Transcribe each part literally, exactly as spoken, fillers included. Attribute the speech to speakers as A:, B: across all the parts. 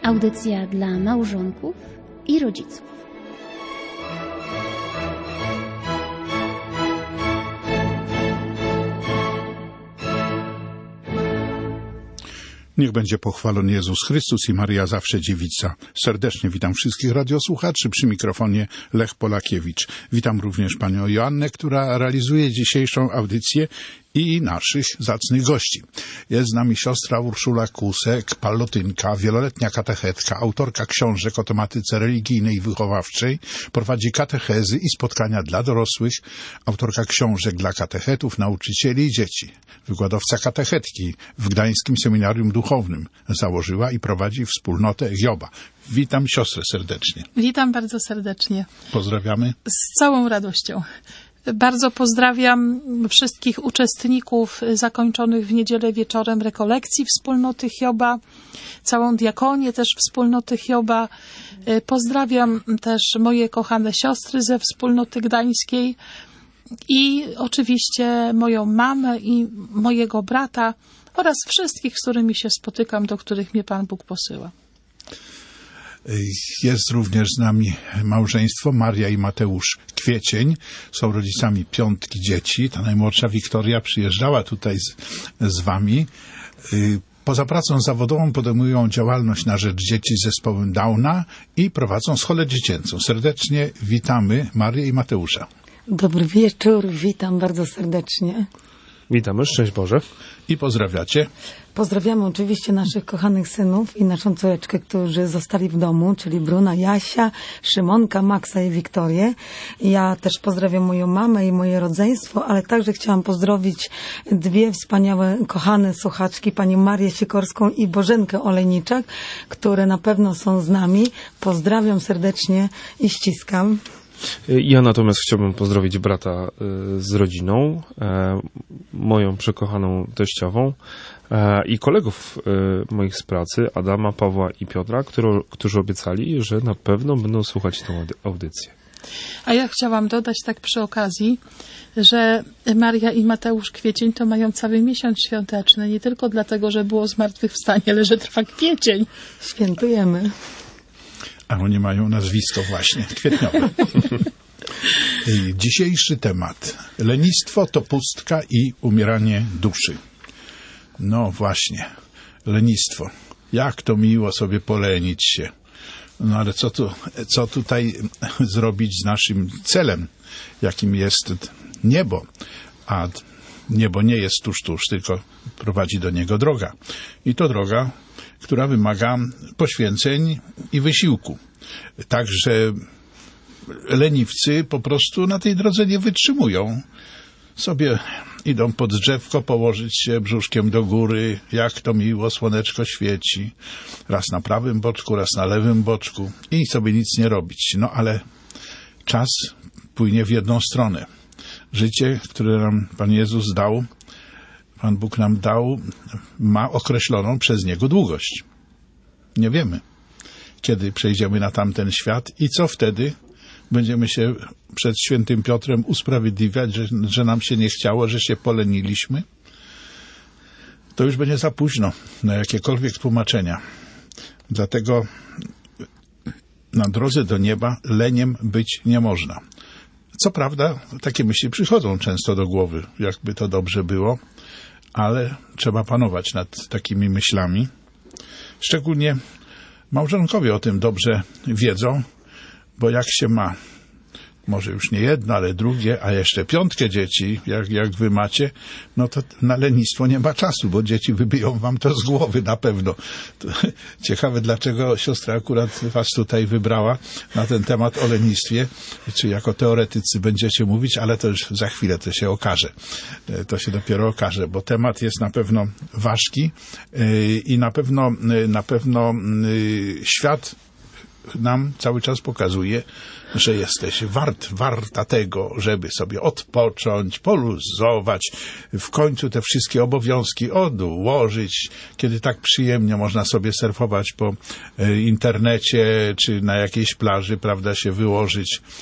A: Audycja dla małżonków i rodziców.
B: Niech będzie pochwalony Jezus Chrystus i Maryja zawsze dziewica. Serdecznie witam wszystkich radiosłuchaczy, przy mikrofonie Lech Polakiewicz. Witam również panią Joannę, która realizuje dzisiejszą audycję, i naszych zacnych gości. Jest z nami siostra Urszula Kusek, pallotynka, wieloletnia katechetka, autorka książek o tematyce religijnej i wychowawczej, prowadzi katechezy i spotkania dla dorosłych, autorka książek dla katechetów, nauczycieli i dzieci, wykładowca katechetki w Gdańskim Seminarium Duchownym, założyła i prowadzi wspólnotę Hioba. Witam siostrę serdecznie.
C: Witam bardzo serdecznie.
B: Pozdrawiamy.
C: Z całą radością. Bardzo pozdrawiam wszystkich uczestników zakończonych w niedzielę wieczorem rekolekcji wspólnoty Hioba, całą diakonię też wspólnoty Hioba. Pozdrawiam też moje kochane siostry ze wspólnoty gdańskiej i oczywiście moją mamę i mojego brata oraz wszystkich, z którymi się spotykam, do których mnie Pan Bóg posyła.
B: Jest również z nami małżeństwo Maria i Mateusz Kwiecień. Są rodzicami piątki dzieci. Ta najmłodsza Wiktoria przyjeżdżała tutaj z, z wami. Poza pracą zawodową podejmują działalność na rzecz dzieci z zespołem Downa i prowadzą scholę dziecięcą. Serdecznie witamy Marię i Mateusza.
D: Dobry wieczór, witam bardzo serdecznie.
E: Witamy, szczęść Boże.
B: I pozdrawiacie.
D: Pozdrawiamy oczywiście naszych kochanych synów i naszą córeczkę, którzy zostali w domu, czyli Bruna, Jasia, Szymonka, Maksa i Wiktorię. Ja też pozdrawiam moją mamę i moje rodzeństwo, ale także chciałam pozdrowić dwie wspaniałe, kochane słuchaczki, panią Marię Sikorską i Bożenkę Olejniczak, które na pewno są z nami. Pozdrawiam serdecznie i ściskam.
E: Ja natomiast chciałbym pozdrowić brata z rodziną, moją przekochaną teściową i kolegów moich z pracy, Adama, Pawła i Piotra, którzy obiecali, że na pewno będą słuchać tę audycję.
C: A ja chciałam dodać tak przy okazji, że Maria i Mateusz Kwiecień to mają cały miesiąc świąteczny, nie tylko dlatego, że było zmartwychwstanie, ale że trwa kwiecień.
D: Świętujemy.
B: A oni mają nazwisko właśnie, kwietniowe. Dzisiejszy temat. Lenistwo to pustka i umieranie duszy. No właśnie, lenistwo. Jak to miło sobie polenić się. No ale co, tu, co tutaj zrobić z naszym celem, jakim jest niebo? A niebo nie jest tuż, tuż, tylko prowadzi do niego droga. I to droga, która wymaga poświęceń i wysiłku. Także leniwcy po prostu na tej drodze nie wytrzymują. Sobie idą pod drzewko, położyć się brzuszkiem do góry, jak to miło, słoneczko świeci. Raz na prawym boczku, raz na lewym boczku i sobie nic nie robić. No ale czas płynie w jedną stronę. Życie, które nam Pan Jezus dał, Pan Bóg nam dał, ma określoną przez Niego długość. Nie wiemy, kiedy przejdziemy na tamten świat i co wtedy będziemy się przed świętym Piotrem usprawiedliwiać, że, że nam się nie chciało, że się poleniliśmy. To już będzie za późno na jakiekolwiek tłumaczenia. Dlatego na drodze do nieba leniem być nie można. Co prawda, takie myśli przychodzą często do głowy, jakby to dobrze było, ale trzeba panować nad takimi myślami. Szczególnie małżonkowie o tym dobrze wiedzą, bo jak się ma, może już nie jedno, ale drugie, a jeszcze piątkę dzieci, jak, jak wy macie, no to na lenistwo nie ma czasu, bo dzieci wybiją wam to z głowy na pewno. To ciekawe, dlaczego siostra akurat was tutaj wybrała na ten temat o lenistwie, czy jako teoretycy będziecie mówić, ale to już za chwilę to się okaże. To się dopiero okaże, bo temat jest na pewno ważki i na pewno, na pewno świat nam cały czas pokazuje, że jesteś wart, warta tego, żeby sobie odpocząć, poluzować, w końcu te wszystkie obowiązki odłożyć, kiedy tak przyjemnie można sobie surfować po internecie, czy na jakiejś plaży, prawda, się wyłożyć.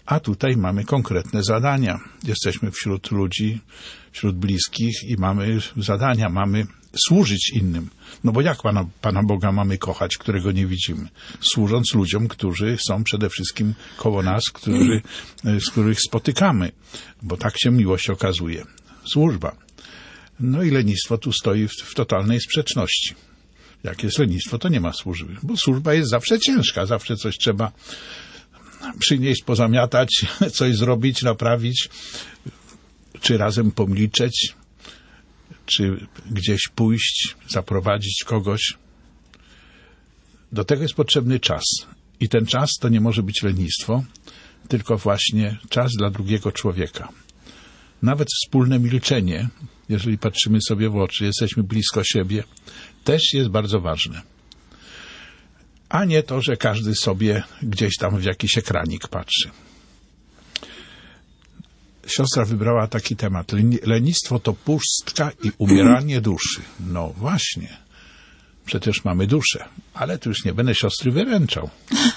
B: A tutaj mamy konkretne zadania. Jesteśmy wśród ludzi, wśród bliskich i mamy zadania, mamy służyć innym. No bo jak Pana, Pana Boga mamy kochać, którego nie widzimy? Służąc ludziom, którzy są przede wszystkim koło nas, którzy, z których spotykamy. Bo tak się miłość okazuje. Służba. No i lenistwo tu stoi w, w totalnej sprzeczności. Jak jest lenistwo, to nie ma służby. Bo służba jest zawsze ciężka. Zawsze coś trzeba przynieść, pozamiatać, coś zrobić, naprawić, czy razem pomliczeć, czy gdzieś pójść, zaprowadzić kogoś. Do tego jest potrzebny czas. I ten czas to nie może być lenistwo, tylko właśnie czas dla drugiego człowieka. Nawet wspólne milczenie, jeżeli patrzymy sobie w oczy, jesteśmy blisko siebie, też jest bardzo ważne. A nie to, że każdy sobie gdzieś tam w jakiś ekranik patrzy. Siostra wybrała taki temat. Lenistwo to pustka i umieranie duszy. No właśnie. Przecież mamy duszę. Ale tu już nie będę siostry wyręczał.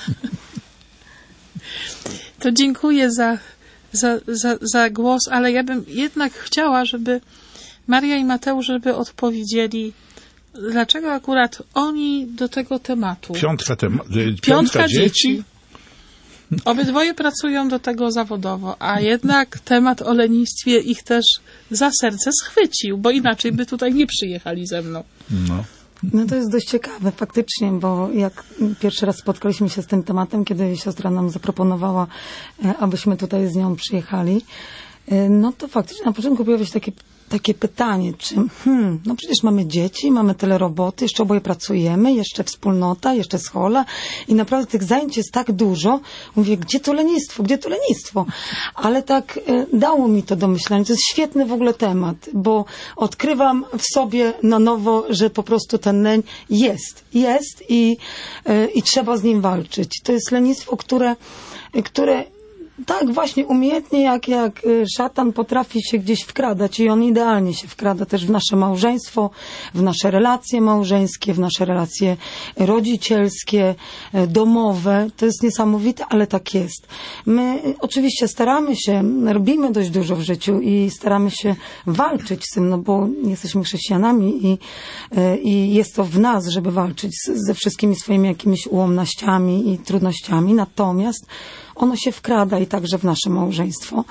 C: To dziękuję za, za, za, za głos, ale ja bym jednak chciała, żeby Maria i Mateusz, żeby odpowiedzieli, dlaczego akurat oni do tego tematu.
B: Piątka, tema- piątka,
C: Piątka
B: dzieci.
C: dzieci. Obydwoje pracują do tego zawodowo, a jednak temat o lenistwie ich też za serce schwycił, bo inaczej by tutaj nie przyjechali ze mną.
B: No.
D: No to jest dość ciekawe faktycznie, bo jak pierwszy raz spotkaliśmy się z tym tematem, kiedy siostra nam zaproponowała, abyśmy tutaj z nią przyjechali, no to faktycznie na początku pojawiło się takie, takie pytanie, czy hmm, no przecież mamy dzieci, mamy tyle roboty, jeszcze oboje pracujemy, jeszcze wspólnota, jeszcze schola i naprawdę tych zajęć jest tak dużo. Mówię, gdzie to lenistwo, gdzie to lenistwo? Ale tak e, dało mi to do myślenia. To jest świetny w ogóle temat, bo odkrywam w sobie na nowo, że po prostu ten leń jest, jest i, e, i trzeba z nim walczyć. To jest lenistwo, które, które tak właśnie umiejętnie jak, jak szatan potrafi się gdzieś wkradać i on idealnie się wkrada też w nasze małżeństwo, w nasze relacje małżeńskie, w nasze relacje rodzicielskie, domowe. To jest niesamowite, ale tak jest. My oczywiście staramy się, robimy dość dużo w życiu i staramy się walczyć z tym, no bo jesteśmy chrześcijanami i, i jest to w nas, żeby walczyć z, ze wszystkimi swoimi jakimiś ułomnościami i trudnościami. Natomiast ono się wkrada i także w nasze małżeństwo.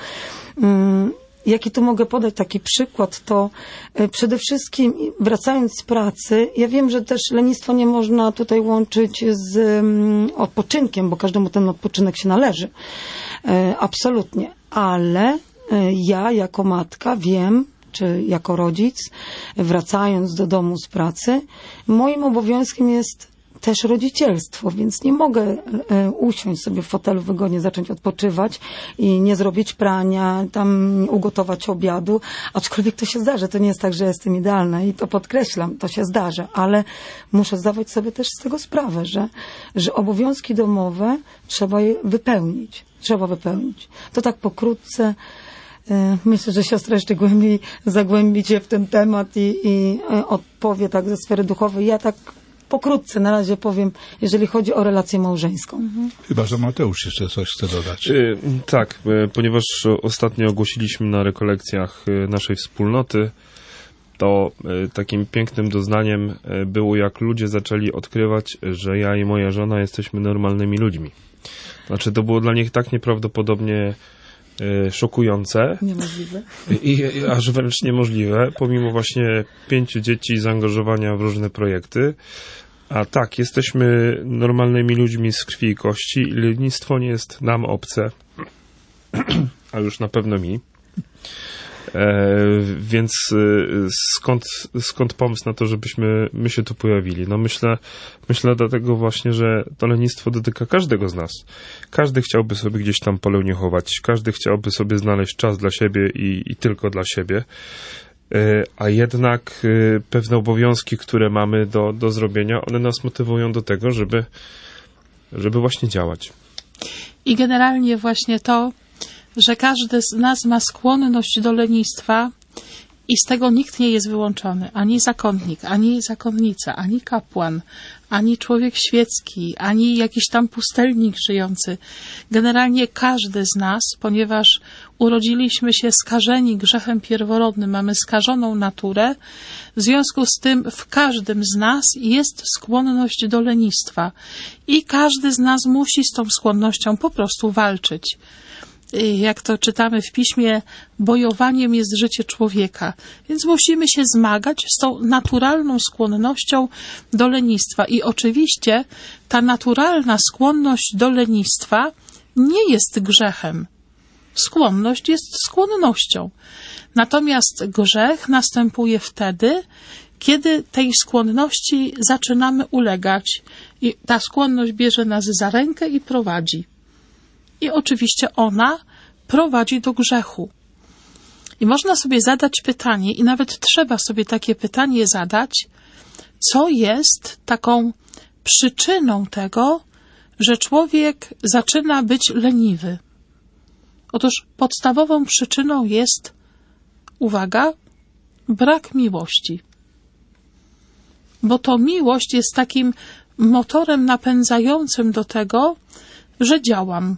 D: Jaki tu mogę podać taki przykład, to przede wszystkim wracając z pracy, ja wiem, że też lenistwo nie można tutaj łączyć z odpoczynkiem, bo każdemu ten odpoczynek się należy. Absolutnie. Ale ja jako matka wiem, czy jako rodzic, wracając do domu z pracy, moim obowiązkiem jest też rodzicielstwo, więc nie mogę e, usiąść sobie w fotelu wygodnie, zacząć odpoczywać i nie zrobić prania, tam ugotować obiadu, aczkolwiek to się zdarzy. To nie jest tak, że jestem idealna i to podkreślam, to się zdarzy, ale muszę zdawać sobie też z tego sprawę, że, że obowiązki domowe trzeba je wypełnić. Trzeba wypełnić. To tak pokrótce. Myślę, że siostra jeszcze głębiej zagłębi się w ten temat i, i odpowie tak ze sfery duchowej. Ja tak pokrótce na razie powiem, jeżeli chodzi o relację małżeńską. Mhm.
B: Chyba, że Mateusz jeszcze coś chce dodać.
E: Yy, tak, yy, ponieważ ostatnio ogłosiliśmy na rekolekcjach yy, naszej wspólnoty, to yy, takim pięknym doznaniem yy, było, jak ludzie zaczęli odkrywać, że ja i moja żona jesteśmy normalnymi ludźmi. Znaczy, to było dla nich tak nieprawdopodobnie yy, szokujące.
D: Niemożliwe.
E: I, i aż wręcz niemożliwe, pomimo właśnie pięciu dzieci i zaangażowania w różne projekty. A tak, jesteśmy normalnymi ludźmi z krwi i kości i lenistwo nie jest nam obce, a już na pewno mi. E, więc e, skąd, skąd pomysł na to, żebyśmy my się tu pojawili? No myślę, myślę dlatego właśnie, że to lenistwo dotyka każdego z nas. Każdy chciałby sobie gdzieś tam poleniuchować, każdy chciałby sobie znaleźć czas dla siebie i, i tylko dla siebie. A jednak pewne obowiązki, które mamy do, do zrobienia, one nas motywują do tego, żeby, żeby właśnie działać.
C: I generalnie właśnie to, że każdy z nas ma skłonność do lenistwa I z tego nikt nie jest wyłączony. Ani zakonnik, ani zakonnica, ani kapłan, ani człowiek świecki, ani jakiś tam pustelnik żyjący. Generalnie każdy z nas, ponieważ urodziliśmy się skażeni grzechem pierworodnym, mamy skażoną naturę, w związku z tym w każdym z nas jest skłonność do lenistwa. I każdy z nas musi z tą skłonnością po prostu walczyć. Jak to czytamy w piśmie, bojowaniem jest życie człowieka. Więc musimy się zmagać z tą naturalną skłonnością do lenistwa. I oczywiście ta naturalna skłonność do lenistwa nie jest grzechem. Skłonność jest skłonnością. Natomiast grzech następuje wtedy, kiedy tej skłonności zaczynamy ulegać. I ta skłonność bierze nas za rękę i prowadzi. I oczywiście ona prowadzi do grzechu. I można sobie zadać pytanie, i nawet trzeba sobie takie pytanie zadać, co jest taką przyczyną tego, że człowiek zaczyna być leniwy. Otóż podstawową przyczyną jest, uwaga, brak miłości. Bo to miłość jest takim motorem napędzającym do tego, że działam.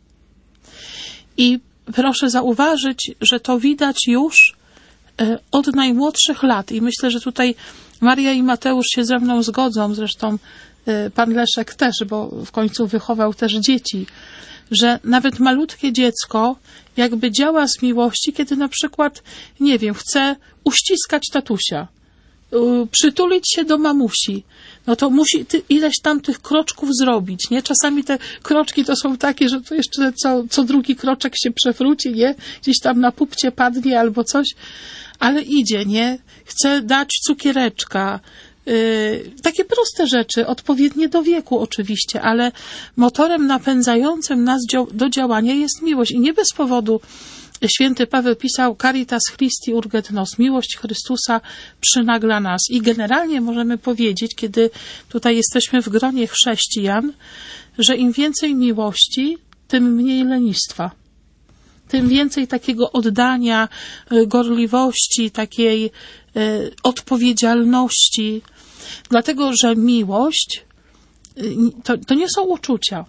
C: I proszę zauważyć, że to widać już od najmłodszych lat. I myślę, że tutaj Maria i Mateusz się ze mną zgodzą, zresztą pan Leszek też, bo w końcu wychował też dzieci, że nawet malutkie dziecko jakby działa z miłości, kiedy na przykład, nie wiem, chce uściskać tatusia, przytulić się do mamusi, no to musi ty ileś tam tych kroczków zrobić, nie? Czasami te kroczki to są takie, że to jeszcze co, co drugi kroczek się przewróci, nie? Gdzieś tam na pupcie padnie albo coś, ale idzie, nie? Chce dać cukiereczka, yy, takie proste rzeczy, odpowiednie do wieku oczywiście, ale motorem napędzającym nas do działania jest miłość i nie bez powodu święty Paweł pisał Caritas Christi urget nos, miłość Chrystusa przynagla nas. I generalnie możemy powiedzieć, kiedy tutaj jesteśmy w gronie chrześcijan, że im więcej miłości, tym mniej lenistwa. Tym więcej takiego oddania, gorliwości, takiej y, odpowiedzialności. Dlatego, że miłość y, to, to nie są uczucia.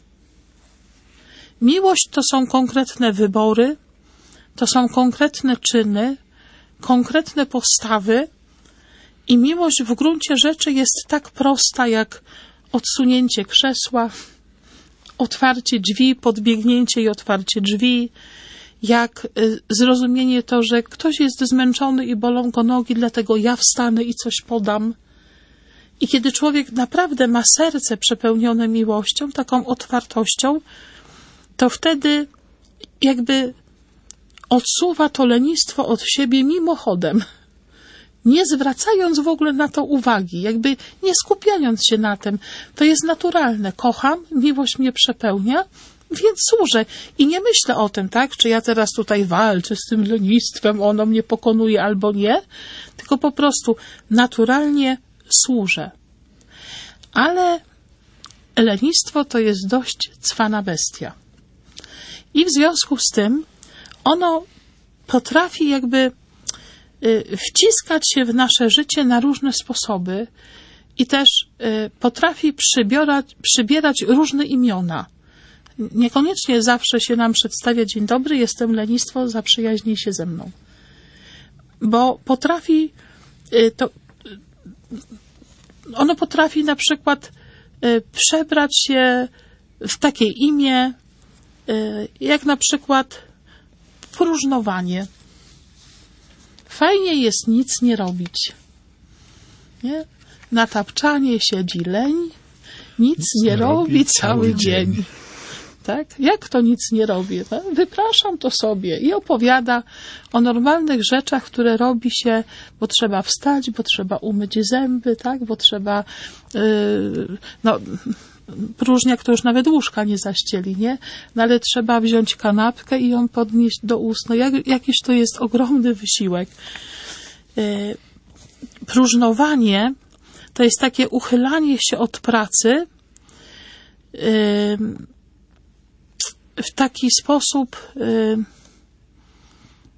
C: Miłość to są konkretne wybory, to są konkretne czyny, konkretne postawy i miłość w gruncie rzeczy jest tak prosta jak odsunięcie krzesła, otwarcie drzwi, podbiegnięcie i otwarcie drzwi, jak zrozumienie to, że ktoś jest zmęczony i bolą go nogi, dlatego ja wstanę i coś podam. I kiedy człowiek naprawdę ma serce przepełnione miłością, taką otwartością, to wtedy jakby odsuwa to lenistwo od siebie mimochodem, nie zwracając w ogóle na to uwagi, jakby nie skupiając się na tym. To jest naturalne. Kocham, miłość mnie przepełnia, więc służę. I nie myślę o tym, tak, czy ja teraz tutaj walczę z tym lenistwem, ono mnie pokonuje albo nie, tylko po prostu naturalnie służę. Ale lenistwo to jest dość cwana bestia. I w związku z tym ono potrafi jakby wciskać się w nasze życie na różne sposoby i też potrafi przybierać, przybierać różne imiona. Niekoniecznie zawsze się nam przedstawia: dzień dobry, jestem lenistwo, zaprzyjaźnij się ze mną. Bo potrafi to, ono potrafi na przykład przebrać się w takie imię, jak na przykład próżnowanie. Fajnie jest nic nie robić. Nie? Na tapczanie siedzi leń, nic, nic nie, nie robi, robi cały dzień. dzień. Tak? Jak to nic nie robię? Tak? Wypraszam to sobie i opowiada o normalnych rzeczach, które robi się, bo trzeba wstać, bo trzeba umyć zęby, tak? Bo trzeba yy, no, próżniak to już nawet łóżka nie zaścieli, nie? No ale trzeba wziąć kanapkę i ją podnieść do ust. No jak, jakiś to jest ogromny wysiłek. Yy, próżnowanie to jest takie uchylanie się od pracy yy, w taki sposób yy,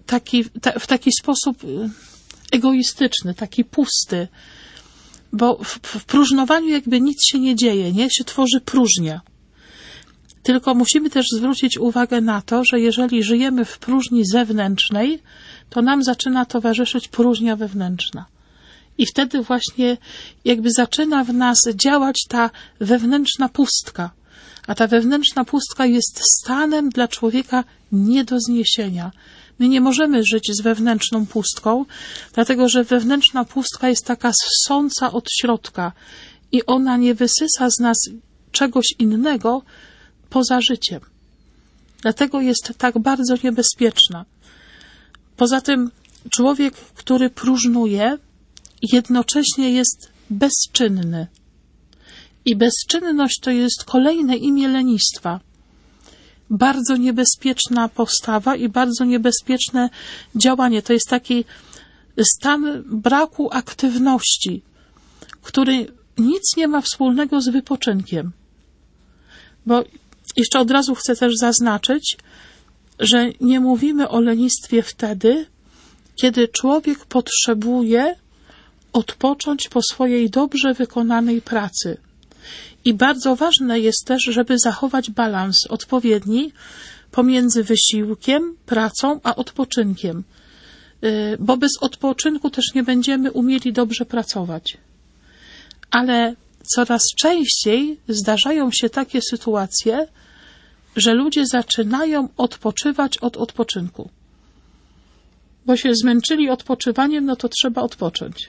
C: taki, ta, w taki sposób egoistyczny, taki pusty, bo w, w próżnowaniu jakby nic się nie dzieje, nie? Się tworzy próżnia. Tylko musimy też zwrócić uwagę na to, że jeżeli żyjemy w próżni zewnętrznej, to nam zaczyna towarzyszyć próżnia wewnętrzna. I wtedy właśnie jakby zaczyna w nas działać ta wewnętrzna pustka. A ta wewnętrzna pustka jest stanem dla człowieka nie do zniesienia. My nie możemy żyć z wewnętrzną pustką, dlatego że wewnętrzna pustka jest taka ssąca od środka i ona nie wysysa z nas czegoś innego poza życiem. Dlatego jest tak bardzo niebezpieczna. Poza tym człowiek, który próżnuje, jednocześnie jest bezczynny. I bezczynność to jest kolejne imię lenistwa. Bardzo niebezpieczna postawa i bardzo niebezpieczne działanie. To jest taki stan braku aktywności, który nic nie ma wspólnego z wypoczynkiem. Bo jeszcze od razu chcę też zaznaczyć, że nie mówimy o lenistwie wtedy, kiedy człowiek potrzebuje odpocząć po swojej dobrze wykonanej pracy. I bardzo ważne jest też, żeby zachować balans odpowiedni pomiędzy wysiłkiem, pracą, a odpoczynkiem. Bo bez odpoczynku też nie będziemy umieli dobrze pracować. Ale coraz częściej zdarzają się takie sytuacje, że ludzie zaczynają odpoczywać od odpoczynku. Bo się zmęczyli odpoczywaniem, no to trzeba odpocząć.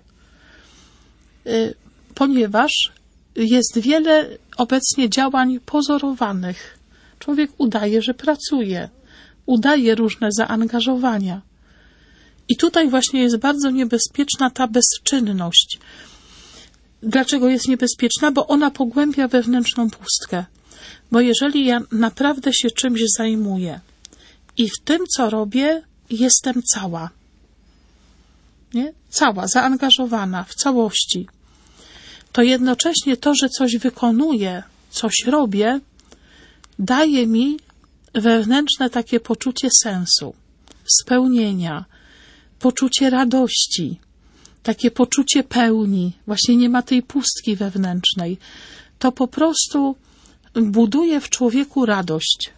C: Ponieważ jest wiele obecnie działań pozorowanych. Człowiek udaje, że pracuje, udaje różne zaangażowania. I tutaj właśnie jest bardzo niebezpieczna ta bezczynność. Dlaczego jest niebezpieczna? Bo ona pogłębia wewnętrzną pustkę. Bo jeżeli ja naprawdę się czymś zajmuję i w tym, co robię, jestem cała, nie? Cała, zaangażowana w całości, to jednocześnie to, że coś wykonuję, coś robię, daje mi wewnętrzne takie poczucie sensu, spełnienia, poczucie radości, takie poczucie pełni. Właśnie nie ma tej pustki wewnętrznej. To po prostu buduje w człowieku radość.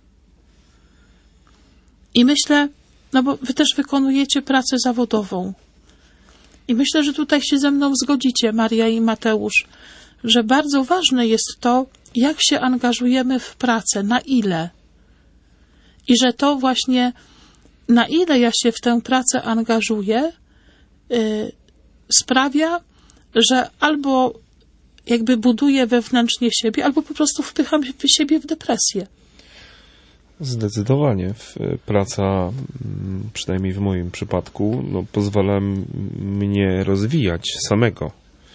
C: I myślę, no bo wy też wykonujecie pracę zawodową. I myślę, że tutaj się ze mną zgodzicie, Maria i Mateusz, że bardzo ważne jest to, jak się angażujemy w pracę, na ile. I że to właśnie, na ile ja się w tę pracę angażuję, yy, sprawia, że albo jakby buduję wewnętrznie siebie, albo po prostu wpycham siebie w depresję.
E: Zdecydowanie. Praca, przynajmniej w moim przypadku, no, pozwala mnie rozwijać samego.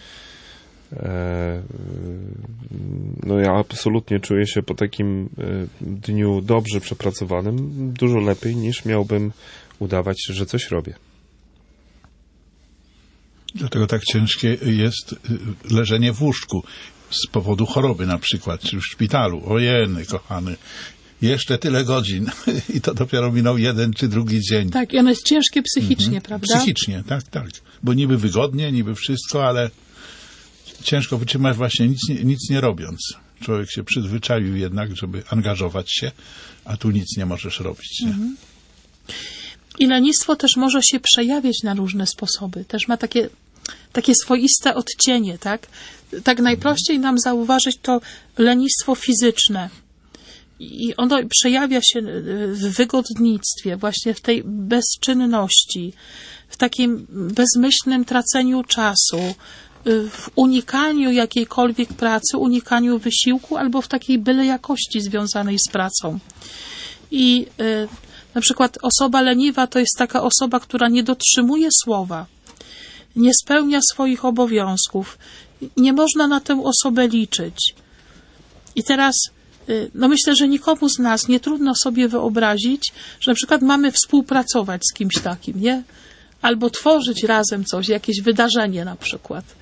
E: No ja absolutnie czuję się po takim dniu dobrze przepracowanym dużo lepiej, niż miałbym udawać, że coś robię.
B: Dlatego tak ciężkie jest leżenie w łóżku z powodu choroby na przykład, czy w szpitalu. Ojeny, kochany, jeszcze tyle godzin i to dopiero minął jeden czy drugi dzień.
C: Tak, i ono jest ciężkie psychicznie, mhm. prawda?
B: Psychicznie, tak, tak. Bo niby wygodnie, niby wszystko, ale ciężko wytrzymać właśnie nic, nic nie robiąc. Człowiek się przyzwyczaił jednak, żeby angażować się, a tu nic nie możesz robić. Nie? Mhm.
C: I lenistwo też może się przejawiać na różne sposoby. Też ma takie, takie swoiste odcienie, tak? Tak najprościej nam zauważyć to lenistwo fizyczne. I ono przejawia się w wygodnictwie, właśnie w tej bezczynności, w takim bezmyślnym traceniu czasu, w unikaniu jakiejkolwiek pracy, unikaniu wysiłku albo w takiej byle jakości związanej z pracą. I y, na przykład osoba leniwa to jest taka osoba, która nie dotrzymuje słowa, nie spełnia swoich obowiązków. Nie można na tę osobę liczyć. I teraz no myślę, że nikomu z nas nie trudno sobie wyobrazić, że na przykład mamy współpracować z kimś takim, nie? Albo tworzyć razem coś, jakieś wydarzenie na przykład.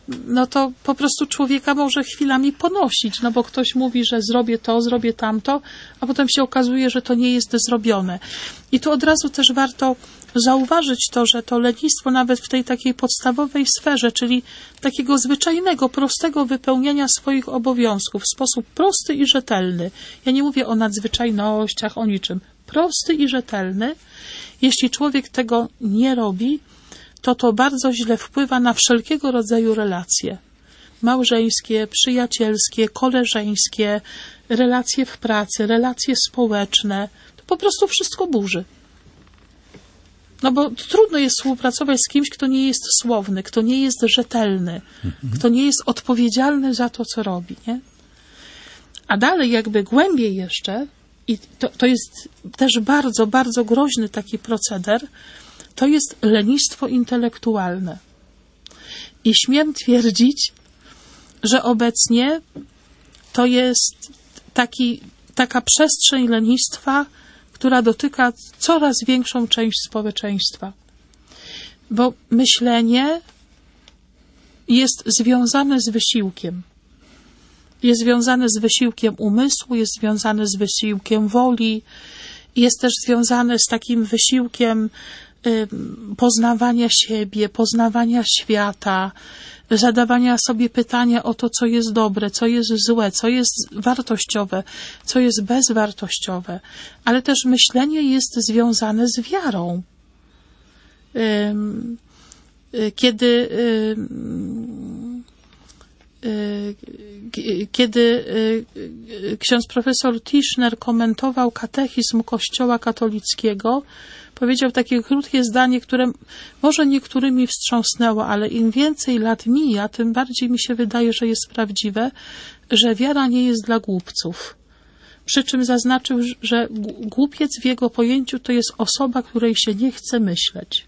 C: no to po prostu człowieka może chwilami ponosić, no bo ktoś mówi, że zrobię to, zrobię tamto, a potem się okazuje, że to nie jest zrobione. I tu od razu też warto zauważyć to, że to lenistwo nawet w tej takiej podstawowej sferze, czyli takiego zwyczajnego, prostego wypełniania swoich obowiązków w sposób prosty i rzetelny. Ja nie mówię o nadzwyczajnościach, o niczym. Prosty i rzetelny. Jeśli człowiek tego nie robi, to to bardzo źle wpływa na wszelkiego rodzaju relacje. Małżeńskie, przyjacielskie, koleżeńskie, relacje w pracy, relacje społeczne. To po prostu wszystko burzy. No bo trudno jest współpracować z kimś, kto nie jest słowny, kto nie jest rzetelny, mhm. kto nie jest odpowiedzialny za to, co robi, nie? A dalej jakby głębiej jeszcze, i to, to jest też bardzo, bardzo groźny taki proceder, to jest lenistwo intelektualne. I śmiem twierdzić, że obecnie to jest taki, taka przestrzeń lenistwa, która dotyka coraz większą część społeczeństwa. Bo myślenie jest związane z wysiłkiem. Jest związane z wysiłkiem umysłu, jest związane z wysiłkiem woli, jest też związane z takim wysiłkiem y, poznawania siebie, poznawania świata, zadawania sobie pytania o to, co jest dobre, co jest złe, co jest wartościowe, co jest bezwartościowe. Ale też myślenie jest związane z wiarą. Kiedy, kiedy ksiądz profesor Tischner komentował katechizm Kościoła katolickiego, powiedział takie krótkie zdanie, które może niektórymi wstrząsnęło, ale im więcej lat mija, tym bardziej mi się wydaje, że jest prawdziwe, że wiara nie jest dla głupców. Przy czym zaznaczył, że głupiec w jego pojęciu to jest osoba, której się nie chce myśleć.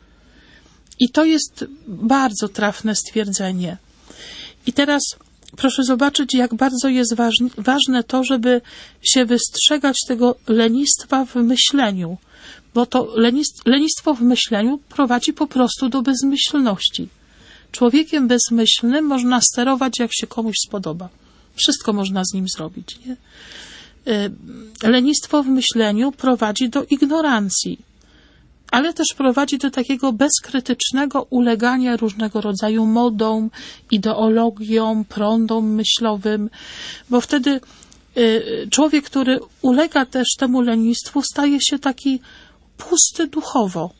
C: I to jest bardzo trafne stwierdzenie. I teraz proszę zobaczyć, jak bardzo jest ważne to, żeby się wystrzegać tego lenistwa w myśleniu. Bo to lenistwo w myśleniu prowadzi po prostu do bezmyślności. Człowiekiem bezmyślnym można sterować, jak się komuś spodoba. Wszystko można z nim zrobić, nie? Lenistwo w myśleniu prowadzi do ignorancji, ale też prowadzi do takiego bezkrytycznego ulegania różnego rodzaju modom, ideologiom, prądom myślowym, bo wtedy człowiek, który ulega też temu lenistwu, staje się taki pusty duchowo,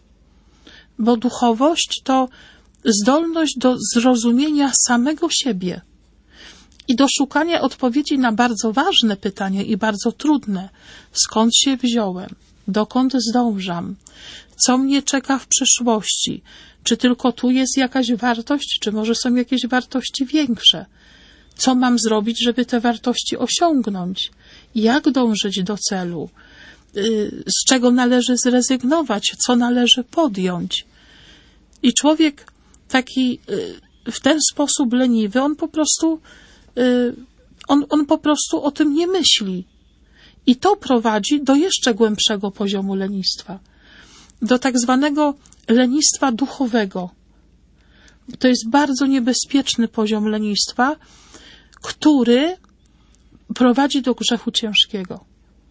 C: bo duchowość to zdolność do zrozumienia samego siebie i do szukania odpowiedzi na bardzo ważne pytania i bardzo trudne. Skąd się wziąłem? Dokąd zdążam? Co mnie czeka w przyszłości? Czy tylko tu jest jakaś wartość, czy może są jakieś wartości większe? Co mam zrobić, żeby te wartości osiągnąć? Jak dążyć do celu? Z czego należy zrezygnować? Co należy podjąć? I człowiek taki w ten sposób leniwy, on po prostu on, on po prostu o tym nie myśli. I to prowadzi do jeszcze głębszego poziomu lenistwa. Do tak zwanego lenistwa duchowego. To jest bardzo niebezpieczny poziom lenistwa, który prowadzi do grzechu ciężkiego.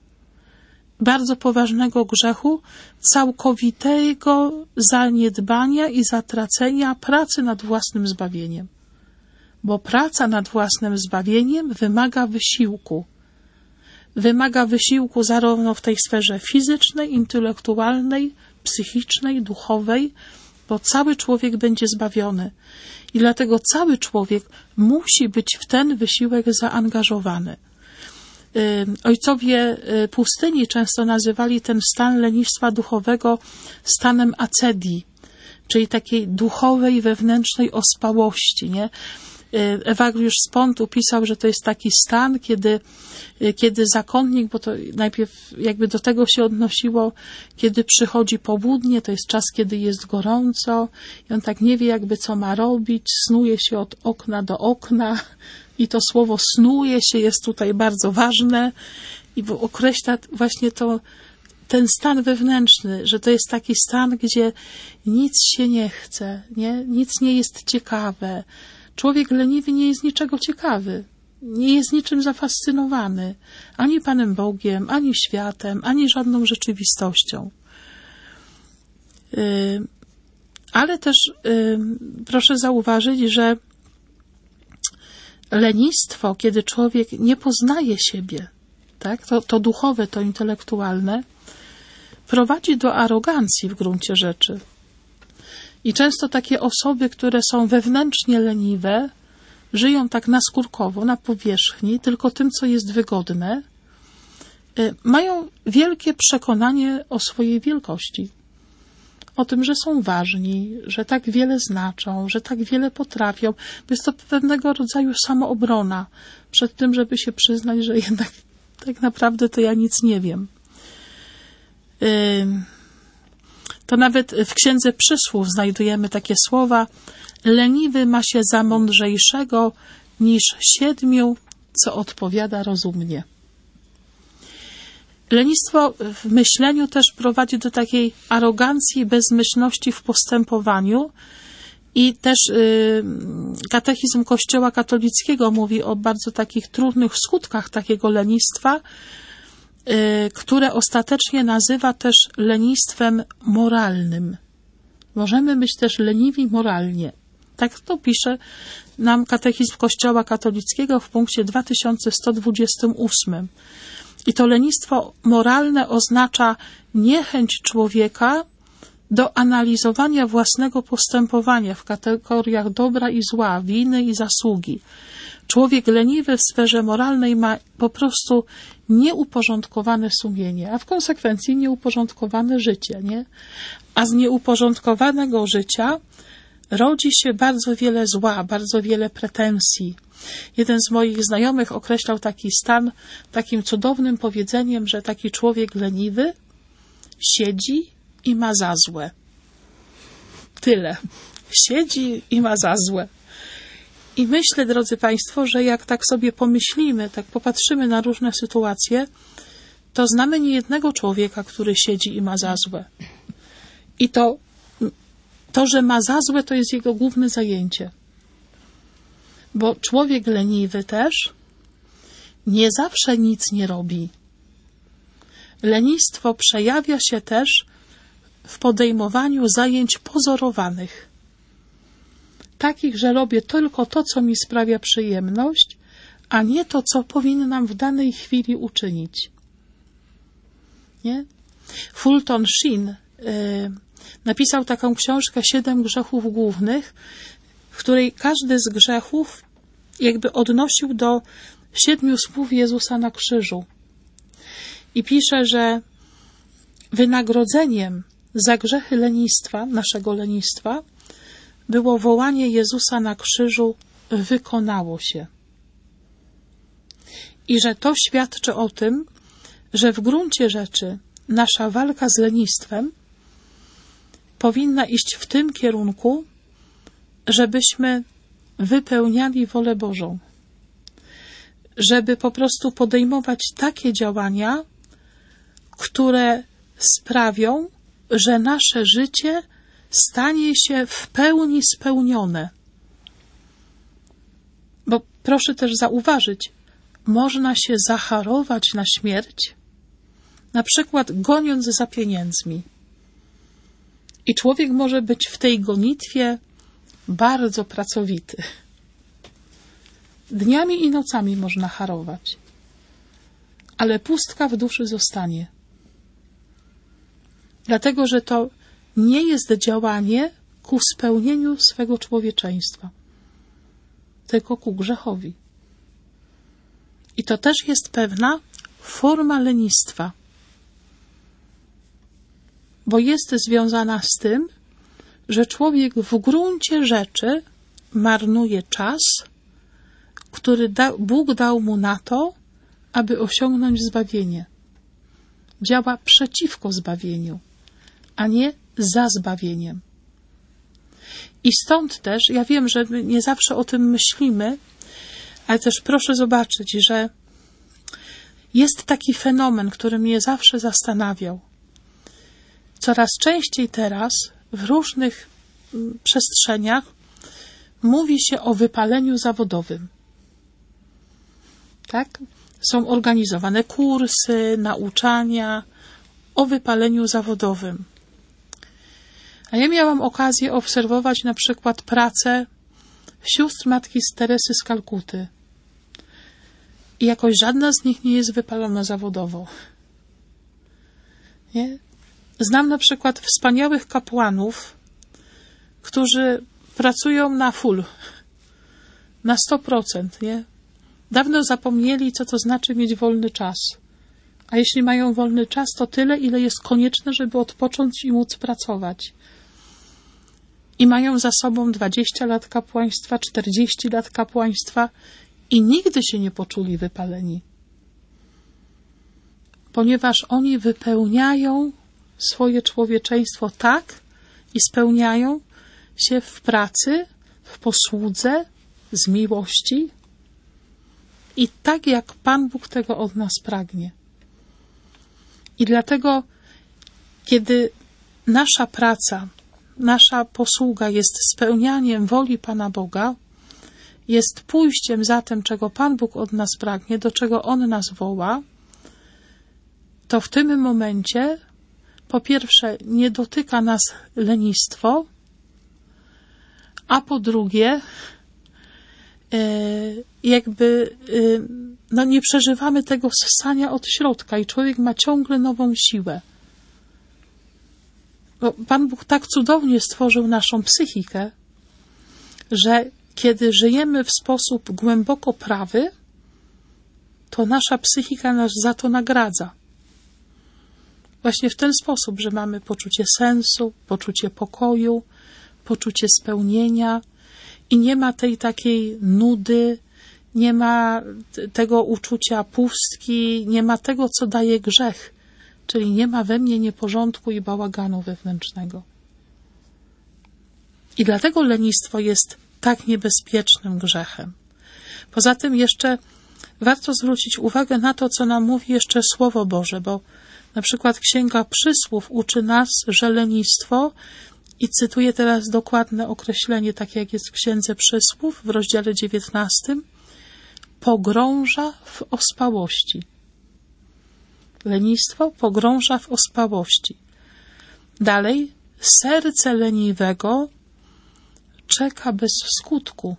C: Bardzo poważnego grzechu, całkowitego zaniedbania i zatracenia pracy nad własnym zbawieniem. Bo praca nad własnym zbawieniem wymaga wysiłku. Wymaga wysiłku zarówno w tej sferze fizycznej, intelektualnej, psychicznej, duchowej, bo cały człowiek będzie zbawiony. I dlatego cały człowiek musi być w ten wysiłek zaangażowany. Ojcowie pustyni często nazywali ten stan lenistwa duchowego stanem acedii, czyli takiej duchowej, wewnętrznej ospałości, nie? Ewagriusz z Pontu pisał, że to jest taki stan, kiedy, kiedy zakonnik, bo to najpierw jakby do tego się odnosiło, kiedy przychodzi południe, to jest czas, kiedy jest gorąco i on tak nie wie jakby co ma robić, snuje się od okna do okna i to słowo snuje się jest tutaj bardzo ważne i określa właśnie to, ten stan wewnętrzny, że to jest taki stan, gdzie nic się nie chce, nie? Nic nie jest ciekawe. Człowiek leniwy nie jest niczego ciekawy. Nie jest niczym zafascynowany. Ani Panem Bogiem, ani światem, ani żadną rzeczywistością. Yy, ale też yy, proszę zauważyć, że lenistwo, kiedy człowiek nie poznaje siebie, tak, to, to duchowe, to intelektualne, prowadzi do arogancji w gruncie rzeczy. I często takie osoby, które są wewnętrznie leniwe, żyją tak naskórkowo, na powierzchni, tylko tym, co jest wygodne, mają wielkie przekonanie o swojej wielkości. O tym, że są ważni, że tak wiele znaczą, że tak wiele potrafią. Jest to pewnego rodzaju samoobrona przed tym, żeby się przyznać, że jednak tak naprawdę to ja nic nie wiem. To nawet w Księdze Przysłów znajdujemy takie słowa: leniwy ma się za mądrzejszego niż siedmiu, co odpowiada rozumnie. Lenistwo w myśleniu też prowadzi do takiej arogancji, bezmyślności w postępowaniu i też y, katechizm Kościoła katolickiego mówi o bardzo takich trudnych skutkach takiego lenistwa, y, które ostatecznie nazywa też lenistwem moralnym. Możemy być też leniwi moralnie. Tak to pisze nam katechizm Kościoła katolickiego w punkcie dwa tysiące sto dwudziestym ósmym. I to lenistwo moralne oznacza niechęć człowieka do analizowania własnego postępowania w kategoriach dobra i zła, winy i zasługi. Człowiek leniwy w sferze moralnej ma po prostu nieuporządkowane sumienie, a w konsekwencji nieuporządkowane życie, nie? A z nieuporządkowanego życia rodzi się bardzo wiele zła, bardzo wiele pretensji. Jeden z moich znajomych określał taki stan takim cudownym powiedzeniem, że taki człowiek leniwy siedzi i ma za złe. Tyle. Siedzi i ma za złe. I myślę, drodzy Państwo, że jak tak sobie pomyślimy, tak popatrzymy na różne sytuacje, to znamy niejednego człowieka, który siedzi i ma za złe. I to, to, że ma za złe, to jest jego główne zajęcie. Bo człowiek leniwy też nie zawsze nic nie robi. Lenistwo przejawia się też w podejmowaniu zajęć pozorowanych. Takich, że robię tylko to, co mi sprawia przyjemność, a nie to, co powinnam w danej chwili uczynić. Nie? Fulton Sheen y, napisał taką książkę Siedem grzechów głównych, w której każdy z grzechów jakby odnosił do siedmiu słów Jezusa na krzyżu. I pisze, że wynagrodzeniem za grzechy lenistwa, naszego lenistwa, było wołanie Jezusa na krzyżu: wykonało się. I że to świadczy o tym, że w gruncie rzeczy nasza walka z lenistwem powinna iść w tym kierunku, żebyśmy wypełniali wolę Bożą. Żeby po prostu podejmować takie działania, które sprawią, że nasze życie stanie się w pełni spełnione. Bo proszę też zauważyć, można się zacharować na śmierć, na przykład goniąc za pieniędzmi. I człowiek może być w tej gonitwie bardzo pracowity. Dniami i nocami można harować, ale pustka w duszy zostanie. Dlatego, że to nie jest działanie ku spełnieniu swego człowieczeństwa, tylko ku grzechowi. I to też jest pewna forma lenistwa, bo jest związana z tym, że człowiek w gruncie rzeczy marnuje czas, który da, Bóg dał mu na to, aby osiągnąć zbawienie. Działa przeciwko zbawieniu, a nie za zbawieniem. I stąd też, ja wiem, że my nie zawsze o tym myślimy, ale też proszę zobaczyć, że jest taki fenomen, który mnie zawsze zastanawiał. coraz częściej teraz w różnych przestrzeniach mówi się o wypaleniu zawodowym. Tak? Są organizowane kursy, nauczania o wypaleniu zawodowym. A ja miałam okazję obserwować na przykład pracę sióstr matki z Teresy z Kalkuty. I jakoś żadna z nich nie jest wypalona zawodowo. Nie? Znam na przykład wspaniałych kapłanów, którzy pracują na full, na sto procent, nie? Dawno zapomnieli, co to znaczy mieć wolny czas. A jeśli mają wolny czas, to tyle, ile jest konieczne, żeby odpocząć i móc pracować. I mają za sobą dwadzieścia lat kapłaństwa, czterdzieści lat kapłaństwa i nigdy się nie poczuli wypaleni. Ponieważ oni wypełniają swoje człowieczeństwo tak i spełniają się w pracy, w posłudze, z miłości i tak, jak Pan Bóg tego od nas pragnie. I dlatego, kiedy nasza praca, nasza posługa jest spełnianiem woli Pana Boga, jest pójściem za tym, czego Pan Bóg od nas pragnie, do czego On nas woła, to w tym momencie, po pierwsze, nie dotyka nas lenistwo, a po drugie, jakby no nie przeżywamy tego ssania od środka i człowiek ma ciągle nową siłę. Bo Pan Bóg tak cudownie stworzył naszą psychikę, że kiedy żyjemy w sposób głęboko prawy, to nasza psychika nas za to nagradza. Właśnie w ten sposób, że mamy poczucie sensu, poczucie pokoju, poczucie spełnienia i nie ma tej takiej nudy, nie ma tego uczucia pustki, nie ma tego, co daje grzech, czyli nie ma we mnie nieporządku i bałaganu wewnętrznego. I dlatego lenistwo jest tak niebezpiecznym grzechem. Poza tym jeszcze warto zwrócić uwagę na to, co nam mówi jeszcze Słowo Boże, bo na przykład Księga Przysłów uczy nas, że lenistwo, i cytuję teraz dokładne określenie, tak jak jest w Księdze Przysłów w rozdziale dziewiętnastym, pogrąża w ospałości. Lenistwo pogrąża w ospałości. Dalej, serce leniwego czeka bez skutku.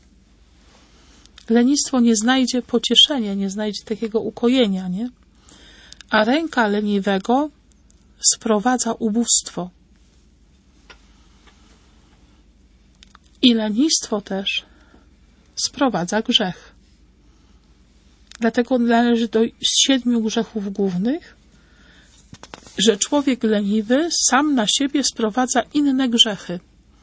C: Lenistwo nie znajdzie pocieszenia, nie znajdzie takiego ukojenia, nie? A ręka leniwego sprowadza ubóstwo. I lenistwo też sprowadza grzech. Dlatego należy do siedmiu grzechów głównych, że człowiek leniwy sam na siebie sprowadza inne grzechy.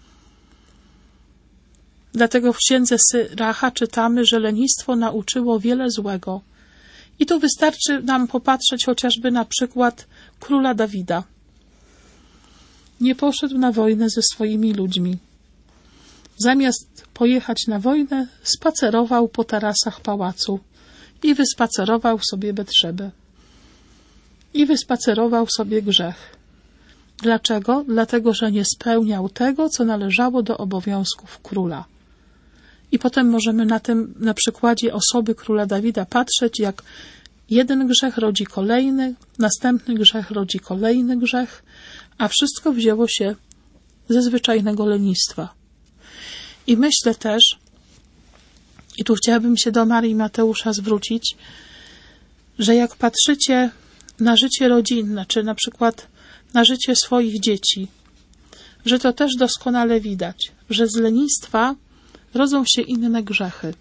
C: Dlatego w Księdze Syracha czytamy, że lenistwo nauczyło wiele złego. I tu wystarczy nam popatrzeć chociażby na przykład króla Dawida. Nie poszedł na wojnę ze swoimi ludźmi. Zamiast pojechać na wojnę, spacerował po tarasach pałacu i wyspacerował sobie Betrzebę. I wyspacerował sobie grzech. Dlaczego? Dlatego, że nie spełniał tego, co należało do obowiązków króla. I potem możemy na tym, na przykładzie osoby króla Dawida patrzeć, jak jeden grzech rodzi kolejny, następny grzech rodzi kolejny grzech, a wszystko wzięło się ze zwyczajnego lenistwa. I myślę też, i tu chciałabym się do Marii i Mateusza zwrócić, że jak patrzycie na życie rodzinne, czy na przykład na życie swoich dzieci, że to też doskonale widać, że z lenistwa rodzą się inne grzechy.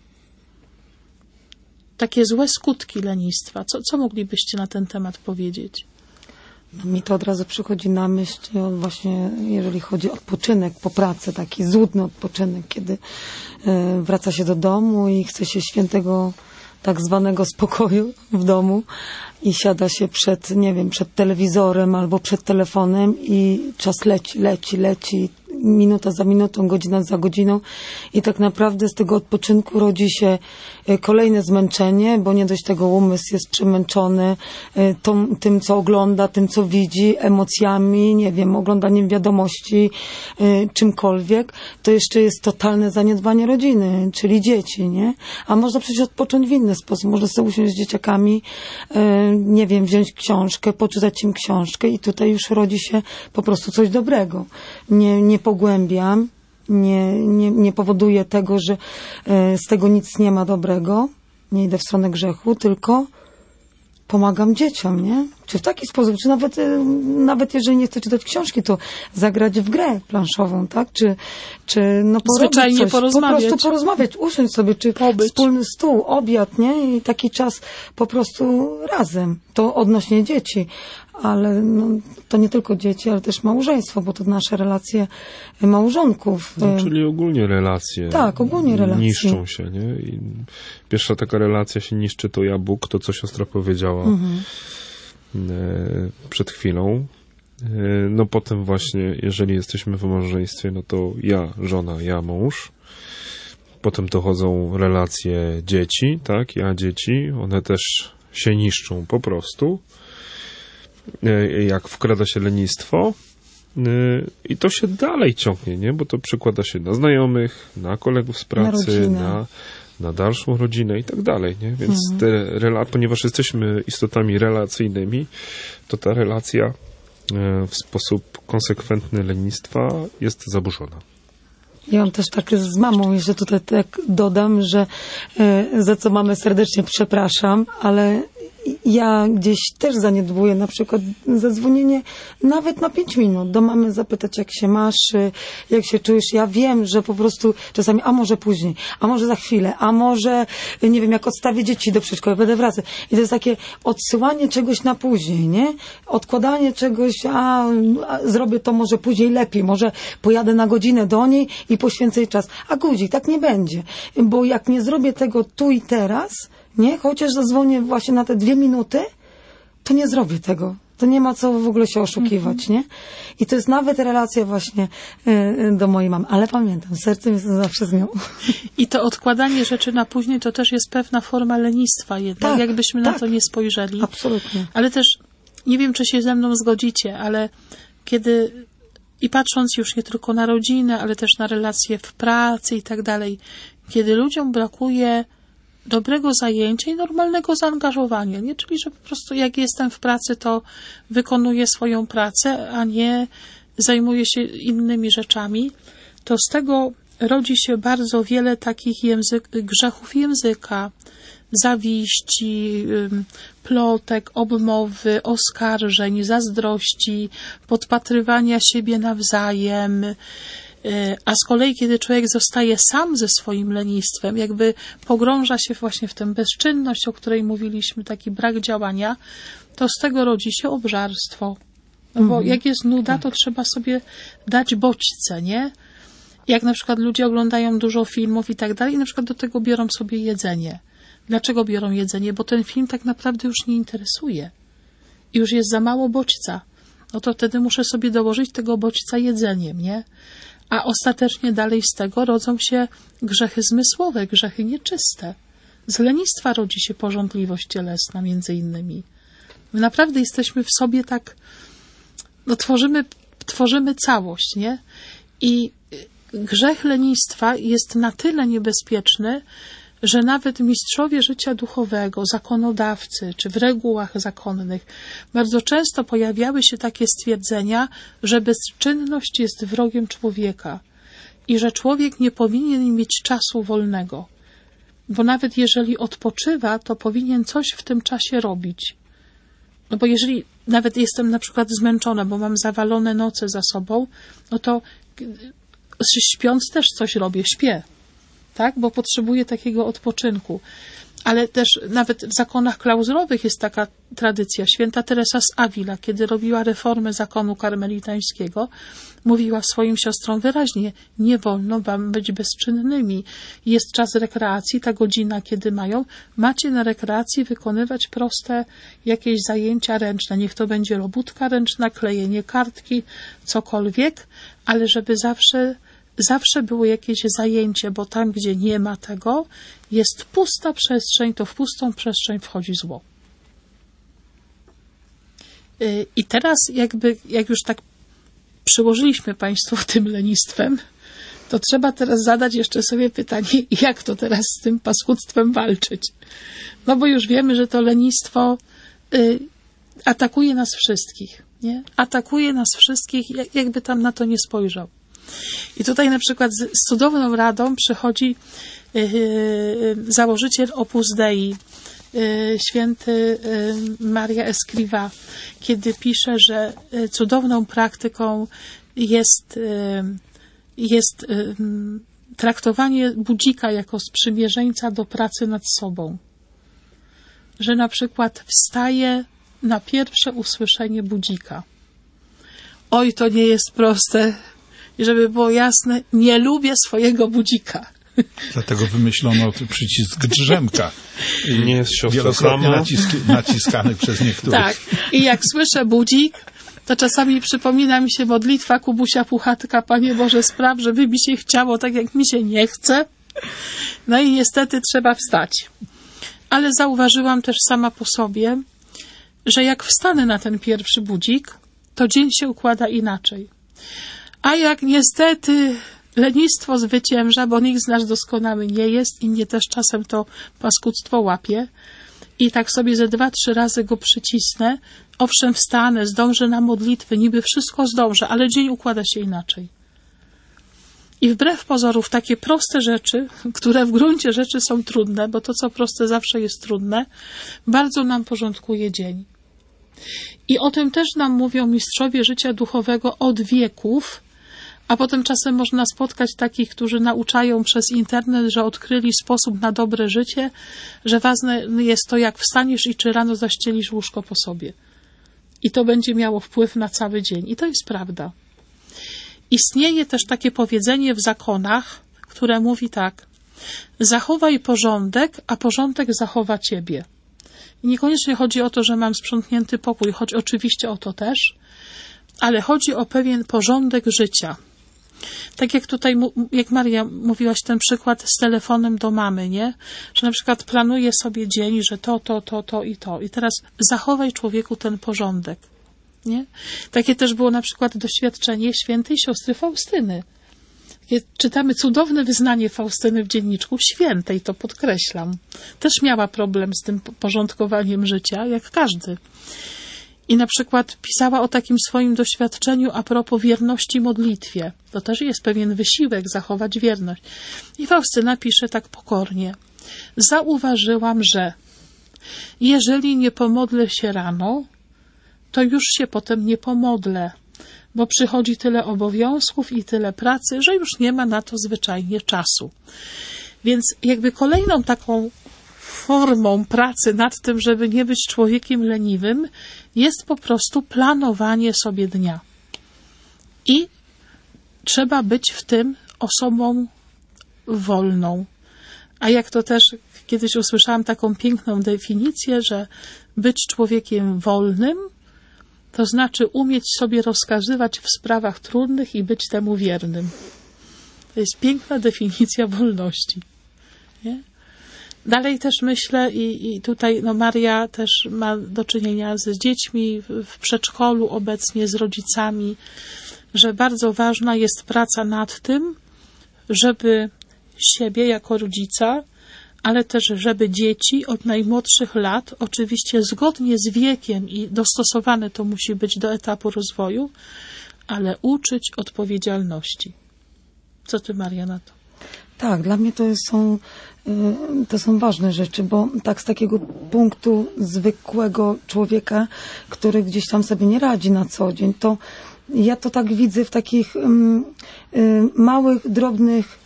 C: Takie złe skutki lenistwa. Co, co moglibyście na ten temat powiedzieć?
D: No, mi to od razu przychodzi na myśl, właśnie jeżeli chodzi o odpoczynek po pracy, taki złudny odpoczynek, kiedy y, wraca się do domu i chce się świętego tak zwanego spokoju w domu i siada się przed, nie wiem, przed telewizorem albo przed telefonem i czas leci, leci, leci. minuta za minutą, godzina za godziną i tak naprawdę z tego odpoczynku rodzi się kolejne zmęczenie, bo nie dość tego umysł jest przemęczony tą, tym, co ogląda, tym, co widzi, emocjami, nie wiem, oglądaniem wiadomości, czymkolwiek, to jeszcze jest totalne zaniedbanie rodziny, czyli dzieci, nie? A można przecież odpocząć w inny sposób. Można sobie usiąść z dzieciakami, nie wiem, wziąć książkę, poczytać im książkę i tutaj już rodzi się po prostu coś dobrego. Nie, nie pogłębiam, nie, nie, nie powoduje tego, że z tego nic nie ma dobrego, nie idę w stronę grzechu, tylko pomagam dzieciom, nie? Czy w taki sposób, czy nawet, nawet jeżeli nie chcę czytać książki, to zagrać w grę planszową, tak? Czy, czy no
C: zwyczajnie
D: coś,
C: porozmawiać.
D: Po prostu porozmawiać, usiąść sobie, czy
C: Pobyć.
D: wspólny stół, obiad, nie? I taki czas po prostu razem. To odnośnie dzieci. Ale no, to nie tylko dzieci, ale też małżeństwo, bo to nasze relacje małżonków.
E: No, czyli ogólnie relacje.
D: Tak, ogólnie relacje.
E: Niszczą się, nie? I pierwsza taka relacja się niszczy, to ja Bóg, to co siostra powiedziała
D: Mhm.
E: e, przed chwilą. E, no potem właśnie, jeżeli jesteśmy w małżeństwie, no to ja, żona, ja, mąż. Potem dochodzą relacje dzieci, tak? Ja, dzieci. One też się niszczą po prostu. Jak wkrada się lenistwo i to się dalej ciągnie, nie? Bo to przekłada się na znajomych, na kolegów z pracy, na, na, na dalszą rodzinę i tak dalej, nie? Więc
D: mhm.
E: te rela- ponieważ jesteśmy istotami relacyjnymi, to ta relacja w sposób konsekwentny lenistwa jest zaburzona.
D: Ja mam też tak z mamą, jeszcze tutaj tak dodam, że za co mamę serdecznie przepraszam, ale ja gdzieś też zaniedbuję na przykład zadzwonienie nawet na pięć minut do mamy, zapytać jak się masz, jak się czujesz. Ja wiem, że po prostu czasami, a może później, a może za chwilę, a może nie wiem, jak odstawię dzieci do przedszkola, będę wracać. I to jest takie odsyłanie czegoś na później, nie? Odkładanie czegoś, a, a zrobię to może później lepiej, może pojadę na godzinę do niej i poświęcę jej czas. A guzik, tak nie będzie. Bo jak nie zrobię tego tu i teraz, nie? Chociaż zadzwonię właśnie na te dwie minuty, to nie zrobię tego. To nie ma co w ogóle się oszukiwać, mm-hmm. nie? I to jest nawet relacja właśnie y, do mojej mamy. Ale pamiętam, sercem jestem zawsze z nią.
C: I to odkładanie rzeczy na później to też jest pewna forma lenistwa jednak,
D: tak,
C: jakbyśmy
D: tak.
C: na to nie spojrzeli.
D: Absolutnie.
C: Ale też, nie wiem, czy się ze mną zgodzicie, ale kiedy, i patrząc już nie tylko na rodzinę, ale też na relacje w pracy i tak dalej, kiedy ludziom brakuje dobrego zajęcia i normalnego zaangażowania, nie? Czyli, że po prostu jak jestem w pracy, to wykonuję swoją pracę, a nie zajmuję się innymi rzeczami, to z tego rodzi się bardzo wiele takich język, grzechów języka, zawiści, plotek, obmowy, oskarżeń, zazdrości, podpatrywania siebie nawzajem. A z kolei, kiedy człowiek zostaje sam ze swoim lenistwem, jakby pogrąża się właśnie w tę bezczynność, o której mówiliśmy, taki brak działania, to z tego rodzi się obżarstwo. No bo mhm. jak jest nuda, to trzeba sobie dać bodźce, nie? Jak na przykład ludzie oglądają dużo filmów i tak dalej, i na przykład do tego biorą sobie jedzenie. Dlaczego biorą jedzenie? Bo ten film tak naprawdę już nie interesuje. I już jest za mało bodźca. No to wtedy muszę sobie dołożyć tego bodźca jedzeniem, nie? A ostatecznie dalej z tego rodzą się grzechy zmysłowe, grzechy nieczyste. Z lenistwa rodzi się pożądliwość cielesna, między innymi. My naprawdę jesteśmy w sobie tak, no tworzymy, tworzymy całość, nie? I grzech lenistwa jest na tyle niebezpieczny, że nawet mistrzowie życia duchowego, zakonodawcy, czy w regułach zakonnych, bardzo często pojawiały się takie stwierdzenia, że bezczynność jest wrogiem człowieka i że człowiek nie powinien mieć czasu wolnego, bo nawet jeżeli odpoczywa, to powinien coś w tym czasie robić. No bo jeżeli nawet jestem na przykład zmęczona, bo mam zawalone noce za sobą, no to śpiąc też coś robię, śpię. Tak? Bo potrzebuję takiego odpoczynku. Ale też nawet w zakonach klauzurowych jest taka tradycja. Święta Teresa z Avila, kiedy robiła reformę zakonu karmelitańskiego, mówiła swoim siostrom wyraźnie, nie wolno wam być bezczynnymi. Jest czas rekreacji, ta godzina, kiedy mają, macie na rekreacji wykonywać proste jakieś zajęcia ręczne. Niech to będzie robótka ręczna, klejenie kartki, cokolwiek, ale żeby zawsze Zawsze było jakieś zajęcie, bo tam, gdzie nie ma tego, jest pusta przestrzeń, to w pustą przestrzeń wchodzi zło. I teraz jakby, jak już tak przyłożyliśmy Państwu tym lenistwem, to trzeba teraz zadać jeszcze sobie pytanie, jak to teraz z tym paskudztwem walczyć. No bo już wiemy, że to lenistwo y, atakuje nas wszystkich, nie? Atakuje nas wszystkich, jakby tam na to nie spojrzał. I tutaj na przykład z, z cudowną radą przychodzi yy, założyciel Opus Dei, yy, święty yy, Maria Escrivá, kiedy pisze, że yy, cudowną praktyką jest, yy, jest yy, traktowanie budzika jako sprzymierzeńca do pracy nad sobą. Że na przykład wstaje na pierwsze usłyszenie budzika. Oj, to nie jest proste. I żeby było jasne, nie lubię swojego budzika.
B: Dlatego wymyślono przycisk drzemka.
E: Nie jest siostra
B: wielokrotnie
E: sama.
B: naciski, naciskany przez niektórych.
C: Tak. I jak słyszę budzik, to czasami przypomina mi się modlitwa Kubusia Puchatka. Panie Boże, spraw, żeby mi się chciało tak, jak mi się nie chce. No i niestety trzeba wstać. Ale zauważyłam też sama po sobie, że jak wstanę na ten pierwszy budzik, to dzień się układa inaczej. A jak niestety lenistwo zwycięża, bo nikt z nas doskonały nie jest i mnie też czasem to paskudztwo łapie i tak sobie ze dwa, trzy razy go przycisnę, owszem wstanę, zdążę na modlitwy, niby wszystko zdążę, ale dzień układa się inaczej. I wbrew pozorów takie proste rzeczy, które w gruncie rzeczy są trudne, bo to co proste zawsze jest trudne, bardzo nam porządkuje dzień. I o tym też nam mówią mistrzowie życia duchowego od wieków, a potem czasem można spotkać takich, którzy nauczają przez internet, że odkryli sposób na dobre życie, że ważne jest to, jak wstaniesz i czy rano zaścielisz łóżko po sobie. I to będzie miało wpływ na cały dzień. I to jest prawda. Istnieje też takie powiedzenie w zakonach, które mówi tak: zachowaj porządek, a porządek zachowa ciebie. I niekoniecznie chodzi o to, że mam sprzątnięty pokój, choć oczywiście o to też, ale chodzi o pewien porządek życia. Tak jak tutaj, jak Maria mówiłaś ten przykład z telefonem do mamy, nie? Że na przykład planuje sobie dzień, że to, to, to, to i to. I teraz zachowaj człowieku ten porządek, nie? Takie też było na przykład doświadczenie świętej siostry Faustyny. Czytamy cudowne wyznanie Faustyny w dzienniczku, świętej, to podkreślam. Też miała problem z tym porządkowaniem życia, jak każdy. I na przykład pisała o takim swoim doświadczeniu a propos wierności modlitwie. To też jest pewien wysiłek zachować wierność. I Faustyna pisze tak pokornie. Zauważyłam, że jeżeli nie pomodlę się rano, to już się potem nie pomodlę, bo przychodzi tyle obowiązków i tyle pracy, że już nie ma na to zwyczajnie czasu. Więc jakby kolejną taką formą pracy nad tym, żeby nie być człowiekiem leniwym, jest po prostu planowanie sobie dnia. I trzeba być w tym osobą wolną. A jak to też kiedyś usłyszałam taką piękną definicję, że być człowiekiem wolnym to znaczy umieć sobie rozkazywać w sprawach trudnych i być temu wiernym. To jest piękna definicja wolności. Nie? Dalej też myślę i, i tutaj no Maria też ma do czynienia z dziećmi w, w przedszkolu obecnie, z rodzicami, że bardzo ważna jest praca nad tym, żeby siebie jako rodzica, ale też żeby dzieci od najmłodszych lat, oczywiście zgodnie z wiekiem i dostosowane to musi być do etapu rozwoju, ale uczyć odpowiedzialności. Co ty, Maria, na to?
D: Tak, dla mnie to są, to są ważne rzeczy, bo tak z takiego punktu zwykłego człowieka, który gdzieś tam sobie nie radzi na co dzień, to ja to tak widzę w takich um, um, małych, drobnych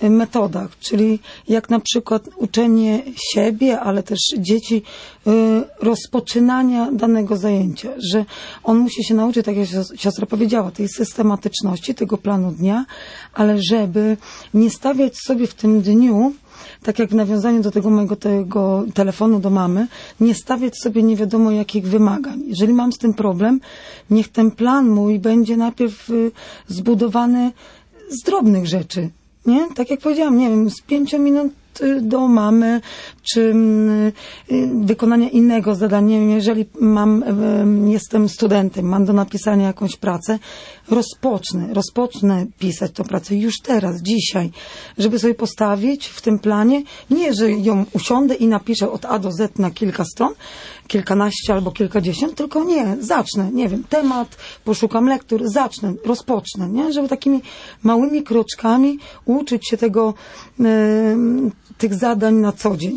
D: metodach, czyli jak na przykład uczenie siebie, ale też dzieci y, rozpoczynania danego zajęcia, że on musi się nauczyć, tak jak siostra powiedziała, tej systematyczności, tego planu dnia, ale żeby nie stawiać sobie w tym dniu, tak jak w nawiązaniu do tego mojego tego telefonu do mamy, nie stawiać sobie nie wiadomo jakich wymagań. Jeżeli mam z tym problem, niech ten plan mój będzie najpierw y, zbudowany z drobnych rzeczy. Nie? Tak jak powiedziałam, nie wiem, z pięciu minut do mamy, czy wykonania innego zadania. Jeżeli mam, jestem studentem, mam do napisania jakąś pracę, rozpocznę, rozpocznę pisać tę pracę już teraz, dzisiaj, żeby sobie postawić w tym planie, nie, że ją usiądę i napiszę od A do Z na kilka stron, kilkanaście albo kilkadziesiąt, tylko nie, zacznę, nie wiem, temat, poszukam lektur, zacznę, rozpocznę, nie? Żeby takimi małymi kroczkami uczyć się tego, e, tych zadań na co dzień.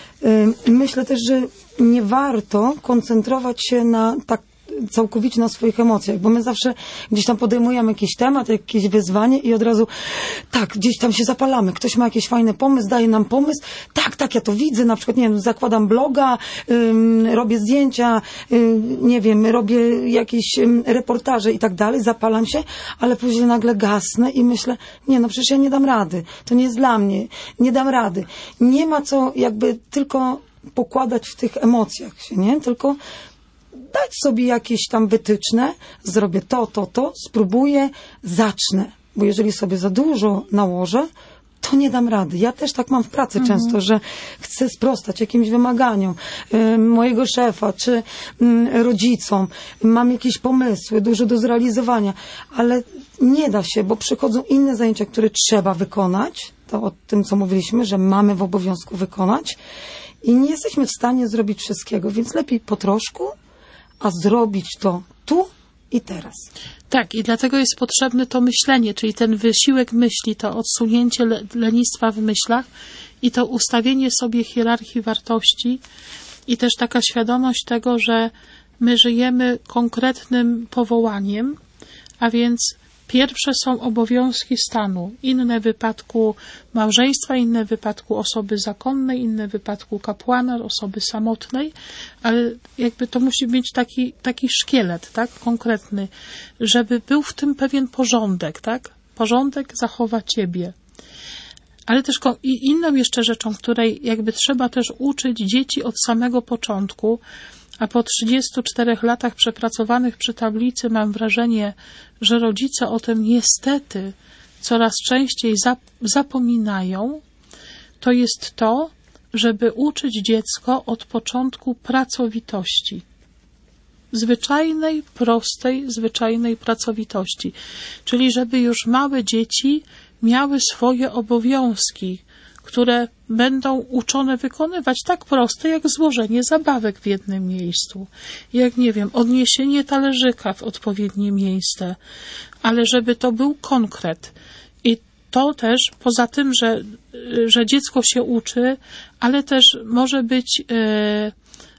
D: E, myślę też, że nie warto koncentrować się na tak całkowicie na swoich emocjach, bo my zawsze gdzieś tam podejmujemy jakiś temat, jakieś wyzwanie i od razu tak, gdzieś tam się zapalamy. Ktoś ma jakiś fajny pomysł, daje nam pomysł. Tak, tak, ja to widzę. Na przykład, nie wiem, zakładam bloga, ym, robię zdjęcia, ym, nie wiem, robię jakieś ym, reportaże i tak dalej, zapalam się, ale później nagle gasnę i myślę, nie, no przecież ja nie dam rady. To nie jest dla mnie. Nie dam rady. Nie ma co jakby tylko pokładać w tych emocjach się, nie? Tylko dać sobie jakieś tam wytyczne, zrobię to, to, to, spróbuję, zacznę. Bo jeżeli sobie za dużo nałożę, to nie dam rady. Ja też tak mam w pracy mhm. często, że chcę sprostać jakimś wymaganiom y, mojego szefa, czy y, rodzicom. Mam jakieś pomysły, dużo do zrealizowania, ale nie da się, bo przychodzą inne zajęcia, które trzeba wykonać. To o tym, co mówiliśmy, że mamy w obowiązku wykonać i nie jesteśmy w stanie zrobić wszystkiego, więc lepiej po troszku, a zrobić to tu i teraz.
C: Tak, i dlatego jest potrzebne to myślenie, czyli ten wysiłek myśli, to odsunięcie le- lenistwa w myślach i to ustawienie sobie hierarchii wartości i też taka świadomość tego, że my żyjemy konkretnym powołaniem, a więc pierwsze są obowiązki stanu, inne w wypadku małżeństwa, inne w wypadku osoby zakonnej, inne w wypadku kapłana, osoby samotnej, ale jakby to musi być taki, taki szkielet, tak, konkretny, żeby był w tym pewien porządek, tak, porządek zachowa ciebie. Ale też i inną jeszcze rzeczą, której jakby trzeba też uczyć dzieci od samego początku, a po trzydziestu czterech latach przepracowanych przy tablicy mam wrażenie, że rodzice o tym niestety coraz częściej zapominają, to jest to, żeby uczyć dziecko od początku pracowitości. Zwyczajnej, prostej, zwyczajnej pracowitości. Czyli żeby już małe dzieci miały swoje obowiązki, które będą uczone wykonywać tak proste, jak złożenie zabawek w jednym miejscu. Jak, nie wiem, odniesienie talerzyka w odpowiednie miejsce. Ale żeby to był konkret. I to też, poza tym, że, że dziecko się uczy, ale też może być e, e,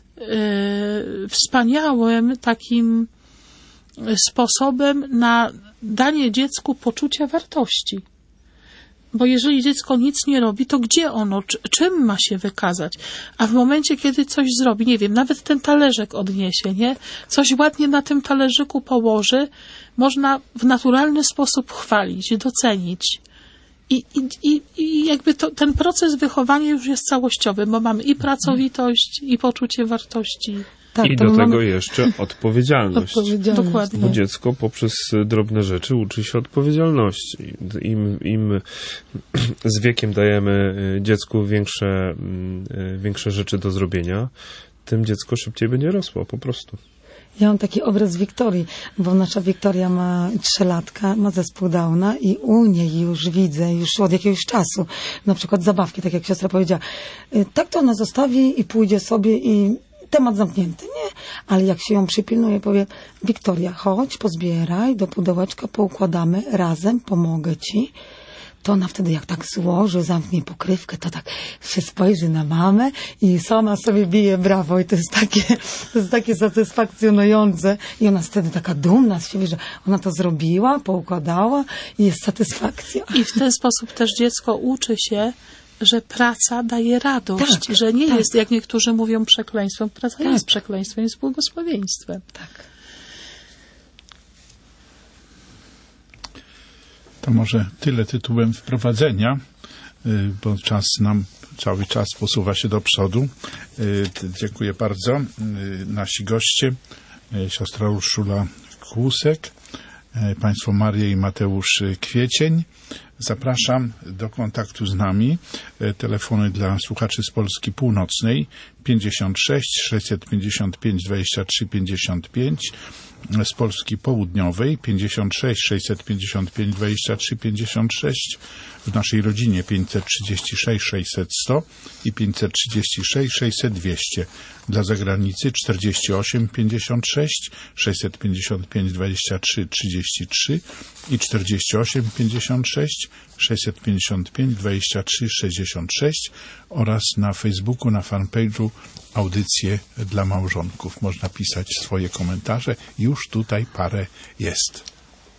C: wspaniałym takim sposobem na danie dziecku poczucia wartości. Bo jeżeli dziecko nic nie robi, to gdzie ono, czym ma się wykazać? A w momencie, kiedy coś zrobi, nie wiem, nawet ten talerzek odniesie, nie? Coś ładnie na tym talerzyku położy, można w naturalny sposób chwalić, docenić. I, i, i jakby to, ten proces wychowania już jest całościowy, bo mamy i pracowitość, i poczucie wartości.
E: Tak, I do tego mamy... jeszcze odpowiedzialność.
C: odpowiedzialność. Dokładnie.
E: Bo dziecko poprzez drobne rzeczy uczy się odpowiedzialności. Im, im z wiekiem dajemy dziecku większe, większe rzeczy do zrobienia, tym dziecko szybciej będzie rosło, po prostu.
D: Ja mam taki obraz Wiktorii, bo nasza Wiktoria ma trzylatka, ma zespół Downa i u niej już widzę, już od jakiegoś czasu, na przykład zabawki, tak jak siostra powiedziała. Tak to ona zostawi i pójdzie sobie i temat zamknięty, nie? Ale jak się ją przypilnuje, powie, Wiktoria, chodź, pozbieraj, do pudełeczka poukładamy, razem, pomogę ci. to ona wtedy jak tak złoży, zamknie pokrywkę, to tak się spojrzy na mamę i sama sobie bije brawo i to jest takie, to jest takie satysfakcjonujące i ona jest wtedy taka dumna z siebie, że ona to zrobiła, poukładała i jest satysfakcja.
C: I w ten sposób też dziecko uczy się, że praca daje radość,
D: tak,
C: że nie
D: tak.
C: jest, jak niektórzy mówią, przekleństwem. Praca
D: tak.
C: jest przekleństwem, jest błogosławieństwem.
D: Tak.
B: To może tyle tytułem wprowadzenia, bo czas nam cały czas posuwa się do przodu. Dziękuję bardzo. Nasi goście, siostra Urszula Kłusek, państwo Maria i Mateusz Kwiecień. Zapraszam do kontaktu z nami. Telefony dla słuchaczy z Polski Północnej pięćdziesiąt sześć sześćset pięćdziesiąt pięć dwadzieścia trzy pięćdziesiąt pięć, z Polski Południowej pięćdziesiąt sześć sześćset pięćdziesiąt pięć dwadzieścia trzy pięćdziesiąt sześć, w naszej rodzinie pięćset trzydzieści sześć sześćset sto i pięćset trzydzieści sześć sześćset dwieście. Dla zagranicy czterdzieści osiem pięćdziesiąt sześć sześćset pięćdziesiąt pięć dwadzieścia trzy trzydzieści trzy i czterdzieści osiem pięćdziesiąt sześć sześćset pięćdziesiąt pięć dwadzieścia trzy sześćdziesiąt sześć oraz na Facebooku, na fanpage'u Audycje dla małżonków. Można pisać swoje komentarze. Już tutaj parę jest.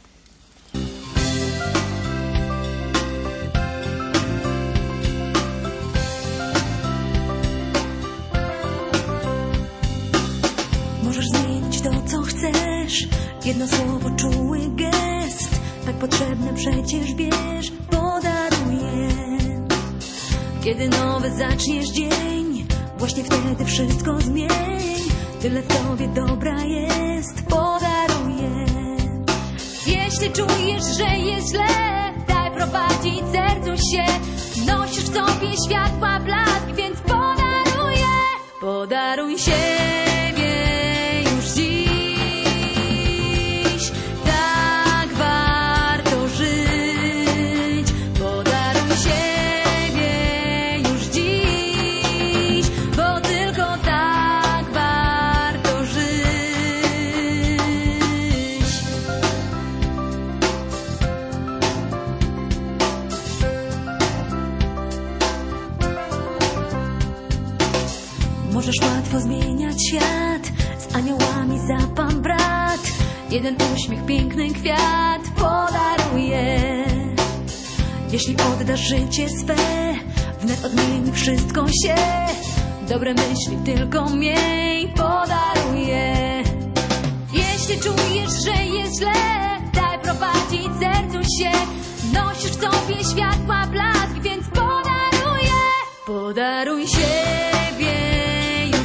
F: Możesz zmienić to, co chcesz. Jedno słowo, czuły gest. Tak potrzebne przecież, wiesz, podaruję. Kiedy nowy zaczniesz dzień, właśnie wtedy wszystko zmień. Tyle w tobie dobra jest, podaruję. Jeśli czujesz, że jest źle, daj prowadzić sercu się. Nosisz w sobie światła blask, więc podaruję. Podaruj siebie już dziś. Tak warto żyć. Podaruj siebie już dziś, bo tylko tak warto żyć. Możesz łatwo zmieniać świat, z aniołami za pan brat. Jeden uśmiech, piękny kwiat podaruje. Jeśli oddasz życie swe, wnet odmieni wszystko się. Dobre myśli tylko miej, podaruje. Jeśli czujesz, że jest źle, daj prowadzić sercu się. Nosisz w sobie światła blask, więc podaruję. Podaruj siebie już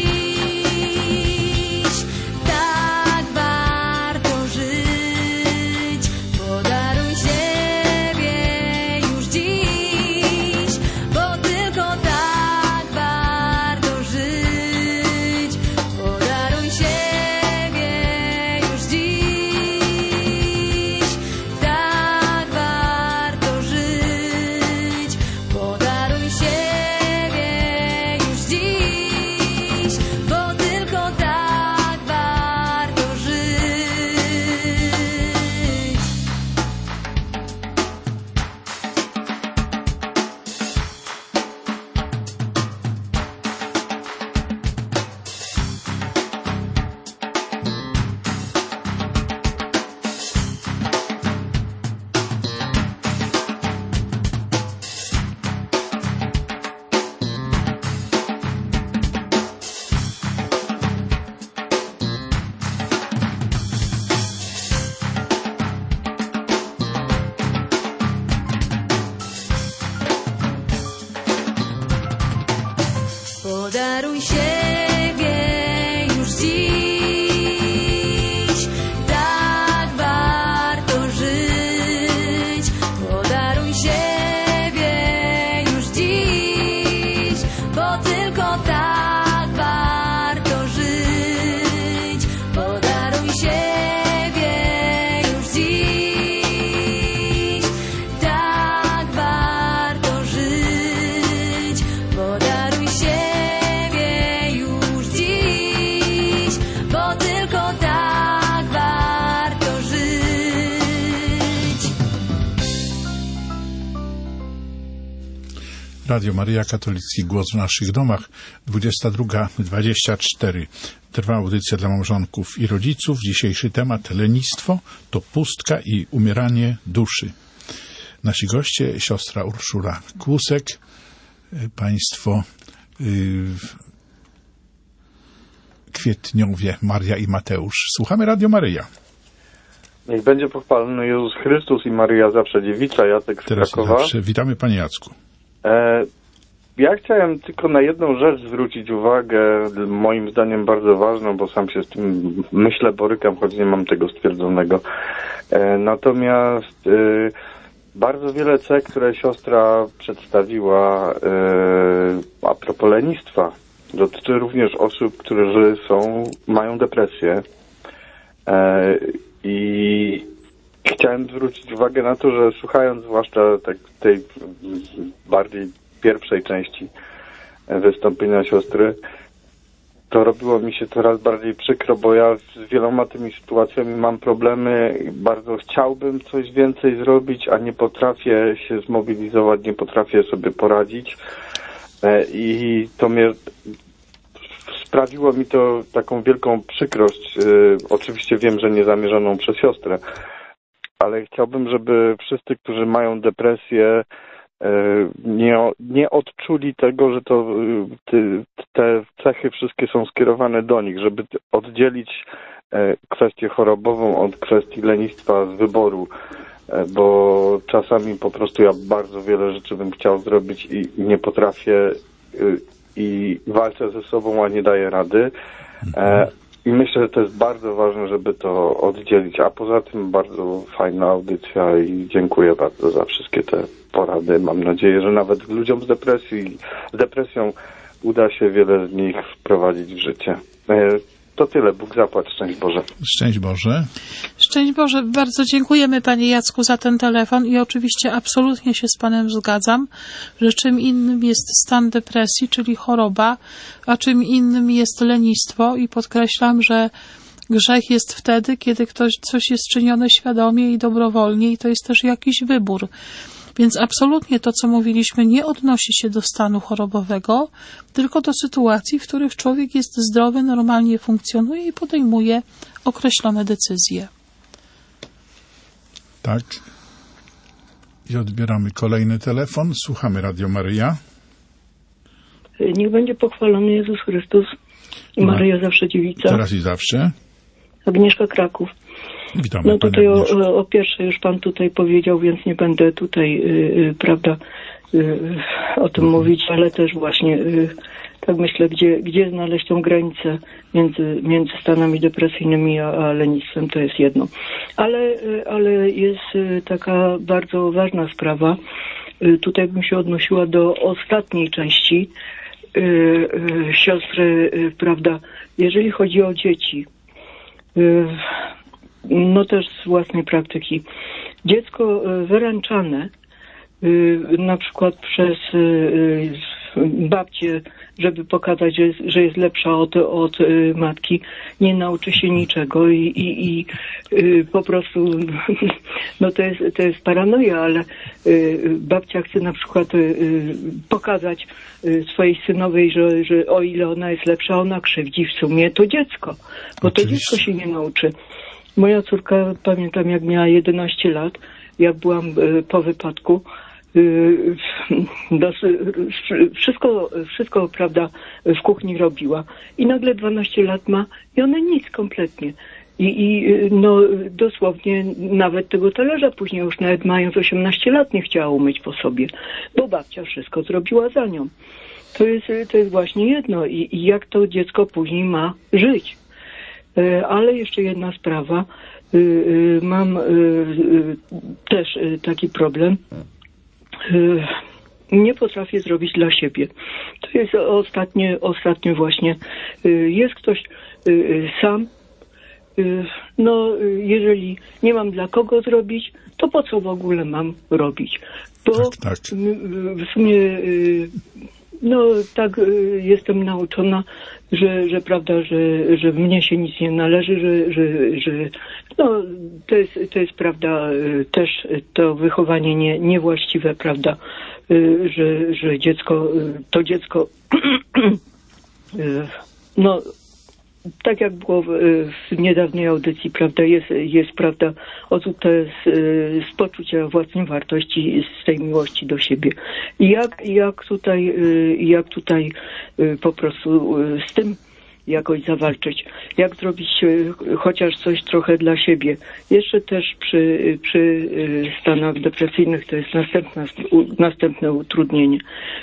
F: dziś. Tak warto żyć. Podaruj siebie już dziś, bo tylko tak warto żyć. Podaruj siebie już dziś. Tak warto żyć. Podaruj siebie już dziś, bo tylko tak warto żyć. Podaruj siebie już dziś. Tak warto żyć. Podaruj siebie już dziś, bo tylko tak warto żyć. Podaruj siebie już dziś. Tak warto żyć. Podaruj siebie
B: Radio Maryja, katolicki głos w naszych domach. dwudziesta druga dwadzieścia cztery. Trwa audycja dla małżonków i rodziców. Dzisiejszy temat: lenistwo to pustka i umieranie duszy. Nasi goście, siostra Urszula Kłusek, państwo Kwietniowie, Maria i Mateusz. Słuchamy Radio Maryja.
G: Niech będzie pochwalony Jezus Chrystus i Maryja zawsze dziewica. Jacek z
B: Teraz
G: Krakowa.
B: zawsze. Witamy, panie Jacku.
G: E, ja chciałem tylko na jedną rzecz zwrócić uwagę, moim zdaniem bardzo ważną, bo sam się z tym, myślę, borykam, choć nie mam tego stwierdzonego. E, natomiast e, bardzo wiele cech, które siostra przedstawiła e, a propos lenistwa, dotyczy również osób, którzy są, mają depresję. E, I chciałem zwrócić uwagę na to, że słuchając zwłaszcza tak tej bardziej pierwszej części wystąpienia siostry, to robiło mi się coraz bardziej przykro, bo ja z wieloma tymi sytuacjami mam problemy. Bardzo chciałbym coś więcej zrobić, a nie potrafię się zmobilizować, nie potrafię sobie poradzić. I to mnie... Sprawiło mi to taką wielką przykrość. Yy, oczywiście wiem, że niezamierzoną przez siostrę, ale chciałbym, żeby wszyscy, którzy mają depresję, yy, nie, nie odczuli tego, że to yy, ty, te cechy wszystkie są skierowane do nich, żeby oddzielić yy, kwestię chorobową od kwestii lenistwa z wyboru, yy, bo czasami po prostu ja bardzo wiele rzeczy bym chciał zrobić i, i nie potrafię yy, i walczę ze sobą, a nie daję rady. E, I myślę, że to jest bardzo ważne, żeby to oddzielić. A poza tym bardzo fajna audycja i dziękuję bardzo za wszystkie te porady. Mam nadzieję, że nawet ludziom z depresji, z depresją uda się wiele z nich wprowadzić w życie. E, to tyle. Bóg zapłać. Szczęść Boże.
B: Szczęść Boże.
C: Szczęść Boże. Bardzo dziękujemy, panie Jacku, za ten telefon i oczywiście absolutnie się z panem zgadzam, że czym innym jest stan depresji, czyli choroba, a czym innym jest lenistwo i podkreślam, że grzech jest wtedy, kiedy ktoś, coś jest czynione świadomie i dobrowolnie i to jest też jakiś wybór. Więc absolutnie to, co mówiliśmy, nie odnosi się do stanu chorobowego, tylko do sytuacji, w których człowiek jest zdrowy, normalnie funkcjonuje i podejmuje określone decyzje.
B: Tak. I odbieramy kolejny telefon. Słuchamy Radio Maryja.
H: Niech będzie pochwalony Jezus Chrystus i Maryja zawsze dziewica.
B: Teraz i zawsze.
H: Agnieszka, Kraków.
B: Witamy,
H: no tutaj o, o pierwsze już pan tutaj powiedział, więc nie będę tutaj, yy, prawda, yy, o tym mhm. mówić, ale też właśnie yy, tak myślę, gdzie, gdzie znaleźć tą granicę między, między stanami depresyjnymi a, a lenistwem, to jest jedno. Ale, yy, ale jest yy, taka bardzo ważna sprawa. Yy, tutaj bym się odnosiła do ostatniej części yy, yy, siostry, yy, prawda, jeżeli chodzi o dzieci. Yy, No też z własnej praktyki. Dziecko wyręczane na przykład przez babcię, żeby pokazać, że jest, że jest lepsza od, od matki, nie nauczy się niczego i, i, i po prostu no to jest, to jest paranoja, ale babcia chce na przykład pokazać swojej synowej, że, że o ile ona jest lepsza, ona krzywdzi w sumie to dziecko, bo to dziecko się nie nauczy. Moja córka, pamiętam, jak miała jedenaście lat, jak byłam po wypadku, wszystko, wszystko, prawda, w kuchni robiła. I nagle dwanaście lat ma i ona nic kompletnie. I, i no dosłownie nawet tego talerza później już nawet mając osiemnaście lat nie chciała umyć po sobie, bo babcia wszystko zrobiła za nią. To jest, to jest właśnie jedno. I, i jak to dziecko później ma żyć. Ale jeszcze jedna sprawa. Mam też taki problem. Nie potrafię zrobić dla siebie. To jest ostatnie, ostatnio właśnie. Jest ktoś sam. No, jeżeli nie mam dla kogo zrobić, to po co w ogóle mam robić? Bo
B: tak, tak.
H: w sumie no tak jestem nauczona, że, że prawda, że, że mnie się nic nie należy, że, że, że No, to jest, to jest prawda, y, też to wychowanie nie, niewłaściwe, prawda, y, że, że dziecko, y, to dziecko, y, no, tak jak było w, w niedawnej audycji, prawda, jest, jest prawda, odzute z, z poczucia własnej wartości, z tej miłości do siebie. I jak, jak tutaj, jak tutaj po prostu z tym jakoś zawalczyć, jak zrobić chociaż coś trochę dla siebie. Jeszcze też przy, przy stanach depresyjnych to jest następna, następne utrudnienie.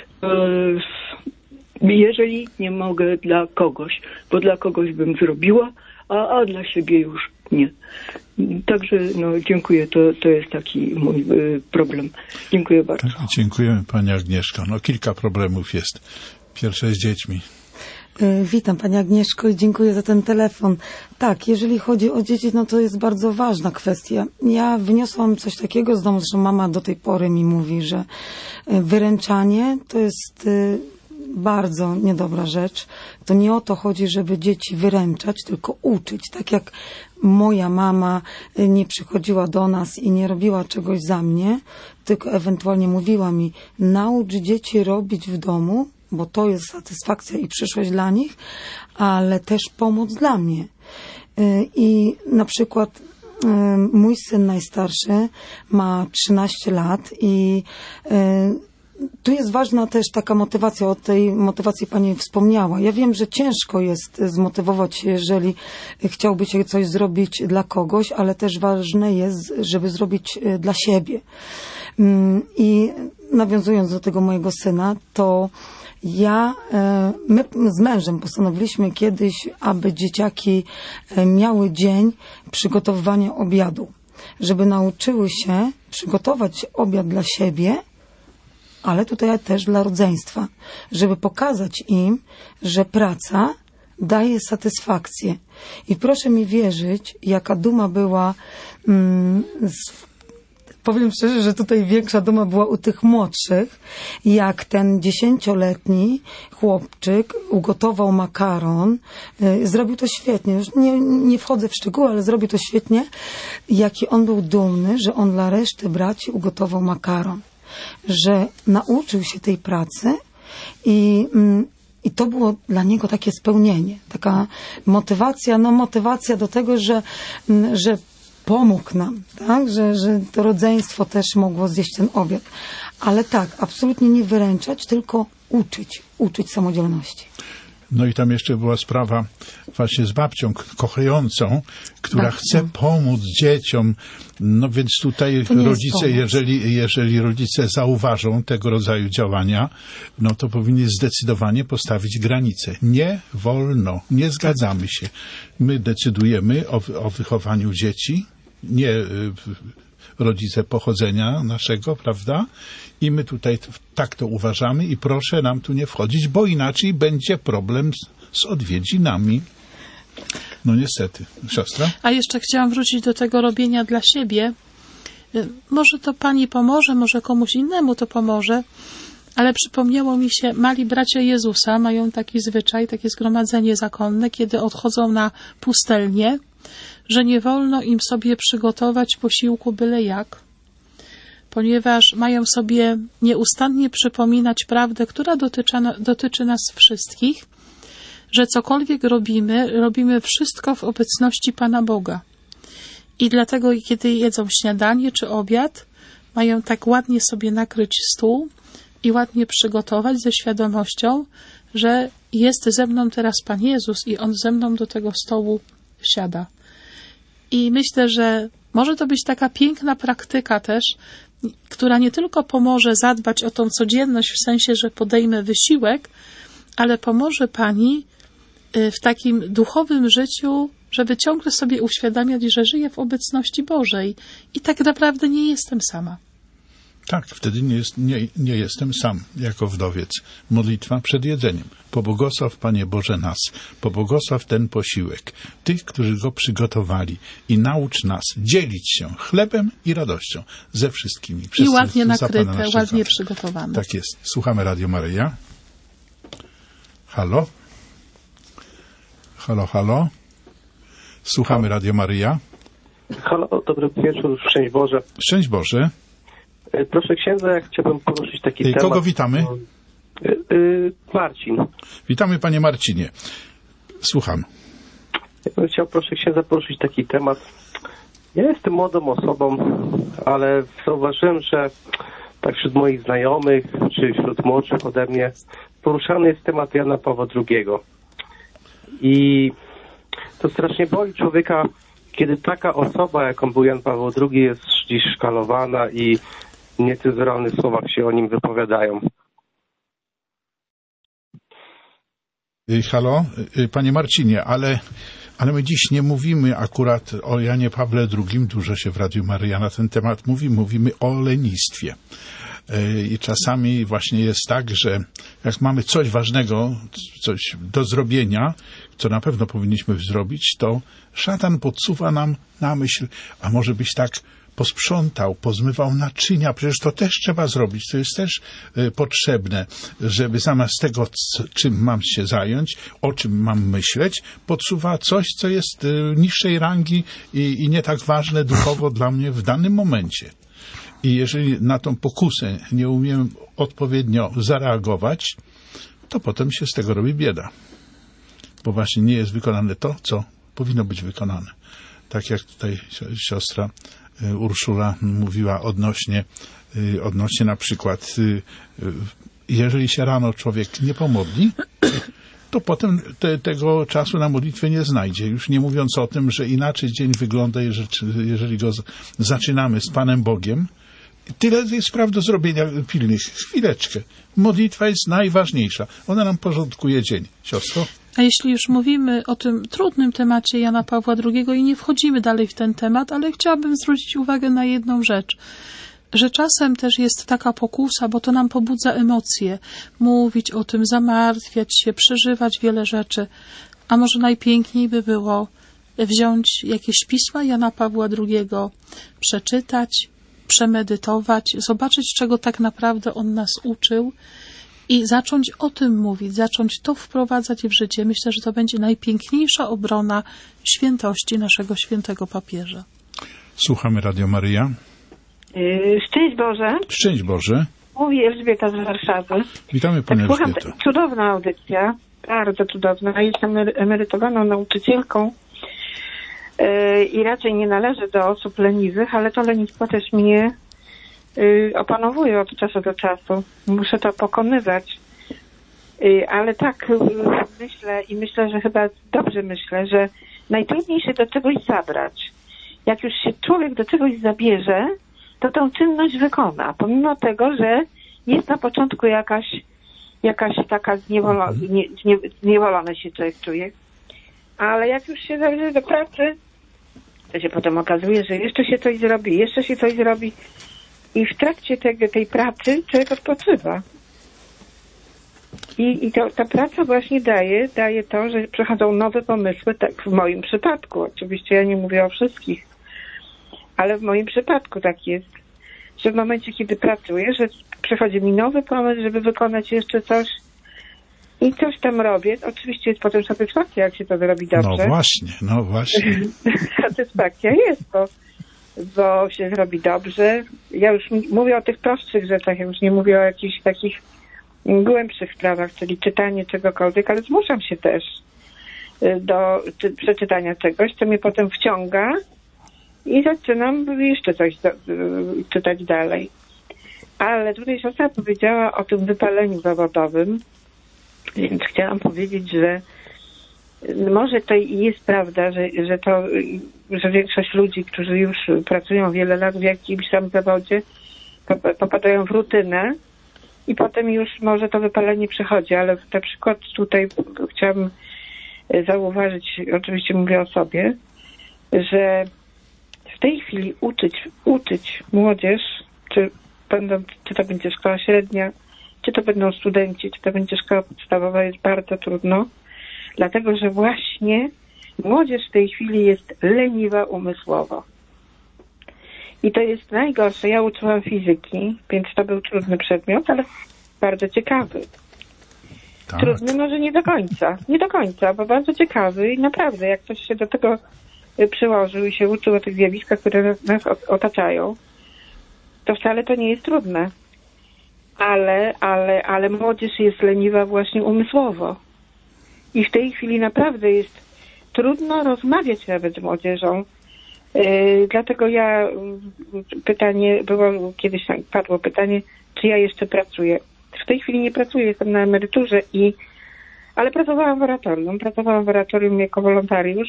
H: Jeżeli nie mogę dla kogoś, bo dla kogoś bym zrobiła, a, a dla siebie już nie. Także no, dziękuję, to, to jest taki mój y, problem. Dziękuję bardzo.
B: Tak, dziękujemy Pani Agnieszko. No kilka problemów jest. Pierwsze z dziećmi.
D: Witam Pani Agnieszko i dziękuję za ten telefon. Tak, jeżeli chodzi o dzieci, no to jest bardzo ważna kwestia. Ja wyniosłam coś takiego z domu, że mama do tej pory mi mówi, że wyręczanie to jest bardzo niedobra rzecz. To nie o to chodzi, żeby dzieci wyręczać, tylko uczyć. Tak jak moja mama nie przychodziła do nas i nie robiła czegoś za mnie, tylko ewentualnie mówiła mi, naucz dzieci robić w domu, bo to jest satysfakcja i przyszłość dla nich, ale też pomoc dla mnie. I na przykład mój syn najstarszy ma trzynaście lat i tu jest ważna też taka motywacja, o tej motywacji Pani wspomniała. Ja wiem, że ciężko jest zmotywować się, jeżeli chciałby się coś zrobić dla kogoś, ale też ważne jest, żeby zrobić dla siebie. I nawiązując do tego mojego syna, to ja, my z mężem postanowiliśmy kiedyś, aby dzieciaki miały dzień przygotowywania obiadu, żeby nauczyły się przygotować obiad dla siebie, ale tutaj też dla rodzeństwa, żeby pokazać im, że praca daje satysfakcję. I proszę mi wierzyć, jaka duma była, mm, z, powiem szczerze, że tutaj większa duma była u tych młodszych, jak ten dziesięcioletni chłopczyk ugotował makaron, y, zrobił to świetnie, już nie, nie wchodzę w szczegóły, ale zrobił to świetnie, jaki on był dumny, że on dla reszty braci ugotował makaron, że nauczył się tej pracy i, i to było dla niego takie spełnienie, taka motywacja, no motywacja do tego, że, że pomógł nam, tak? Że, że to rodzeństwo też mogło zjeść ten obiad. Ale tak, absolutnie nie wyręczać, tylko uczyć, uczyć samodzielności.
B: No i tam jeszcze była sprawa właśnie z babcią kochającą, która Babcia. chce pomóc dzieciom. No więc tutaj rodzice, jeżeli, jeżeli rodzice zauważą tego rodzaju działania, no to powinni zdecydowanie postawić granice. Nie wolno, nie zgadzamy się. My decydujemy o, o wychowaniu dzieci, nie rodzice pochodzenia naszego, prawda? I my tutaj tak to uważamy i proszę nam tu nie wchodzić, bo inaczej będzie problem z, z odwiedzinami. No niestety. Siostra?
C: A jeszcze chciałam wrócić do tego robienia dla siebie. Może to Pani pomoże, może komuś innemu to pomoże, ale przypomniało mi się, mali bracia Jezusa mają taki zwyczaj, takie zgromadzenie zakonne, kiedy odchodzą na pustelnię, że nie wolno im sobie przygotować posiłku byle jak, ponieważ mają sobie nieustannie przypominać prawdę, która dotyczy, dotyczy nas wszystkich, że cokolwiek robimy, robimy wszystko w obecności Pana Boga. I dlatego, kiedy jedzą śniadanie czy obiad, mają tak ładnie sobie nakryć stół i ładnie przygotować ze świadomością, że jest ze mną teraz Pan Jezus i On ze mną do tego stołu siada. I myślę, że może to być taka piękna praktyka też, która nie tylko pomoże zadbać o tą codzienność w sensie, że podejmę wysiłek, ale pomoże Pani w takim duchowym życiu, żeby ciągle sobie uświadamiać, że żyję w obecności Bożej i tak naprawdę nie jestem sama.
B: Tak, wtedy nie, jest, nie, nie jestem sam, jako wdowiec. Modlitwa przed jedzeniem. Pobłogosław, Panie Boże, nas. Pobłogosław ten posiłek. Tych, którzy go przygotowali. I naucz nas dzielić się chlebem i radością ze wszystkimi.
C: I ładnie nakryte, ładnie przygotowane.
B: Tak jest. Słuchamy Radio Maryja. Halo? Halo, halo? Słuchamy Radio Maryja.
I: Halo, dobry wieczór, szczęść Boże.
B: Szczęść Boże.
I: Proszę księdza, ja chciałbym poruszyć taki
B: Kogo
I: temat.
B: Kogo witamy?
I: Marcin.
B: Witamy, panie Marcinie. Słucham.
I: Ja bym chciał, proszę księdza, poruszyć taki temat. Ja jestem młodą osobą, ale zauważyłem, że tak wśród moich znajomych, czy wśród młodszych ode mnie, poruszany jest temat Jana Pawła drugiego. I to strasznie boli człowieka, kiedy taka osoba, jaką był Jan Paweł drugi, jest dziś szkalowana i w niecenzuralnych słowach się o nim wypowiadają.
B: Halo, panie Marcinie, ale, ale my dziś nie mówimy akurat o Janie Pawle drugim, dużo się w Radiu Maryja na ten temat mówi, mówimy o lenistwie. I czasami właśnie jest tak, że jak mamy coś ważnego, coś do zrobienia, co na pewno powinniśmy zrobić, to szatan podsuwa nam na myśl, a może byś tak posprzątał, pozmywał naczynia, przecież to też trzeba zrobić, to jest też y, potrzebne, żeby zamiast tego, c- czym mam się zająć, o czym mam myśleć, podsuwa coś, co jest y, niższej rangi i, i nie tak ważne duchowo dla mnie w danym momencie. I jeżeli na tą pokusę nie umiem odpowiednio zareagować, to potem się z tego robi bieda. Bo właśnie nie jest wykonane to, co powinno być wykonane. Tak jak tutaj siostra Urszula mówiła odnośnie, odnośnie na przykład, jeżeli się rano człowiek nie pomodli, to potem te, tego czasu na modlitwę nie znajdzie. Już nie mówiąc o tym, że inaczej dzień wygląda, jeżeli, jeżeli go z, zaczynamy z Panem Bogiem. Tyle jest spraw do zrobienia pilnych. Chwileczkę. Modlitwa jest najważniejsza. Ona nam porządkuje dzień. Siostro?
C: A jeśli już mówimy o tym trudnym temacie Jana Pawła drugiego i nie wchodzimy dalej w ten temat, ale chciałabym zwrócić uwagę na jedną rzecz, że czasem też jest taka pokusa, bo to nam pobudza emocje, mówić o tym, zamartwiać się, przeżywać wiele rzeczy, a może najpiękniej by było wziąć jakieś pisma Jana Pawła drugiego, przeczytać, przemedytować, zobaczyć, czego tak naprawdę on nas uczył i zacząć o tym mówić, zacząć to wprowadzać w życie. Myślę, że to będzie najpiękniejsza obrona świętości naszego świętego papieża.
B: Słuchamy Radio Maryja.
J: Szczęść Boże.
B: Szczęść Boże.
J: Mówi Elżbieta z Warszawy.
B: Witamy Panią
J: Słucham,
B: Elżbieto.
J: Cudowna audycja, bardzo cudowna. Jestem emerytowaną nauczycielką yy, i raczej nie należę do osób leniwych, ale to lenistwo też mnie yy, opanowuje od czasu do czasu. Muszę to pokonywać. Yy, ale tak yy, myślę i myślę, że chyba dobrze myślę, że najtrudniej się do czegoś zabrać. Jak już się człowiek do czegoś zabierze, to tę czynność wykona, pomimo tego, że jest na początku jakaś, jakaś taka zniewolona, nie, nie, zniewolony się człowiek czuje, ale jak już się zabierze do pracy, to się potem okazuje, że jeszcze się coś zrobi, jeszcze się coś zrobi i w trakcie tego, tej pracy człowiek odpoczywa. I, i to, ta praca właśnie daje, daje to, że przychodzą nowe pomysły, tak w moim przypadku, oczywiście ja nie mówię o wszystkich, ale w moim przypadku tak jest, że w momencie, kiedy pracuję, że przychodzi mi nowy pomysł, żeby wykonać jeszcze coś i coś tam robię. Oczywiście jest potem satysfakcja, jak się to zrobi dobrze.
B: No właśnie, no właśnie.
J: Satysfakcja jest, bo, bo się zrobi dobrze. Ja już mówię o tych prostszych rzeczach, ja już nie mówię o jakichś takich głębszych sprawach, czyli czytanie czegokolwiek, ale zmuszam się też do czy, przeczytania czegoś, co mnie potem wciąga i zaczynam jeszcze coś do, czytać dalej. Ale tutaj siostra powiedziała o tym wypaleniu zawodowym, więc chciałam powiedzieć, że może to jest prawda, że, że to, że większość ludzi, którzy już pracują wiele lat w jakimś tam zawodzie, popadają w rutynę i potem już może to wypalenie przychodzi, ale na przykład tutaj chciałam zauważyć, oczywiście mówię o sobie, że w tej chwili uczyć, uczyć młodzież, czy, będą, czy to będzie szkoła średnia, czy to będą studenci, czy to będzie szkoła podstawowa, jest bardzo trudno, dlatego że właśnie młodzież w tej chwili jest leniwa umysłowo. I to jest najgorsze. Ja uczyłam fizyki, więc to był trudny przedmiot, ale bardzo ciekawy. Tak. Trudny może nie do końca. Nie do końca, bo bardzo ciekawy i naprawdę jak ktoś się do tego przyłożył i się uczył o tych zjawiskach, które nas, nas otaczają, to wcale to nie jest trudne. Ale, ale, ale młodzież jest leniwa właśnie umysłowo. I w tej chwili naprawdę jest trudno rozmawiać nawet z młodzieżą. Yy, dlatego ja, pytanie, było kiedyś padło pytanie, czy ja jeszcze pracuję. W tej chwili nie pracuję, jestem na emeryturze, i, ale pracowałam w oratorium. Pracowałam w oratorium jako wolontariusz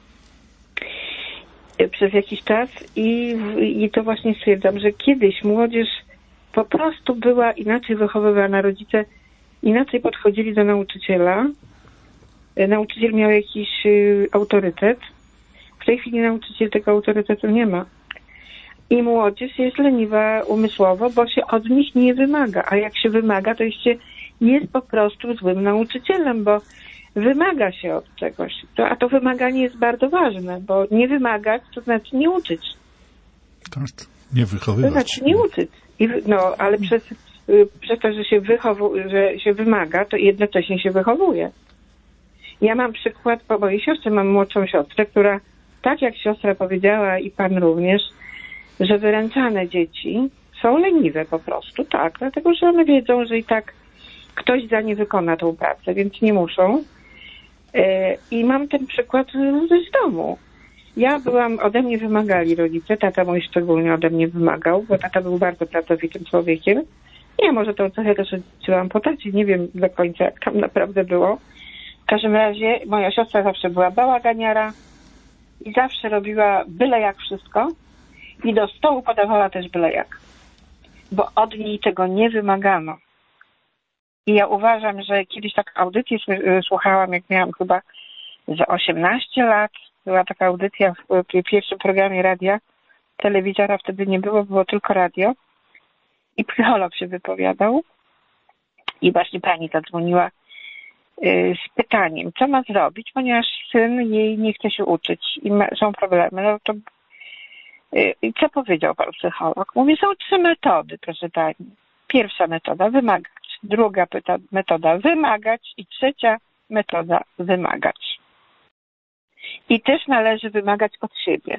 J: przez jakiś czas i, i to właśnie stwierdzam, że kiedyś młodzież po prostu była inaczej wychowywana. Rodzice inaczej podchodzili do nauczyciela. Nauczyciel miał jakiś y, autorytet. W tej chwili nauczyciel tego autorytetu nie ma. I młodzież jest leniwa umysłowo, bo się od nich nie wymaga. A jak się wymaga, to jeszcze jest po prostu złym nauczycielem, bo wymaga się od czegoś. To, a to wymaganie jest bardzo ważne, bo nie wymagać to znaczy nie uczyć.
B: Tak, nie wychowywać.
J: To znaczy nie uczyć. I, no, ale przez, y, przez to, że się, wychowu, że się wymaga, to jednocześnie się wychowuje. Ja mam przykład po mojej siostrze, mam młodszą siostrę, która, tak jak siostra powiedziała i pan również, że wyręczane dzieci są leniwe po prostu, tak, dlatego że one wiedzą, że i tak ktoś za nie wykona tą pracę, więc nie muszą. I mam ten przykład z domu. Ja byłam, ode mnie wymagali rodzice, tata mój szczególnie ode mnie wymagał, bo tata był bardzo pracowitym człowiekiem. Ja może tą cechę też odczułam po tacie, nie wiem do końca, jak tam naprawdę było. W każdym razie moja siostra zawsze była bałaganiara i zawsze robiła byle jak wszystko i do stołu podawała też byle jak, bo od niej tego nie wymagano. I ja uważam, że kiedyś taką audycję słuchałam, jak miałam chyba za osiemnaście lat. Była taka audycja w pierwszym programie radia. Telewizora wtedy nie było, było tylko radio. I psycholog się wypowiadał. I właśnie pani zadzwoniła z pytaniem, co ma zrobić, ponieważ syn jej nie chce się uczyć i ma, są problemy. No to, i co powiedział pan psycholog? Mówi, są trzy metody, proszę pani. Pierwsza metoda, wymagać. Druga metoda, wymagać. I trzecia metoda, wymagać. I też należy wymagać od siebie.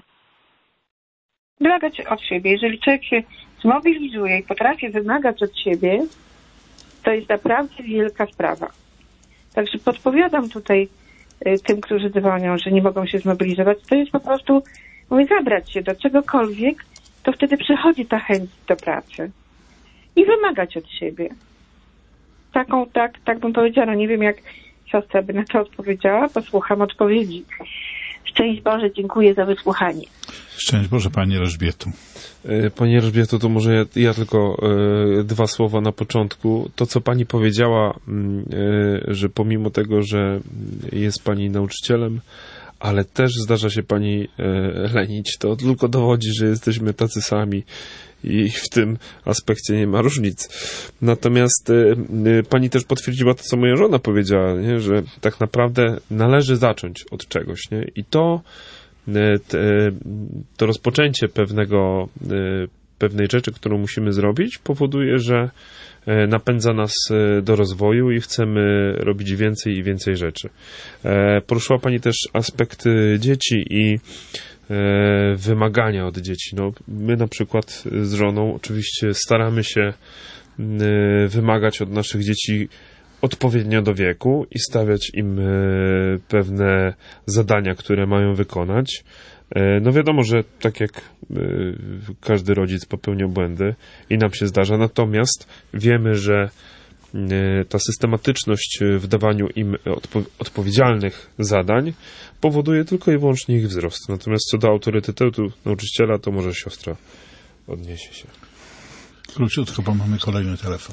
J: Wymagać od siebie. Jeżeli człowiek się zmobilizuje i potrafi wymagać od siebie, to jest naprawdę wielka sprawa. Także podpowiadam tutaj y, tym, którzy dzwonią, że nie mogą się zmobilizować. To jest po prostu, mówię, zabrać się do czegokolwiek, to wtedy przychodzi ta chęć do pracy. I wymagać od siebie. Taką, tak, tak bym powiedziała, nie wiem jak siostra by na to odpowiedziała, posłucham odpowiedzi. Szczęść Boże, dziękuję za wysłuchanie.
B: Szczęść Boże, Pani Elżbietu.
E: Pani Elżbieto, to może ja, ja tylko e, dwa słowa na początku. To, co Pani powiedziała, e, że pomimo tego, że jest Pani nauczycielem, ale też zdarza się Pani e, lenić, to tylko dowodzi, że jesteśmy tacy sami i w tym aspekcie nie ma różnic. Natomiast e, Pani też potwierdziła to, co moja żona powiedziała, nie? Że tak naprawdę należy zacząć od czegoś, nie? I to to rozpoczęcie pewnego, pewnej rzeczy, którą musimy zrobić, powoduje, że napędza nas do rozwoju i chcemy robić więcej i więcej rzeczy. Poruszyła Pani też aspekty dzieci i wymagania od dzieci. No, my na przykład z żoną oczywiście staramy się wymagać od naszych dzieci odpowiednio do wieku i stawiać im pewne zadania, które mają wykonać. No wiadomo, że tak jak każdy rodzic popełnia błędy i nam się zdarza, natomiast wiemy, że ta systematyczność w dawaniu im odpo- odpowiedzialnych zadań powoduje tylko i wyłącznie ich wzrost. Natomiast co do autorytetu nauczyciela, to może siostra odniesie się.
B: Króciutko, bo mamy kolejny telefon.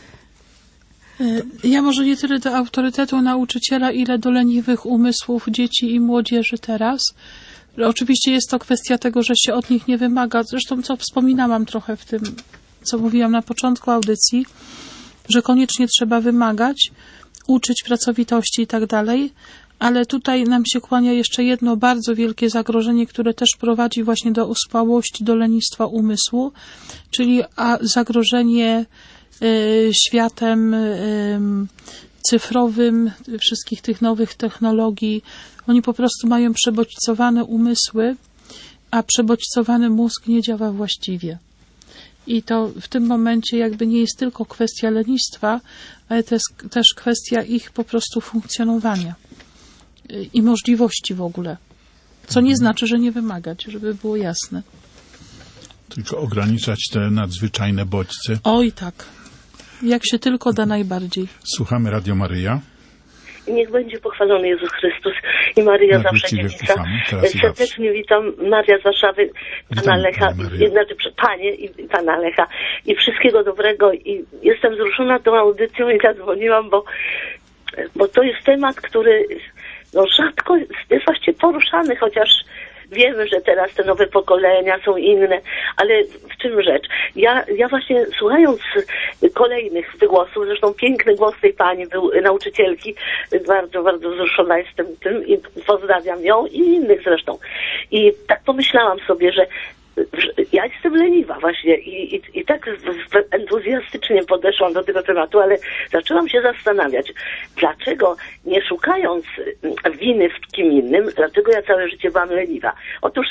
C: Ja może nie tyle do autorytetu nauczyciela, ile do leniwych umysłów dzieci i młodzieży teraz. Oczywiście jest to kwestia tego, że się od nich nie wymaga. Zresztą, co wspominałam trochę w tym, co mówiłam na początku audycji, że koniecznie trzeba wymagać, uczyć pracowitości i tak dalej, ale tutaj nam się kłania jeszcze jedno bardzo wielkie zagrożenie, które też prowadzi właśnie do ospałości, do lenistwa umysłu, czyli a zagrożenie y, światem y, cyfrowym, wszystkich tych nowych technologii. Oni po prostu mają przebodźcowane umysły, a przebodźcowany mózg nie działa właściwie. I to w tym momencie jakby nie jest tylko kwestia lenistwa, ale to jest też kwestia ich po prostu funkcjonowania i możliwości w ogóle. Co nie znaczy, że nie wymagać, żeby było jasne.
B: Tylko ograniczać te nadzwyczajne bodźce.
C: Oj tak. Jak się tylko da najbardziej.
B: Słuchamy Radio Maryja.
K: I niech będzie pochwalony Jezus Chrystus i Maryja zawsze dziewica. Serdecznie witam Maria z Warszawy, pana Lecha, i, znaczy Panie i, i pana Lecha i wszystkiego dobrego. I jestem wzruszona tą audycją i zadzwoniłam, bo, bo to jest temat, który no, rzadko jest właściwie poruszany, chociaż wiemy, że teraz te nowe pokolenia są inne, ale w czym rzecz? Ja, ja właśnie słuchając kolejnych wygłosów, zresztą piękny głos tej pani był nauczycielki, bardzo, bardzo wzruszona jestem tym i pozdrawiam ją i innych zresztą. I tak pomyślałam sobie, że ja jestem leniwa właśnie i, i, i tak entuzjastycznie podeszłam do tego tematu, ale zaczęłam się zastanawiać, dlaczego nie szukając winy w kim innym, dlaczego ja całe życie byłam leniwa. Otóż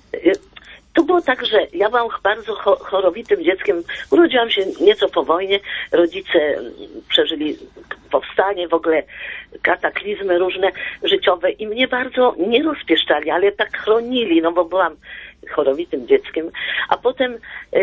K: to było tak, że ja byłam bardzo chorowitym dzieckiem, urodziłam się nieco po wojnie, rodzice przeżyli powstanie, w ogóle kataklizmy różne życiowe i mnie bardzo nie rozpieszczali, ale tak chronili, no bo byłam chorowitym dzieckiem, a potem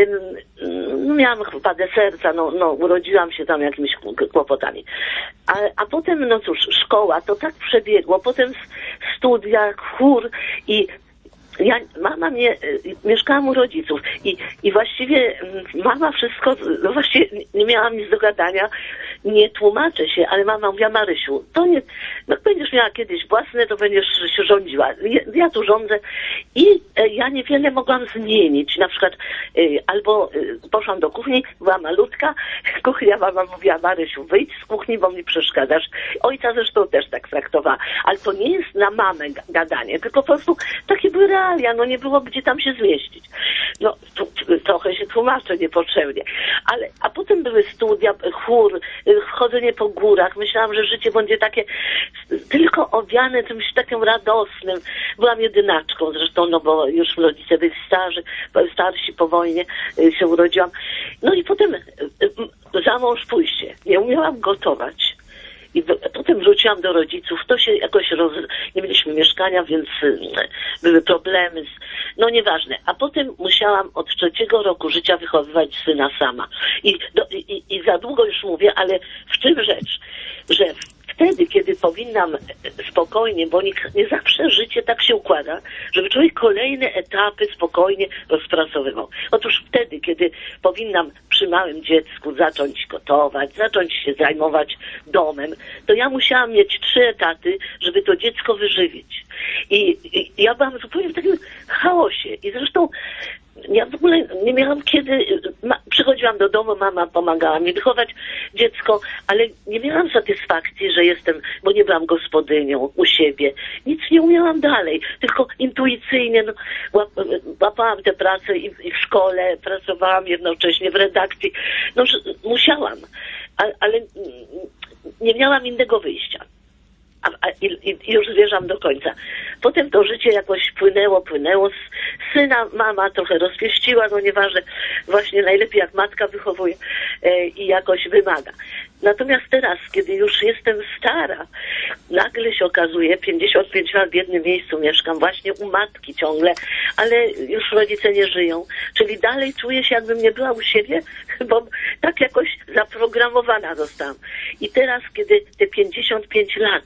K: no, miałam wadę serca, no, no urodziłam się tam jakimiś kłopotami. A, a potem, no cóż, szkoła, to tak przebiegło, potem studia, chór i ja, mama mnie, mieszkałam u rodziców i, i właściwie mama wszystko, no właściwie nie miałam nic do gadania, nie tłumaczę się, ale mama mówiła, Marysiu, to nie, no będziesz miała kiedyś własne, to będziesz się rządziła. Ja, ja tu rządzę i e, ja niewiele mogłam zmienić, na przykład e, albo e, poszłam do kuchni, była malutka, kuchnia, mama mówiła, Marysiu, wyjdź z kuchni, bo mi przeszkadzasz. Ojca zresztą też tak traktowała, ale to nie jest na mamę gadanie, tylko po prostu takie były realia, no nie było gdzie tam się zmieścić. No tu, tu, trochę się tłumaczę niepotrzebnie, ale, a potem były studia, chór, chodzenie po górach. Myślałam, że życie będzie takie tylko owiane czymś takim radosnym. Byłam jedynaczką zresztą, no bo już rodzice byli starzy, starsi po wojnie się urodziłam. No i potem za mąż pójście. Nie umiałam gotować. I potem wróciłam do rodziców, to się jakoś roz... nie mieliśmy mieszkania, więc były problemy, no nieważne. A potem musiałam od trzeciego roku życia wychowywać syna sama. I, do, i, i za długo już mówię, ale w czym rzecz? Że wtedy, kiedy powinnam spokojnie, bo nie, nie zawsze życie tak się układa, żeby człowiek kolejne etapy spokojnie rozpracowywał. Otóż wtedy, kiedy powinnam przy małym dziecku zacząć gotować, zacząć się zajmować domem, to ja musiałam mieć trzy etaty, żeby to dziecko wyżywić. I, i ja byłam zupełnie w takim chaosie. I zresztą ja w ogóle nie miałam kiedy, ma, przychodziłam do domu, mama pomagała mi wychować dziecko, ale nie miałam satysfakcji, że jestem, bo nie byłam gospodynią u siebie. Nic nie umiałam dalej, tylko intuicyjnie no, łap, łapałam tę pracę i, i w szkole, pracowałam jednocześnie w redakcji. No, musiałam, a, ale nie miałam innego wyjścia. A, a, i, i już zwierzam do końca. Potem to życie jakoś płynęło, płynęło. Syna mama trochę rozpieściła, no nieważne, właśnie najlepiej jak matka wychowuje e, i jakoś wymaga. Natomiast teraz, kiedy już jestem stara, nagle się okazuje, pięćdziesiąt pięć lat w jednym miejscu mieszkam, właśnie u matki ciągle, ale już rodzice nie żyją. Czyli dalej czuję się, jakbym nie była u siebie, bo tak jakoś zaprogramowana zostałam. I teraz, kiedy te pięćdziesiąt pięć lat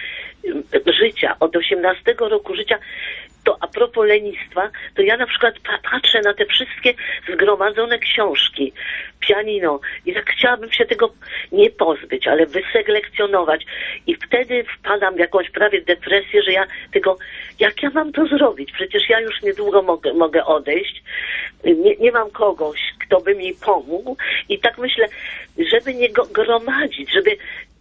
K: życia, od osiemnastego roku życia, to a propos lenistwa, to ja na przykład patrzę na te wszystkie zgromadzone książki, pianino i tak chciałabym się tego nie pozbyć, ale wyselekcjonować i wtedy wpadam w jakąś prawie depresję, że ja tego, jak ja mam to zrobić? Przecież ja już niedługo mogę, mogę odejść, nie, nie mam kogoś, kto by mi pomógł i tak myślę, żeby nie gromadzić, żeby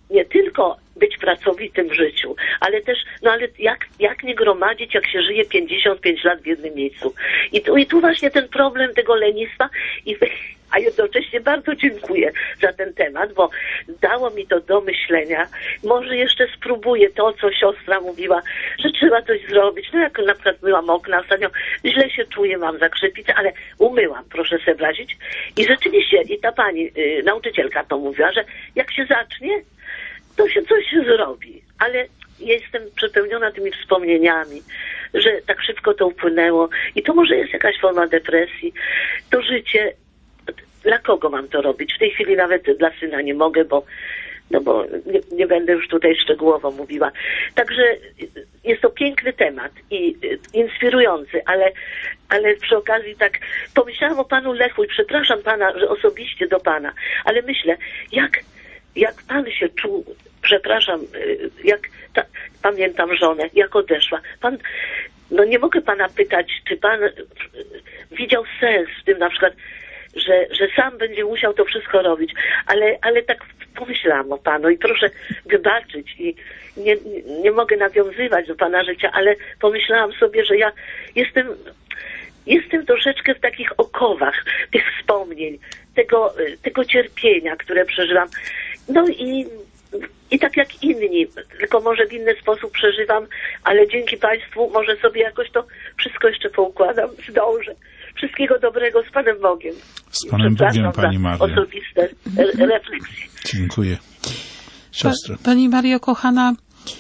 K: nie tylko być pracowitym w życiu, ale też, no ale jak, jak nie gromadzić, jak się żyje pięćdziesiąt pięć lat w jednym miejscu. I tu, i tu właśnie ten problem tego lenistwa, i, a jednocześnie bardzo dziękuję za ten temat, bo dało mi to do myślenia. Może jeszcze spróbuję to, co siostra mówiła, że trzeba coś zrobić. No jak na przykład myłam okna ostatnio, źle się czuję, mam zakrzepicę, ale umyłam, proszę sobie wyobrazić. I rzeczywiście, i ta pani, y, nauczycielka to mówiła, że jak się zacznie, to się coś zrobi, ale jestem przepełniona tymi wspomnieniami, że tak szybko to upłynęło i to może jest jakaś forma depresji. To życie, dla kogo mam to robić? W tej chwili nawet dla syna nie mogę, bo no bo nie, nie będę już tutaj szczegółowo mówiła. Także jest to piękny temat i inspirujący, ale, ale przy okazji tak pomyślałam o panu Lechu i przepraszam pana, że osobiście do pana, ale myślę, jak jak pan się czuł, przepraszam, jak ta, pamiętam żonę, jak odeszła. Pan, no nie mogę pana pytać, czy pan widział sens w tym na przykład, że, że sam będzie musiał to wszystko robić, ale, ale tak pomyślałam o panu i proszę wybaczyć i nie, nie, nie mogę nawiązywać do pana życia, ale pomyślałam sobie, że ja jestem, jestem troszeczkę w takich okowach tych wspomnień, tego, tego cierpienia, które przeżyłam. No i, i tak jak inni, tylko może w inny sposób przeżywam, ale dzięki państwu może sobie jakoś to wszystko jeszcze poukładam, zdążę. Wszystkiego dobrego z Panem Bogiem.
B: Z Panem Bogiem, Pani Mario.
K: Osobiste re- refleksje.
B: Dziękuję. Siostro.
C: Pa, Pani Mario, kochana,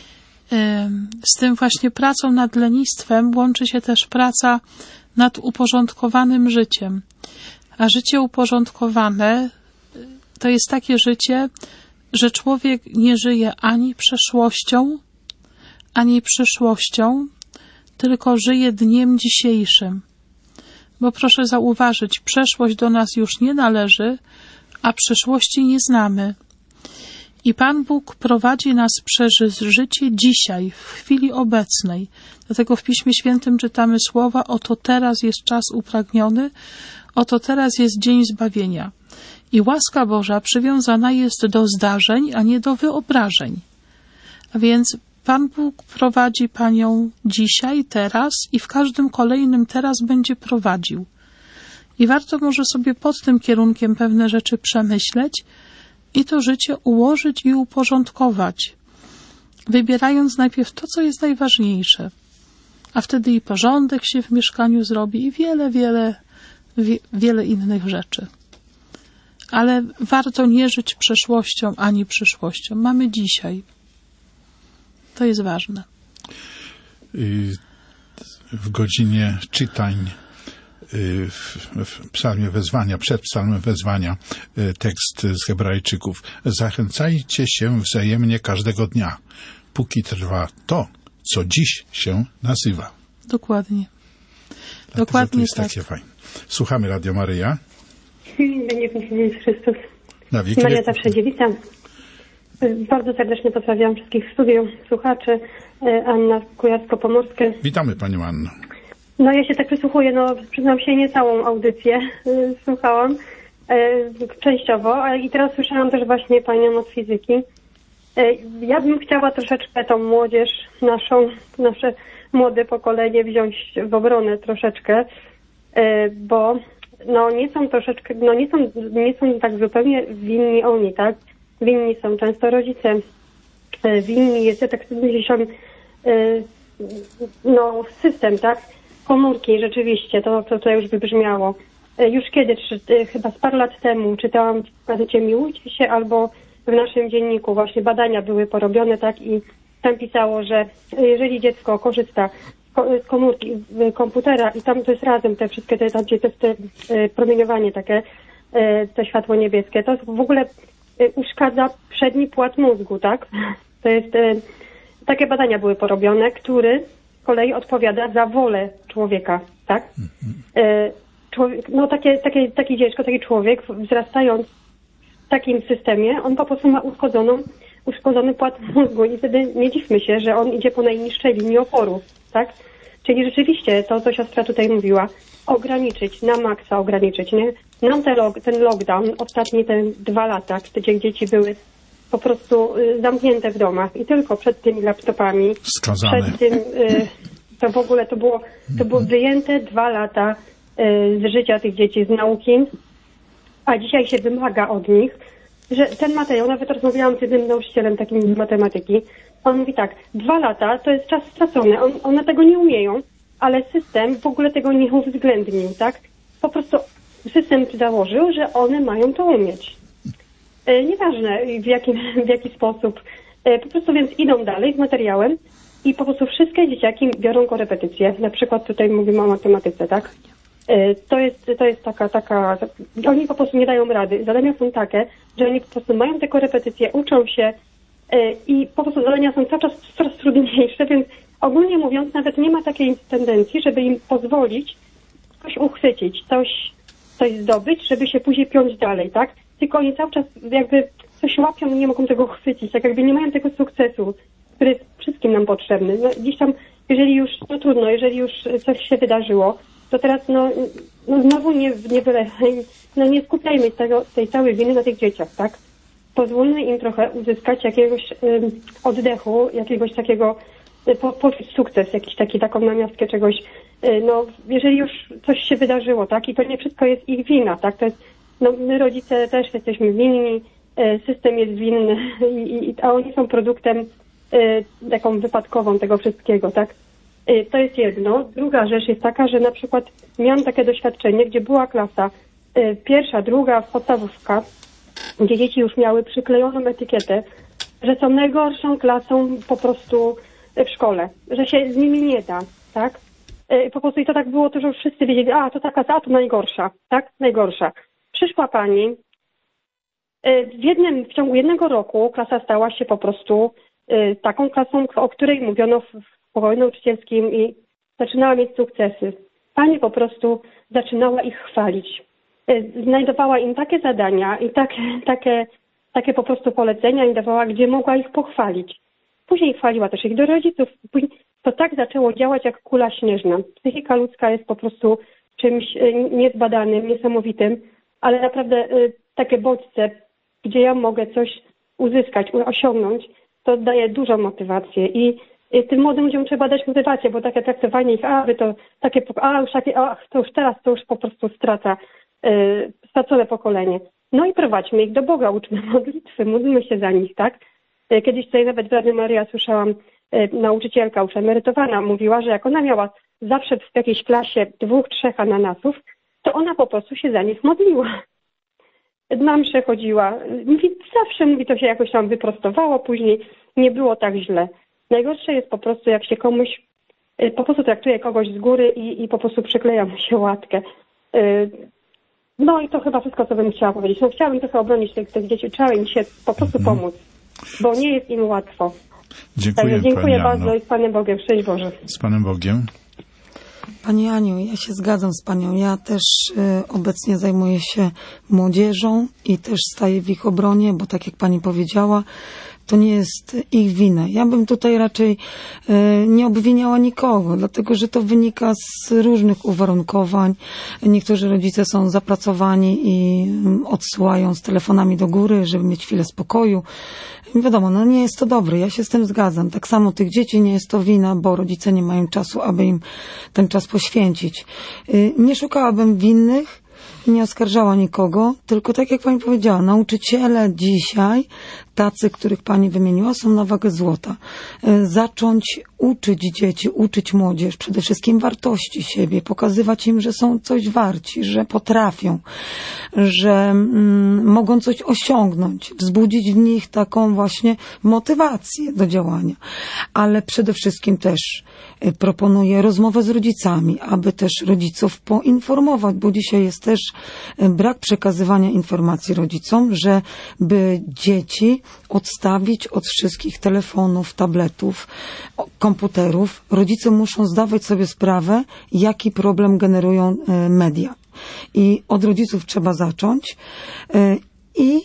C: z tym właśnie pracą nad lenistwem łączy się też praca nad uporządkowanym życiem. A życie uporządkowane to jest takie życie, że człowiek nie żyje ani przeszłością, ani przyszłością, tylko żyje dniem dzisiejszym. Bo proszę zauważyć, przeszłość do nas już nie należy, a przyszłości nie znamy. I Pan Bóg prowadzi nas przez życie dzisiaj, w chwili obecnej. Dlatego w Piśmie Świętym czytamy słowa: oto teraz jest czas upragniony, oto teraz jest dzień zbawienia. I łaska Boża przywiązana jest do zdarzeń, a nie do wyobrażeń. A więc Pan Bóg prowadzi Panią dzisiaj, teraz i w każdym kolejnym teraz będzie prowadził. I warto może sobie pod tym kierunkiem pewne rzeczy przemyśleć i to życie ułożyć i uporządkować, wybierając najpierw to, co jest najważniejsze. A wtedy i porządek się w mieszkaniu zrobi i wiele, wiele, wie, wiele innych rzeczy. Ale warto nie żyć przeszłością ani przyszłością. Mamy dzisiaj. To jest ważne.
B: W godzinie czytań w psalmie wezwania, przed psalmem wezwania, tekst z Hebrajczyków: zachęcajcie się wzajemnie każdego dnia, póki trwa to, co dziś się nazywa.
C: Dokładnie.
B: Dlatego
C: Dokładnie
B: to jest
C: tak.
B: takie fajne. Słuchamy Radio Maryja.
L: Będzie Jezus Chrystus.
B: Na wieki
L: Maria
B: wieków.
L: zawsze dziewica. Bardzo serdecznie pozdrawiam wszystkich w studiu, słuchaczy. Anna Kujawsko-Pomorskie.
B: Witamy Panią Anno.
L: No ja się tak przysłuchuję, no przyznam się, nie całą audycję y, słuchałam, y, częściowo, a i teraz słyszałam też właśnie Panią od fizyki. Y, ja bym chciała troszeczkę tą młodzież naszą, nasze młode pokolenie wziąć w obronę troszeczkę, y, bo no nie są troszeczkę, no nie są, nie są tak zupełnie winni oni, tak? Winni są często rodzice, y, winni jest, ja tak myślałam, y, no system, tak? Komórki, rzeczywiście, to, to tutaj już wybrzmiało. Już kiedyś, chyba z parę lat temu, czytałam w gazecie Miłujcie się, albo w naszym dzienniku właśnie badania były porobione, tak, i tam pisało, że jeżeli dziecko korzysta z komórki komputera i tam to jest razem te wszystkie te, tam, gdzie to jest te promieniowanie takie, to światło niebieskie, to w ogóle uszkadza przedni płat mózgu, tak? To jest, takie badania były porobione, który z kolei odpowiada za wolę człowieka, tak? Mhm. Człowiek, no takie, takie, taki dziecko, taki człowiek wzrastając w takim systemie, on po prostu ma uszkodzoną, uszkodzony płat mózgu i wtedy nie dziwmy się, że on idzie po najniższej linii oporu, tak? Czyli rzeczywiście to, co siostra tutaj mówiła, ograniczyć, na maksa ograniczyć, nie? Nam te log, ten lockdown, ostatnie te dwa lata, gdzie dzieci były po prostu y, zamknięte w domach i tylko przed tymi laptopami,
B: Skazane.
L: przed tym, y, to w ogóle to było, to było wyjęte dwa lata y, z życia tych dzieci, z nauki, a dzisiaj się wymaga od nich, że ten materiał, nawet rozmawiałam z jednym nauczycielem takim z matematyki, on mówi tak, dwa lata to jest czas stracony, on, one tego nie umieją, ale system w ogóle tego nie uwzględnił, tak? Po prostu system założył, że one mają to umieć. E, nieważne w jaki, w jaki sposób. E, po prostu więc idą dalej z materiałem i po prostu wszystkie dzieciaki biorą korepetycje. Na przykład tutaj mówimy o matematyce, tak? E, to jest, to jest taka, taka, oni po prostu nie dają rady. Zadania są takie, że oni po prostu mają te korepetycje, uczą się e, i po prostu zadania są cały czas coraz trudniejsze, więc ogólnie mówiąc nawet nie ma takiej tendencji, żeby im pozwolić coś uchwycić, coś, coś zdobyć, żeby się później piąć dalej, tak? Tylko oni cały czas jakby coś łapią i nie mogą tego uchwycić, tak jakby nie mają tego sukcesu, który jest wszystkim nam potrzebny. No, gdzieś tam, jeżeli już, no trudno, jeżeli już coś się wydarzyło, to teraz no, no znowu nie, nie byle, no nie skupiajmy tego, tej całej winy na tych dzieciach, tak? Pozwólmy im trochę uzyskać jakiegoś um, oddechu, jakiegoś takiego po, poczuć sukces, jakiś taki, taką namiastkę czegoś, no jeżeli już coś się wydarzyło, tak, i to nie wszystko jest ich wina, tak, to jest, no my rodzice też jesteśmy winni, system jest winny, i, i, a oni są produktem taką wypadkową tego wszystkiego, tak. To jest jedno. Druga rzecz jest taka, że na przykład miałam takie doświadczenie, gdzie była klasa pierwsza, druga, podstawówka, gdzie dzieci już miały przyklejoną etykietę, że są najgorszą klasą po prostu w szkole, że się z nimi nie da, tak? Po prostu i to tak było, to że już wszyscy wiedzieli, a to taka, a to najgorsza, tak? Najgorsza. Przyszła pani, w jednym, w ciągu jednego roku klasa stała się po prostu taką klasą, o której mówiono w pokoju nauczycielskim i zaczynała mieć sukcesy. Pani po prostu zaczynała ich chwalić. Znajdowała im takie zadania i takie, takie, takie po prostu polecenia i dawała, gdzie mogła ich pochwalić. Później chwaliła też ich do rodziców. Później to tak zaczęło działać jak kula śnieżna. Psychika ludzka jest po prostu czymś niezbadanym, niesamowitym, ale naprawdę takie bodźce, gdzie ja mogę coś uzyskać, osiągnąć, to daje dużą motywację i tym młodym ludziom trzeba dać motywację, bo takie traktowanie ich, a wy to takie, a już takie, a to już teraz to już po prostu strata, yy, stracone pokolenie. No i prowadźmy ich do Boga, uczmy modlitwy, módlmy się za nich, tak? Kiedyś tutaj nawet w Radiu Maryja słyszałam, yy, nauczycielka już emerytowana mówiła, że jak ona miała zawsze w jakiejś klasie dwóch, trzech ananasów, to ona po prostu się za nich modliła. Na mszę chodziła, mówi, zawsze mówi, to się jakoś tam wyprostowało, później nie było tak źle. Najgorsze jest po prostu, jak się komuś, po prostu traktuje kogoś z góry i, i po prostu przykleja mu się łatkę. No i to chyba wszystko, co bym chciała powiedzieć. No chciałabym trochę obronić tych, tych dzieci, trzeba im się po prostu pomóc, bo nie jest im łatwo.
B: Dziękuję,
L: tak, dziękuję
B: Pani
L: bardzo
B: Anno.
L: i z Panem Bogiem. Szczęść Boże.
B: Z Panem Bogiem.
D: Pani Aniu, ja się zgadzam z Panią. Ja też y, obecnie zajmuję się młodzieżą i też staję w ich obronie, bo tak jak Pani powiedziała, to nie jest ich wina. Ja bym tutaj raczej y, nie obwiniała nikogo, dlatego że to wynika z różnych uwarunkowań. Niektórzy rodzice są zapracowani i y, odsyłają z telefonami do góry, żeby mieć chwilę spokoju. Wiadomo, no nie jest to dobre, ja się z tym zgadzam. Tak samo tych dzieci nie jest to wina, bo rodzice nie mają czasu, aby im ten czas poświęcić. Y, nie szukałabym winnych, nie oskarżała nikogo, tylko tak jak Pani powiedziała, nauczyciele dzisiaj, tacy, których Pani wymieniła, są na wagę złota. Zacząć uczyć dzieci, uczyć młodzież, przede wszystkim wartości siebie, pokazywać im, że są coś warci, że potrafią, że mm, mogą coś osiągnąć, wzbudzić w nich taką właśnie motywację do działania. Ale przede wszystkim też proponuję rozmowę z rodzicami, aby też rodziców poinformować, bo dzisiaj jest też brak przekazywania informacji rodzicom, żeby dzieci odstawić od wszystkich telefonów, tabletów, komputerów. Rodzice muszą zdawać sobie sprawę, jaki problem generują media. I od rodziców trzeba zacząć i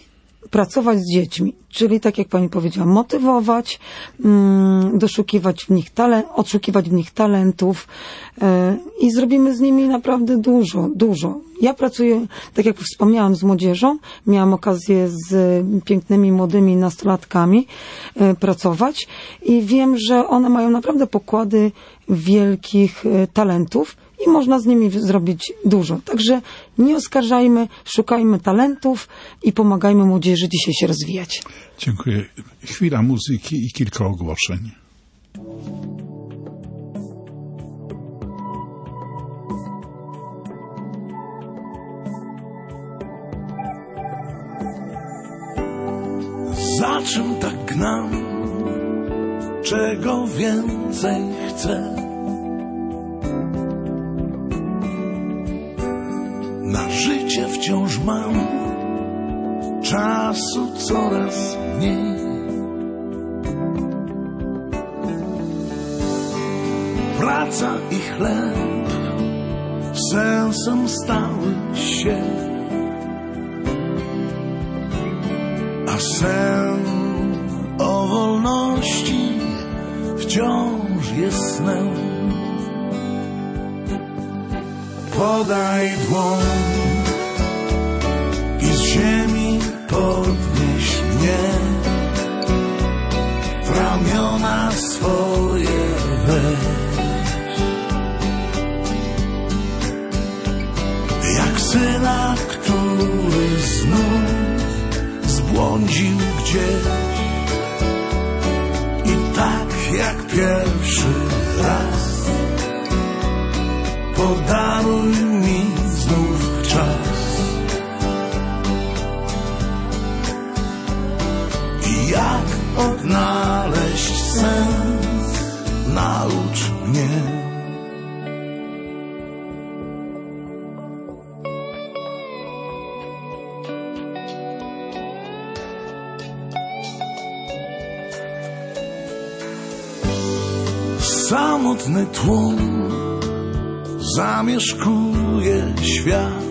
D: pracować z dziećmi, czyli tak jak pani powiedziała, motywować, mm, doszukiwać w nich talent, odszukiwać w nich talentów yy, i zrobimy z nimi naprawdę dużo, dużo. Ja pracuję, tak jak wspomniałam, z młodzieżą, miałam okazję z pięknymi, młodymi nastolatkami yy, pracować i wiem, że one mają naprawdę pokłady wielkich yy, talentów i można z nimi zrobić dużo. Także nie oskarżajmy, szukajmy talentów i pomagajmy młodzieży dzisiaj się rozwijać.
B: Dziękuję. Chwila muzyki i kilka ogłoszeń.
M: Za czym tak gnam? Czego więcej chcę? Na życie wciąż mam, czasu coraz mniej. Praca i chleb sensem stały się, a sen o wolności wciąż jest snem. Podaj dłoń i z ziemi podnieś mnie, w ramiona swoje weź. Jak syna, który znów zbłądził gdzieś i tak jak pierwszy raz podaruj mi znów czas. I jak odnaleźć sens, naucz mnie. Samotny tłum zamieszkuje świat.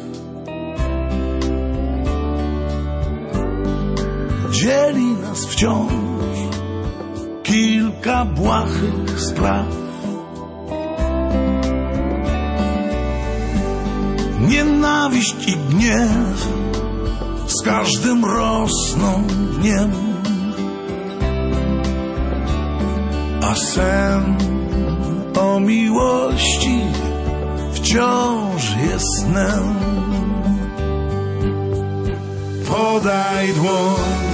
M: Dzieli nas wciąż kilka błahych spraw. Nienawiść i gniew z każdym rosną dniem, a sen o miłości wciąż jest snem. Podaj dłoń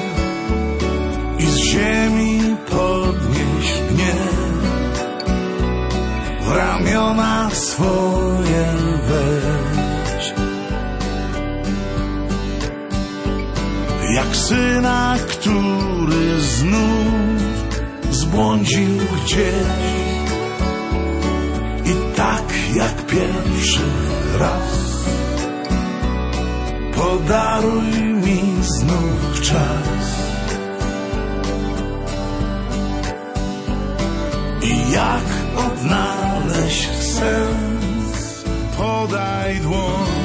M: i z ziemi podnieś mnie, w ramiona swoje weź. Jak syna, który znów zbłądził gdzieś i tak jak pierwszy raz podaruj mi znów czas. I jak odnaleźć sens, podaj dłoń.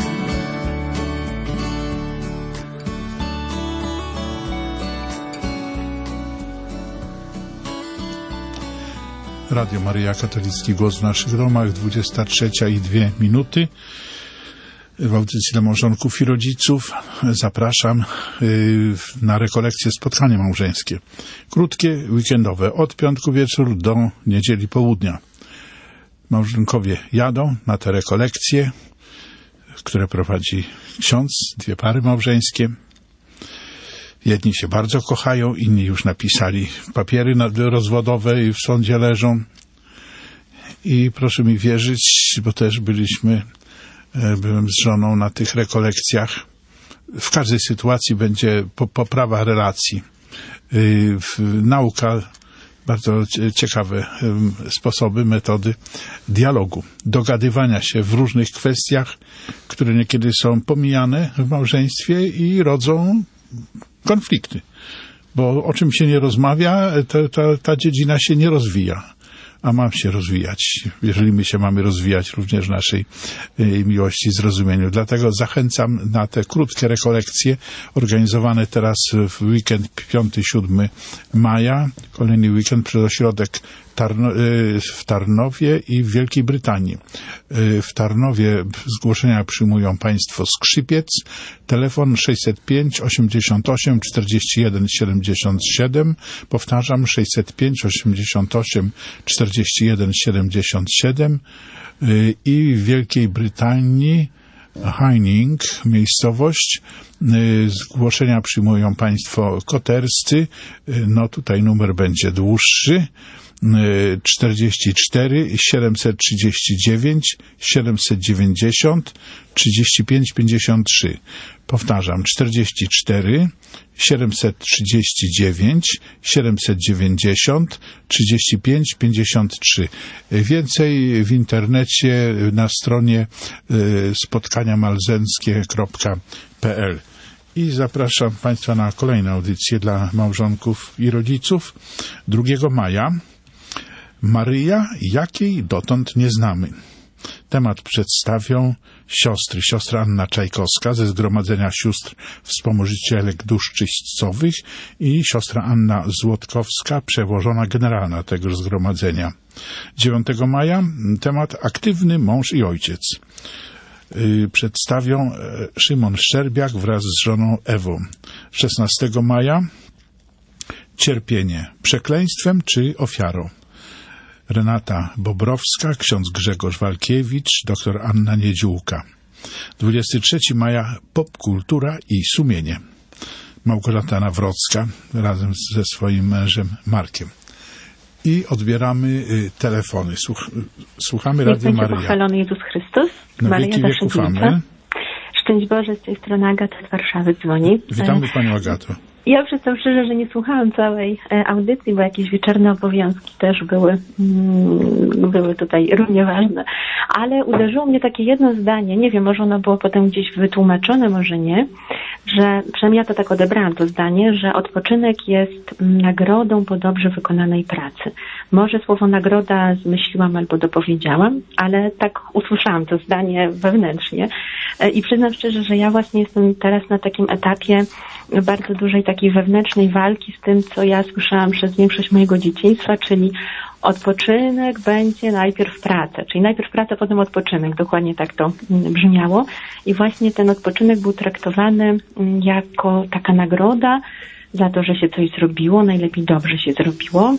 B: Radio Maryja, katolicki głos w naszych domach, dwudziesta trzecia i dwie minuty. W audycji dla małżonków i rodziców zapraszam na rekolekcje, spotkanie małżeńskie. Krótkie, weekendowe, od piątku wieczór do niedzieli południa. Małżonkowie jadą na te rekolekcje, które prowadzi ksiądz, dwie pary małżeńskie. Jedni się bardzo kochają, inni już napisali papiery rozwodowe i w sądzie leżą. I proszę mi wierzyć, bo też byliśmy, byłem z żoną na tych rekolekcjach. W każdej sytuacji będzie poprawa relacji. Nauka, bardzo ciekawe sposoby, metody dialogu, dogadywania się w różnych kwestiach, które niekiedy są pomijane w małżeństwie i rodzą konflikty. Bo o czym się nie rozmawia, ta, ta, ta dziedzina się nie rozwija. a mam się rozwijać. Jeżeli my się mamy rozwijać również w naszej miłości i zrozumieniu. Dlatego zachęcam na te krótkie rekolekcje organizowane teraz w weekend piąty siódmy maja. Kolejny weekend przez ośrodek Tarno, w Tarnowie i w Wielkiej Brytanii. W Tarnowie zgłoszenia przyjmują państwo Skrzypiec. Telefon sześćset pięć osiemdziesiąt osiem czterdzieści jeden siedemdziesiąt siedem. Powtarzam, sześćset pięć osiemdziesiąt osiem czterdzieści jeden siedemdziesiąt siedem. I w Wielkiej Brytanii Heining, miejscowość. Zgłoszenia przyjmują państwo koterscy. No tutaj numer będzie dłuższy. czterdzieści cztery siedemset trzydzieści dziewięć siedemset dziewięćdziesiąt trzydzieści pięć pięćdziesiąt trzy. Powtarzam, czterdzieści cztery siedemset trzydzieści dziewięć siedemset dziewięćdziesiąt trzydzieści pięć pięćdziesiąt trzy. Więcej w internecie na stronie spotkania malzenckie kropka p l. I zapraszam państwa na kolejną audycję dla małżonków i rodziców drugiego maja. Maryja, jakiej dotąd nie znamy. Temat przedstawią siostry. Siostra Anna Czajkowska ze Zgromadzenia Sióstr Wspomożycielek Dusz Czyścowych i siostra Anna Złotkowska, przełożona generalna tegoż zgromadzenia. dziewiątego maja temat aktywny mąż i ojciec. Przedstawią Szymon Szczerbiak wraz z żoną Ewą. szesnastego maja cierpienie przekleństwem czy ofiarą. Renata Bobrowska, ksiądz Grzegorz Walkiewicz, doktor Anna Niedziółka. dwudziestego trzeciego maja popkultura i sumienie. Małgorzata Nawrocka razem ze swoim mężem Markiem. I odbieramy y, telefony. Słuch, słuchamy Radio Maryja.
N: Pochwalony Jezus Chrystus.
B: Na
N: Maryja
B: wieki wieków amen.
N: Szczęść Boże, z tej strony Agata z Warszawy dzwoni.
B: Witamy Panią Agato.
N: Ja przyznam szczerze, że nie słuchałam całej audycji, bo jakieś wieczorne obowiązki też były, mm, były tutaj równie ważne. Ale uderzyło mnie takie jedno zdanie, nie wiem, może ono było potem gdzieś wytłumaczone, może nie, że przynajmniej ja to tak odebrałam to zdanie, że odpoczynek jest nagrodą po dobrze wykonanej pracy. Może słowo nagroda zmyśliłam albo dopowiedziałam, ale tak usłyszałam to zdanie wewnętrznie i przyznam szczerze, że ja właśnie jestem teraz na takim etapie bardzo dużej takiej wewnętrznej walki z tym, co ja słyszałam przez większość mojego dzieciństwa, czyli odpoczynek będzie najpierw praca, czyli najpierw praca, potem odpoczynek, dokładnie tak to brzmiało i właśnie ten odpoczynek był traktowany jako taka nagroda za to, że się coś zrobiło, najlepiej dobrze się zrobiło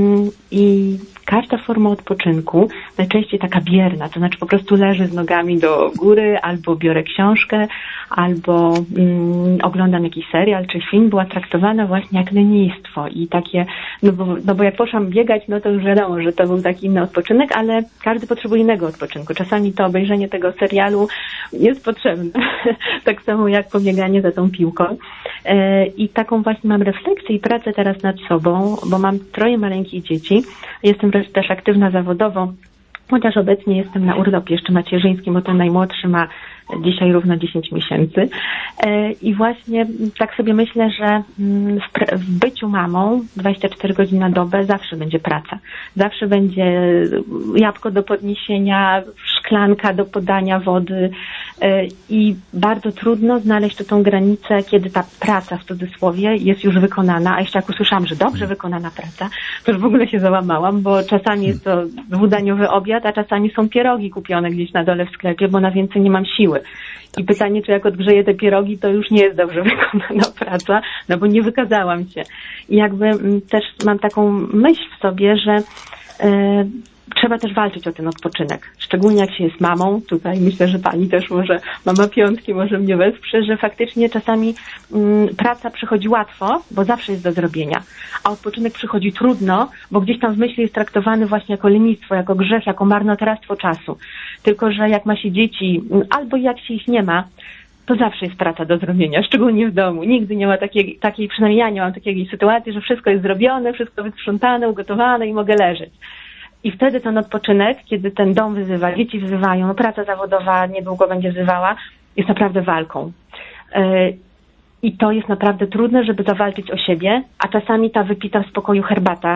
N: i każda forma odpoczynku, najczęściej taka bierna, to znaczy po prostu leżę z nogami do góry, albo biorę książkę, albo mm, oglądam jakiś serial czy film, była traktowana właśnie jak lenistwo i takie, no bo, no bo jak poszłam biegać, no to już wiadomo, że to był taki inny odpoczynek, ale każdy potrzebuje innego odpoczynku. Czasami to obejrzenie tego serialu jest potrzebne, tak samo jak pobieganie za tą piłką. E, I taką właśnie mam refleksję i pracę teraz nad sobą, bo mam troje maleńkich dzieci, jestem też aktywna zawodowo, chociaż obecnie jestem na urlopie jeszcze macierzyńskim, bo ten najmłodszy ma dzisiaj równo dziesięć miesięcy. I właśnie tak sobie myślę, że w byciu mamą dwadzieścia cztery godziny na dobę zawsze będzie praca. Zawsze będzie jabłko do podniesienia, szklanka do podania wody i bardzo trudno znaleźć tu tą granicę, kiedy ta praca w cudzysłowie jest już wykonana, a jeszcze jak usłyszałam, że dobrze wykonana praca, to już w ogóle się załamałam, bo czasami jest to dwudaniowy obiad, a czasami są pierogi kupione gdzieś na dole w sklepie, bo na więcej nie mam siły. I pytanie, czy jak odgrzeję te pierogi, to już nie jest dobrze wykonana praca, no bo nie wykazałam się. I jakby też mam taką myśl w sobie, że e, trzeba też walczyć o ten odpoczynek. Szczególnie jak się jest mamą, tutaj myślę, że pani też może, mama piątki może mnie wesprze, że faktycznie czasami mm, praca przychodzi łatwo, bo zawsze jest do zrobienia, a odpoczynek przychodzi trudno, bo gdzieś tam w myśli jest traktowany właśnie jako lenistwo, jako grzech, jako marnotrawstwo czasu. Tylko że jak ma się dzieci, albo jak się ich nie ma, to zawsze jest praca do zrobienia, szczególnie w domu. Nigdy nie ma takiej, takiej, przynajmniej ja nie mam takiej sytuacji, że wszystko jest zrobione, wszystko wysprzątane, ugotowane i mogę leżeć. I wtedy ten odpoczynek, kiedy ten dom wyzywa, dzieci wzywają, no praca zawodowa niedługo będzie wzywała, jest naprawdę walką. Yy, I to jest naprawdę trudne, żeby zawalczyć o siebie, a czasami ta wypita w spokoju herbata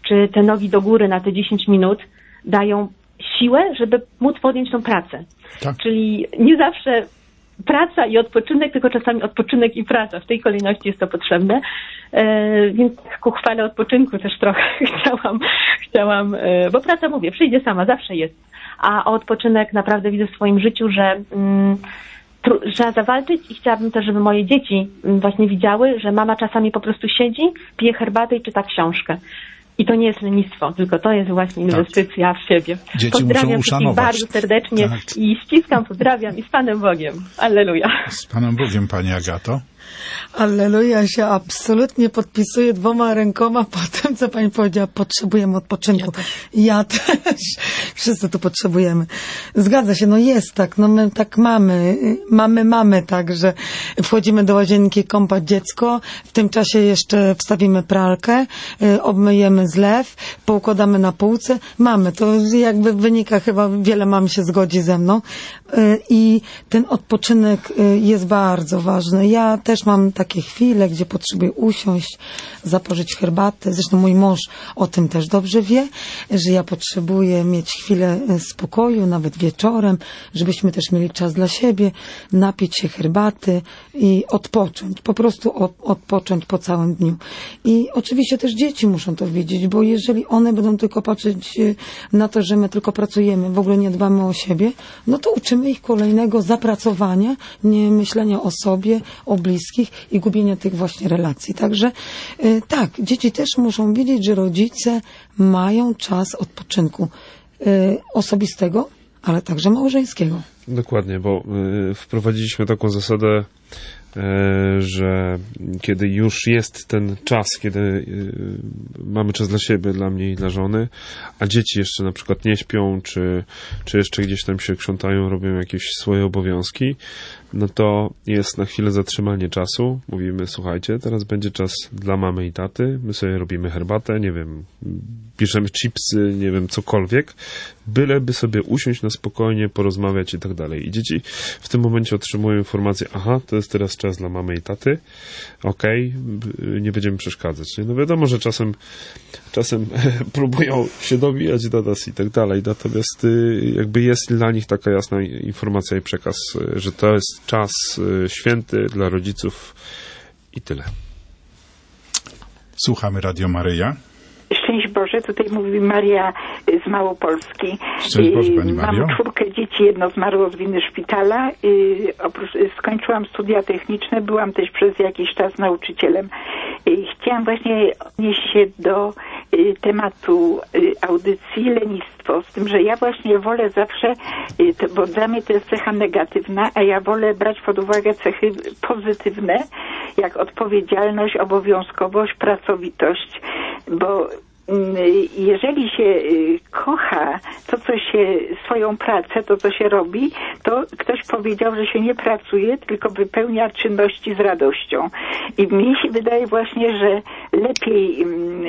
N: czy te nogi do góry na te dziesięć minut dają siłę, żeby móc podjąć tą pracę. Tak. Czyli nie zawsze praca i odpoczynek, tylko czasami odpoczynek i praca. W tej kolejności jest to potrzebne. E, więc ku chwale odpoczynku też trochę chciałam, chciałam e, bo praca, mówię, przyjdzie sama, zawsze jest. A o odpoczynek naprawdę widzę w swoim życiu, że mm, tru, trzeba zawalczyć i chciałabym też, żeby moje dzieci właśnie widziały, że mama czasami po prostu siedzi, pije herbatę i czyta książkę. I to nie jest lenistwo, tylko to jest właśnie inwestycja tak. w siebie.
B: Dzieci
N: pozdrawiam
B: muszą
N: wszystkich bardzo serdecznie tak. i ściskam, pozdrawiam i z Panem Bogiem. Alleluja. Z
B: Panem Bogiem, Pani Agato.
D: Alleluja, się absolutnie podpisuję dwoma rękoma po tym, co Pani powiedziała. Potrzebujemy odpoczynku. Ja też. Ja też. Wszyscy tu potrzebujemy. Zgadza się, no jest tak. No my tak mamy. Mamy, mamy tak, że wchodzimy do łazienki kąpać dziecko. W tym czasie jeszcze wstawimy pralkę, obmyjemy zlew, poukładamy na półce. Mamy. To jakby wynika, chyba wiele mam się zgodzi ze mną. I ten odpoczynek jest bardzo ważny. Ja też mam takie chwile, gdzie potrzebuję usiąść, zaporzyć herbatę. Zresztą mój mąż o tym też dobrze wie, że ja potrzebuję mieć chwilę spokoju, nawet wieczorem, żebyśmy też mieli czas dla siebie, napić się herbaty i odpocząć. Po prostu odpocząć po całym dniu. I oczywiście też dzieci muszą to widzieć, bo jeżeli one będą tylko patrzeć na to, że my tylko pracujemy, w ogóle nie dbamy o siebie, no to uczymy ich kolejnego zapracowania, nie myślenia o sobie, o bliskich i gubienia tych właśnie relacji. Także y, tak, dzieci też muszą wiedzieć, że rodzice mają czas odpoczynku y, osobistego, ale także małżeńskiego.
E: Dokładnie, bo y, wprowadziliśmy taką zasadę, że kiedy już jest ten czas, kiedy mamy czas dla siebie, dla mnie i dla żony, a dzieci jeszcze na przykład nie śpią, czy, czy jeszcze gdzieś tam się krzątają, robią jakieś swoje obowiązki, no to jest na chwilę zatrzymanie czasu. Mówimy, słuchajcie, teraz będzie czas dla mamy i taty, my sobie robimy herbatę, nie wiem, bierzemy chipsy, nie wiem, cokolwiek, byleby sobie usiąść na spokojnie, porozmawiać i tak dalej. I dzieci w tym momencie otrzymują informację, aha, to jest teraz czas dla mamy i taty, okej, okay, nie będziemy przeszkadzać. Nie? No wiadomo, że czasem czasem próbują się dobijać do nas i tak dalej, natomiast jakby jest dla nich taka jasna informacja i przekaz, że to jest czas święty dla rodziców i tyle.
B: Słuchamy Radio Maryja.
O: Szczęść Boże, tutaj mówi Maria z Małopolski.
B: Szczęść Boże, Pani Mario.
O: Mam czwórkę dzieci, jedno zmarło z winy szpitala. Oprócz, skończyłam studia techniczne, byłam też przez jakiś czas nauczycielem. Chciałam właśnie odnieść się do tematu audycji lenistwo, z tym, że ja właśnie wolę zawsze, bo dla mnie to jest cecha negatywna, a ja wolę brać pod uwagę cechy pozytywne, jak odpowiedzialność, obowiązkowość, pracowitość, bo jeżeli się kocha to, co się, swoją pracę, to, co się robi, to ktoś powiedział, że się nie pracuje, tylko wypełnia czynności z radością. I mnie się wydaje właśnie, że lepiej,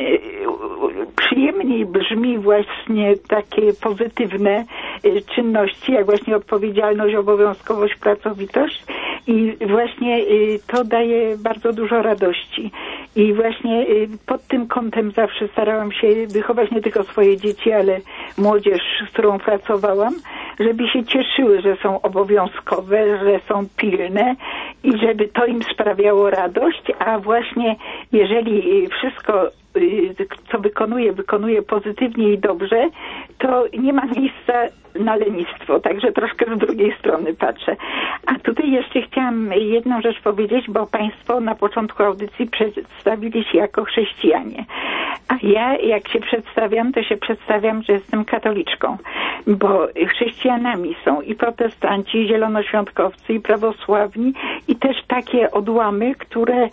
O: przyjemniej brzmi właśnie takie pozytywne czynności, jak właśnie odpowiedzialność, obowiązkowość, pracowitość i właśnie to daje bardzo dużo radości. I właśnie pod tym kątem zawsze starałam się wychować nie tylko swoje dzieci, ale młodzież, z którą pracowałam, żeby się cieszyły, że są obowiązkowe, że są pilne i żeby to im sprawiało radość, a właśnie jeżeli wszystko, co wykonuje, wykonuje pozytywnie i dobrze, to nie ma miejsca na lenistwo, także troszkę z drugiej strony patrzę. A tutaj jeszcze chciałam jedną rzecz powiedzieć, bo Państwo na początku audycji przedstawili się jako chrześcijanie. A ja, jak się przedstawiam, to się przedstawiam, że jestem katoliczką, bo chrześcijanami są i protestanci, i zielonoświątkowcy, i prawosławni, i też takie odłamy, które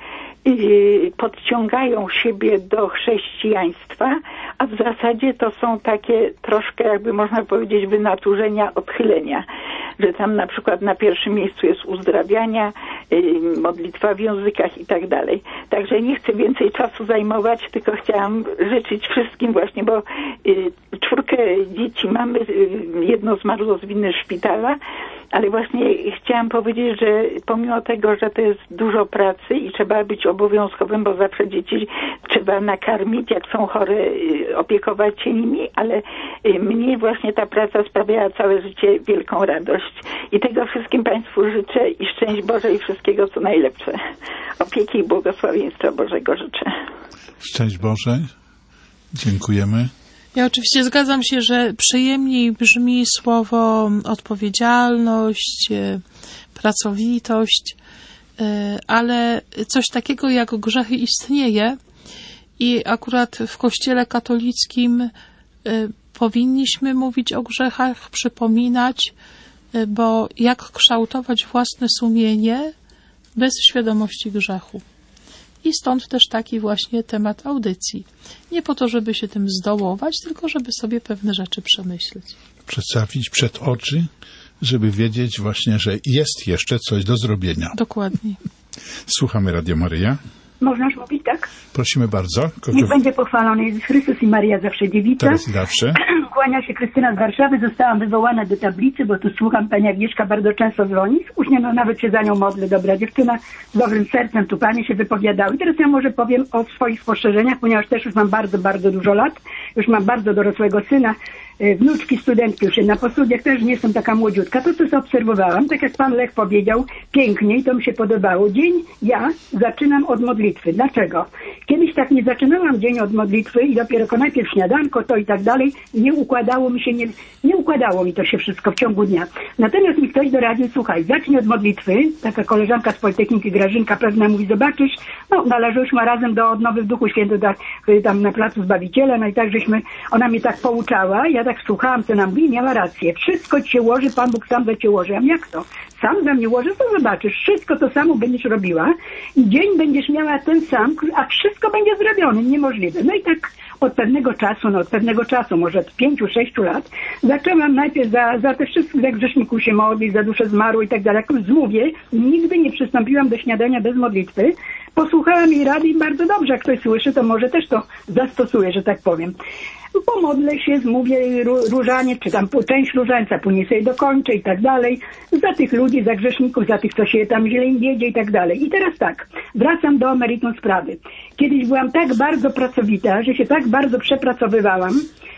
O: podciągają siebie do chrześcijaństwa, a w zasadzie to są takie troszkę, jakby można powiedzieć, wynaturzenia, odchylenia, że tam na przykład na pierwszym miejscu jest uzdrawiania, modlitwa w językach i tak dalej. Także nie chcę więcej czasu zajmować, tylko chciałam życzyć wszystkim właśnie, bo czwórkę dzieci mamy, jedno zmarło z winy szpitala ale właśnie chciałam powiedzieć, że pomimo tego, że to jest dużo pracy i trzeba być obowiązkowym, bo zawsze dzieci trzeba nakarmić, jak są chore, opiekować się nimi, ale mnie właśnie ta praca sprawiała całe życie wielką radość. I tego wszystkim Państwu życzę i szczęść Boże i wszystkiego co najlepsze. Opieki i błogosławieństwa Bożego życzę.
B: Szczęść Boże. Dziękujemy.
C: Ja oczywiście zgadzam się, że przyjemniej brzmi słowo odpowiedzialność, pracowitość, ale coś takiego jak grzechy istnieje i akurat w Kościele katolickim powinniśmy mówić o grzechach, przypominać, bo jak kształtować własne sumienie bez świadomości grzechu. I stąd też taki właśnie temat audycji. Nie po to, żeby się tym zdołować, tylko żeby sobie pewne rzeczy przemyśleć.
B: Przedstawić przed oczy, żeby wiedzieć właśnie, że jest jeszcze coś do zrobienia.
C: Dokładnie.
B: Słuchamy Radio Maryja.
P: Można już mówić, tak?
B: Prosimy bardzo. Kogo...
P: Niech będzie pochwalony Jezus Chrystus i Maria zawsze dziewica.
B: Teraz i zawsze.
P: Kłania się Krystyna z Warszawy. Zostałam wywołana do tablicy, bo tu słucham, pani Agnieszka bardzo często dzwoni. Uśnie, no nawet się za nią modlę. Dobra dziewczyna, z dobrym sercem tu panie się wypowiadały. Teraz ja może powiem o swoich spostrzeżeniach, ponieważ też już mam bardzo, bardzo dużo lat. Już mam bardzo dorosłego syna. Wnuczki, studentki już na po studiach też nie jestem taka młodziutka. To, co zaobserwowałam, tak jak pan Lech powiedział, pięknie i to mi się podobało. Dzień ja zaczynam od modlitwy. Dlaczego? Kiedyś tak nie zaczynałam dzień od modlitwy i dopiero najpierw śniadanko, to i tak dalej. Nie układało mi się, nie, nie układało mi to się wszystko w ciągu dnia. Natomiast mi ktoś doradził, słuchaj, zacznij od modlitwy. Taka koleżanka z Politechniki, Grażynka pewna mówi, zobaczysz, no należałyśmy razem do Odnowy w Duchu Świętym, tak, tam na Placu Zbawiciela, no i tak żeśmy, ona mnie tak pouczała, ja tak słuchałam, co nam mówi, miała rację. Wszystko ci się ułoży, Pan Bóg sam za cię ułoży. A jak to? Sam za mnie ułoży, to zobaczysz. Wszystko to samo będziesz robiła i dzień będziesz miała ten sam, a wszystko będzie zrobione. Niemożliwe. No i tak od pewnego czasu, no od pewnego czasu, może od pięciu, sześciu lat, zaczęłam najpierw za, za te wszystkich grzeszników się modlić, za duszę zmarłą i tak dalej. Jak zmówię, nigdy nie przystąpiłam do śniadania bez modlitwy. Posłuchałam jej rady i bardzo dobrze, jak ktoś słyszy, to może też to zastosuje, że tak powiem. Pomodlę się, zmówię różanie, czy tam część różańca, później sobie dokończę i tak dalej. Za tych ludzi, za grzeszników, za tych, co się tam źle im wiedzie i tak dalej. I teraz tak, wracam do meritum sprawy. Kiedyś byłam tak bardzo pracowita, że się tak bardzo przepracowywałam.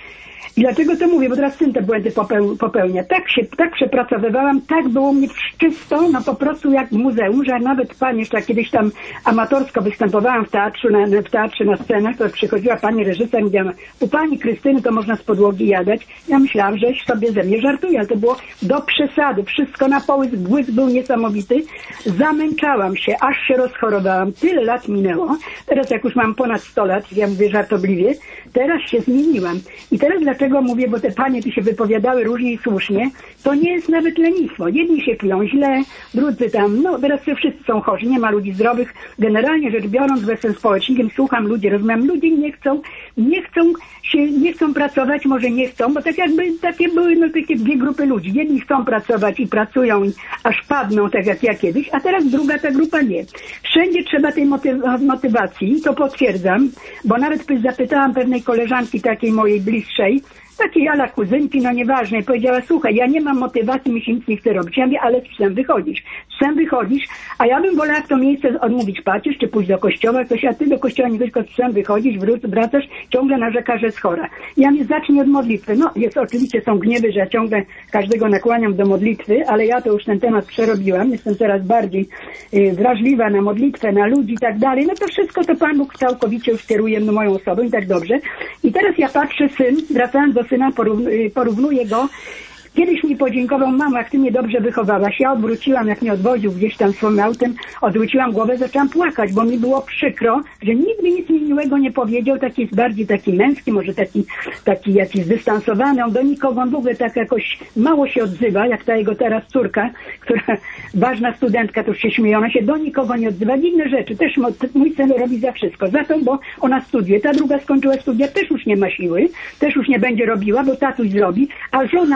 P: I dlaczego to mówię? Bo teraz syn te błędy popeł, popełnia. Tak się, tak przepracowywałam, tak było mnie czysto, no po prostu jak w muzeum, że nawet pani, jeszcze jak kiedyś tam amatorsko występowałam w teatrze, na, w teatrze na scenach, to przychodziła pani reżyser i mówiła, u pani Krystyny to można z podłogi jadać. Ja myślałam, że sobie ze mnie żartuje, ale to było do przesady. Wszystko na połysk, błysk był niesamowity. Zamęczałam się, aż się rozchorowałam. Tyle lat minęło. Teraz jak już mam ponad sto lat, ja mówię żartobliwie, teraz się zmieniłam. I teraz dlaczego mówię, bo te panie tu się wypowiadały różnie i słusznie, to nie jest nawet lenistwo. Jedni się czują źle, drudzy tam, no teraz wszyscy są chorzy, nie ma ludzi zdrowych. Generalnie rzecz biorąc, jestem społecznikiem, słucham ludzi, rozmawiam, ludzie nie chcą, nie chcą się, nie chcą pracować, może nie chcą, bo tak jakby takie były no, takie dwie grupy ludzi. Jedni chcą pracować i pracują i aż padną, tak jak ja kiedyś, a teraz druga ta grupa nie. Wszędzie trzeba tej motyw- motywacji, to potwierdzam, bo nawet zapytałam pewnej koleżanki takiej mojej bliższej, takiej ala kuzynki, no nieważne, powiedziała, słuchaj, ja nie mam motywacji, mi się nic nie chce robić. Ja mówię, ale z psem wychodzisz. Z psem wychodzisz, a ja bym wolała w to miejsce odmówić pacierz, czy pójść do kościoła, ktoś, a ty do kościoła nie tylko z psem wychodzisz, wróć, wracasz, ciągle narzeka, że jest chora. Ja mnie zacznij od modlitwy. No, jest oczywiście, są gniewy, że ja ciągle każdego nakłaniam do modlitwy, ale ja to już ten temat przerobiłam, jestem coraz bardziej y, wrażliwa na modlitwę, na ludzi i tak dalej. No to wszystko to Pan Bóg całkowicie już kieruje moją osobą i tak dobrze. I teraz ja patrzę, syn, wracając do syna, porównuję go. Kiedyś mi podziękował, mama, jak ty mnie dobrze wychowałaś. Ja odwróciłam, jak mnie odwoził gdzieś tam swoim autem, odwróciłam głowę, zaczęłam płakać, bo mi było przykro, że nigdy nic mi miłego nie powiedział. Taki jest bardziej taki męski, może taki, taki jakiś zdystansowany. On do nikogo, on w ogóle tak jakoś mało się odzywa, jak ta jego teraz córka, która, ważna studentka, to już się śmieje, ona się do nikogo nie odzywa. Dziwne rzeczy. Też mój syn robi za wszystko. Za to, bo ona studiuje. Ta druga skończyła studia, też już nie ma siły, też już nie będzie robiła, bo tatuś zrobi, a żona jest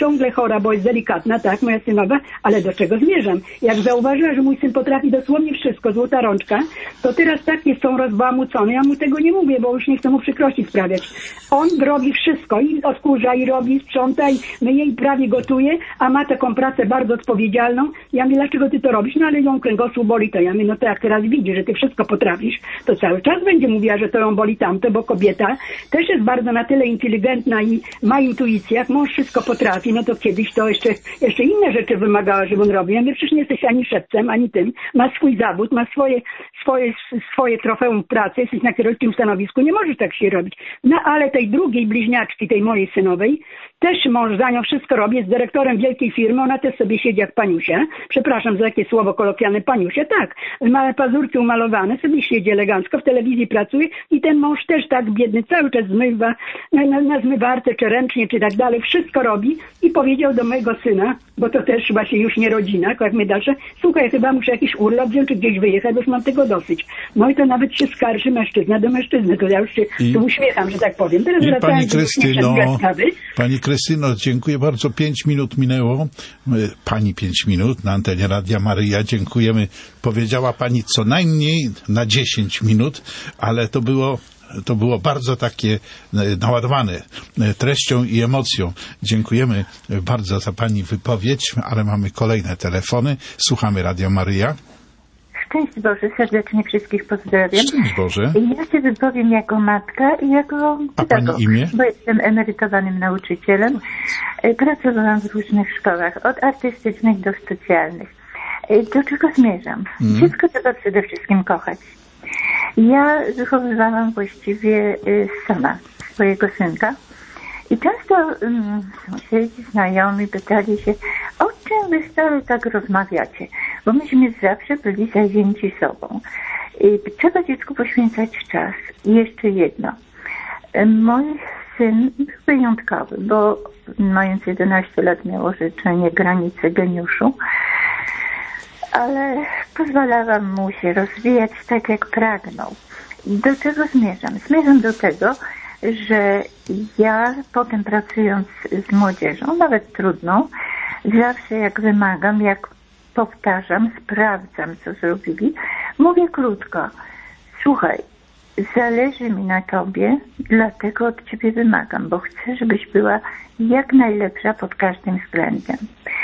P: ciągle chora, bo jest delikatna, tak, moja synowa, ale do czego zmierzam? Jak zauważyła, że mój syn potrafi dosłownie wszystko, złota rączka, to teraz tak jest są rozbałamucony. Ja mu tego nie mówię, bo już nie chcę mu przykrości sprawiać. On robi wszystko i odkurza, i robi, sprząta, i myje, i prawie gotuje, a ma taką pracę bardzo odpowiedzialną. Ja mówię, dlaczego ty to robisz? No ale ją kręgosłup boli, to ja mówię, no to jak teraz widzi, że ty wszystko potrafisz, to cały czas będzie mówiła, że to ją boli tamto, bo kobieta też jest bardzo na tyle inteligentna i ma intuicję, jak mąż wszystko potrafi, no to kiedyś to jeszcze, jeszcze inne rzeczy wymagała, żeby on robił. Ja mówię, przecież nie jesteś ani szewcem, ani tym. Ma swój zawód, ma swoje, swoje, swoje trofeum pracy, jesteś na kierowniczym stanowisku, nie możesz tak się robić. No ale tej drugiej bliźniaczki, tej mojej synowej, też mąż za nią wszystko robi, jest dyrektorem wielkiej firmy, ona też sobie siedzi jak paniusia. Przepraszam za takie słowo kolokwialne, paniusia, tak. Ma pazurki umalowane, sobie siedzi elegancko, w telewizji pracuje i ten mąż też tak biedny, cały czas zmywa, na, na, na zmywarce, czy ręcznie, czy tak dalej, wszystko robi i powiedział do mojego syna, bo to też właśnie już nie rodzina, jak my dalsze, słuchaj, chyba muszę jakiś urlop wziąć, czy gdzieś wyjechać, bo już mam tego dosyć. No i to nawet się skarży mężczyzna do mężczyzny, to ja już się I, tu uśmiecham, że tak powiem. Teraz
B: i pani Krystyno, pani Krystyno, dziękuję bardzo. Pięć minut minęło. Pani pięć minut na antenie Radia Maryja. Dziękujemy. Powiedziała pani co najmniej na dziesięć minut, ale to było to było bardzo takie naładowane treścią i emocją. Dziękujemy bardzo za pani wypowiedź, ale mamy kolejne telefony. Słuchamy Radia Maryja.
Q: Szczęść Boże, serdecznie wszystkich pozdrawiam.
B: Szczęść Boże.
Q: Ja się wypowiem jako matka i jako pedagog.
B: A pani imię?
Q: Bo jestem emerytowanym nauczycielem. Pracowałam w różnych szkołach, od artystycznych do specjalnych. Do czego zmierzam? Mm. Dziecko trzeba przede wszystkim kochać. Ja wychowywałam właściwie sama swojego synka i często um, sąsiedzi, znajomi pytali się, o czym wy stale tak rozmawiacie? Bo myśmy zawsze byli zajęci sobą. I trzeba dziecku poświęcać czas. I jeszcze jedno. Mój syn był wyjątkowy, bo mając jedenaście lat miał życzenie granicy geniuszu, ale pozwalałam mu się rozwijać tak, jak pragnął. Do czego zmierzam? Zmierzam do tego, że ja potem pracując z młodzieżą, nawet trudną, zawsze jak wymagam, jak powtarzam, sprawdzam, co zrobili, mówię krótko, słuchaj, zależy mi na tobie, dlatego od ciebie wymagam, bo chcę, żebyś była jak najlepsza pod każdym względem.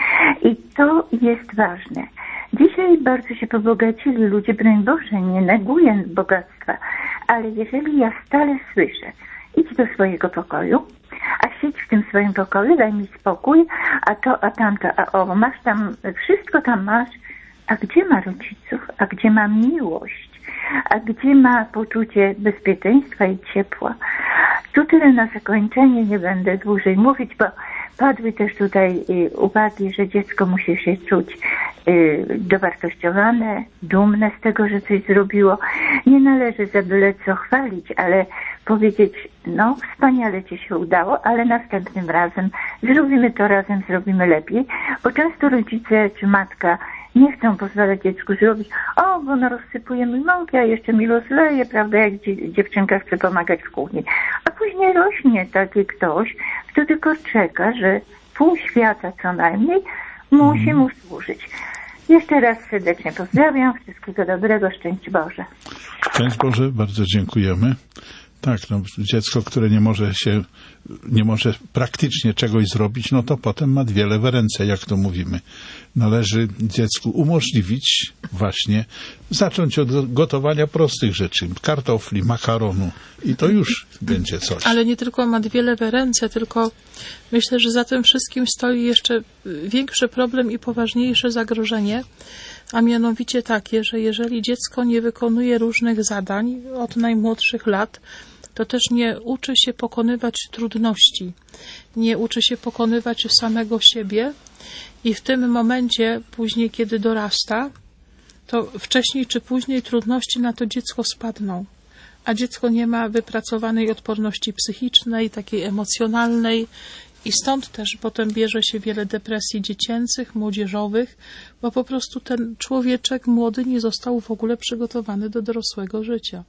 Q: I to jest ważne. Dzisiaj bardzo się pobogacili ludzie, broń Boże, nie neguję bogactwa, ale jeżeli ja stale słyszę, idź do swojego pokoju, a siedź w tym swoim pokoju, daj mi spokój, a to, a tamto, a o, masz tam, wszystko tam masz, a gdzie ma rodziców, a gdzie ma miłość, a gdzie ma poczucie bezpieczeństwa i ciepła. Tu tyle na zakończenie, nie będę dłużej mówić, bo padły też tutaj y, uwagi, że dziecko musi się czuć y, dowartościowane, dumne z tego, że coś zrobiło. Nie należy za byle co chwalić, ale powiedzieć, no wspaniale ci się udało, ale następnym razem zrobimy to razem, zrobimy lepiej. Bo często rodzice czy matka nie chcą pozwalać dziecku zrobić, o, bo ono rozsypuje mi mąkę, a jeszcze mi rozleje, prawda, jak dziewczynka chce pomagać w kuchni. A później rośnie taki ktoś, kto tylko czeka, że pół świata co najmniej musi mu służyć. Jeszcze raz serdecznie pozdrawiam, wszystkiego dobrego, szczęść Boże.
B: Szczęść Boże, bardzo dziękujemy. Tak, no, dziecko, które nie może się, nie może praktycznie czegoś zrobić, no to potem ma dwie lewe ręce, jak to mówimy. Należy dziecku umożliwić właśnie zacząć od gotowania prostych rzeczy, kartofli, makaronu i to już będzie coś.
C: Ale nie tylko ma dwie lewe ręce, tylko myślę, że za tym wszystkim stoi jeszcze większy problem i poważniejsze zagrożenie, a mianowicie takie, że jeżeli dziecko nie wykonuje różnych zadań od najmłodszych lat, to też nie uczy się pokonywać trudności, nie uczy się pokonywać samego siebie i w tym momencie, później kiedy dorasta, to wcześniej czy później trudności na to dziecko spadną, a dziecko nie ma wypracowanej odporności psychicznej, takiej emocjonalnej i stąd też potem bierze się wiele depresji dziecięcych, młodzieżowych, bo po prostu ten człowieczek młody nie został w ogóle przygotowany do dorosłego życia.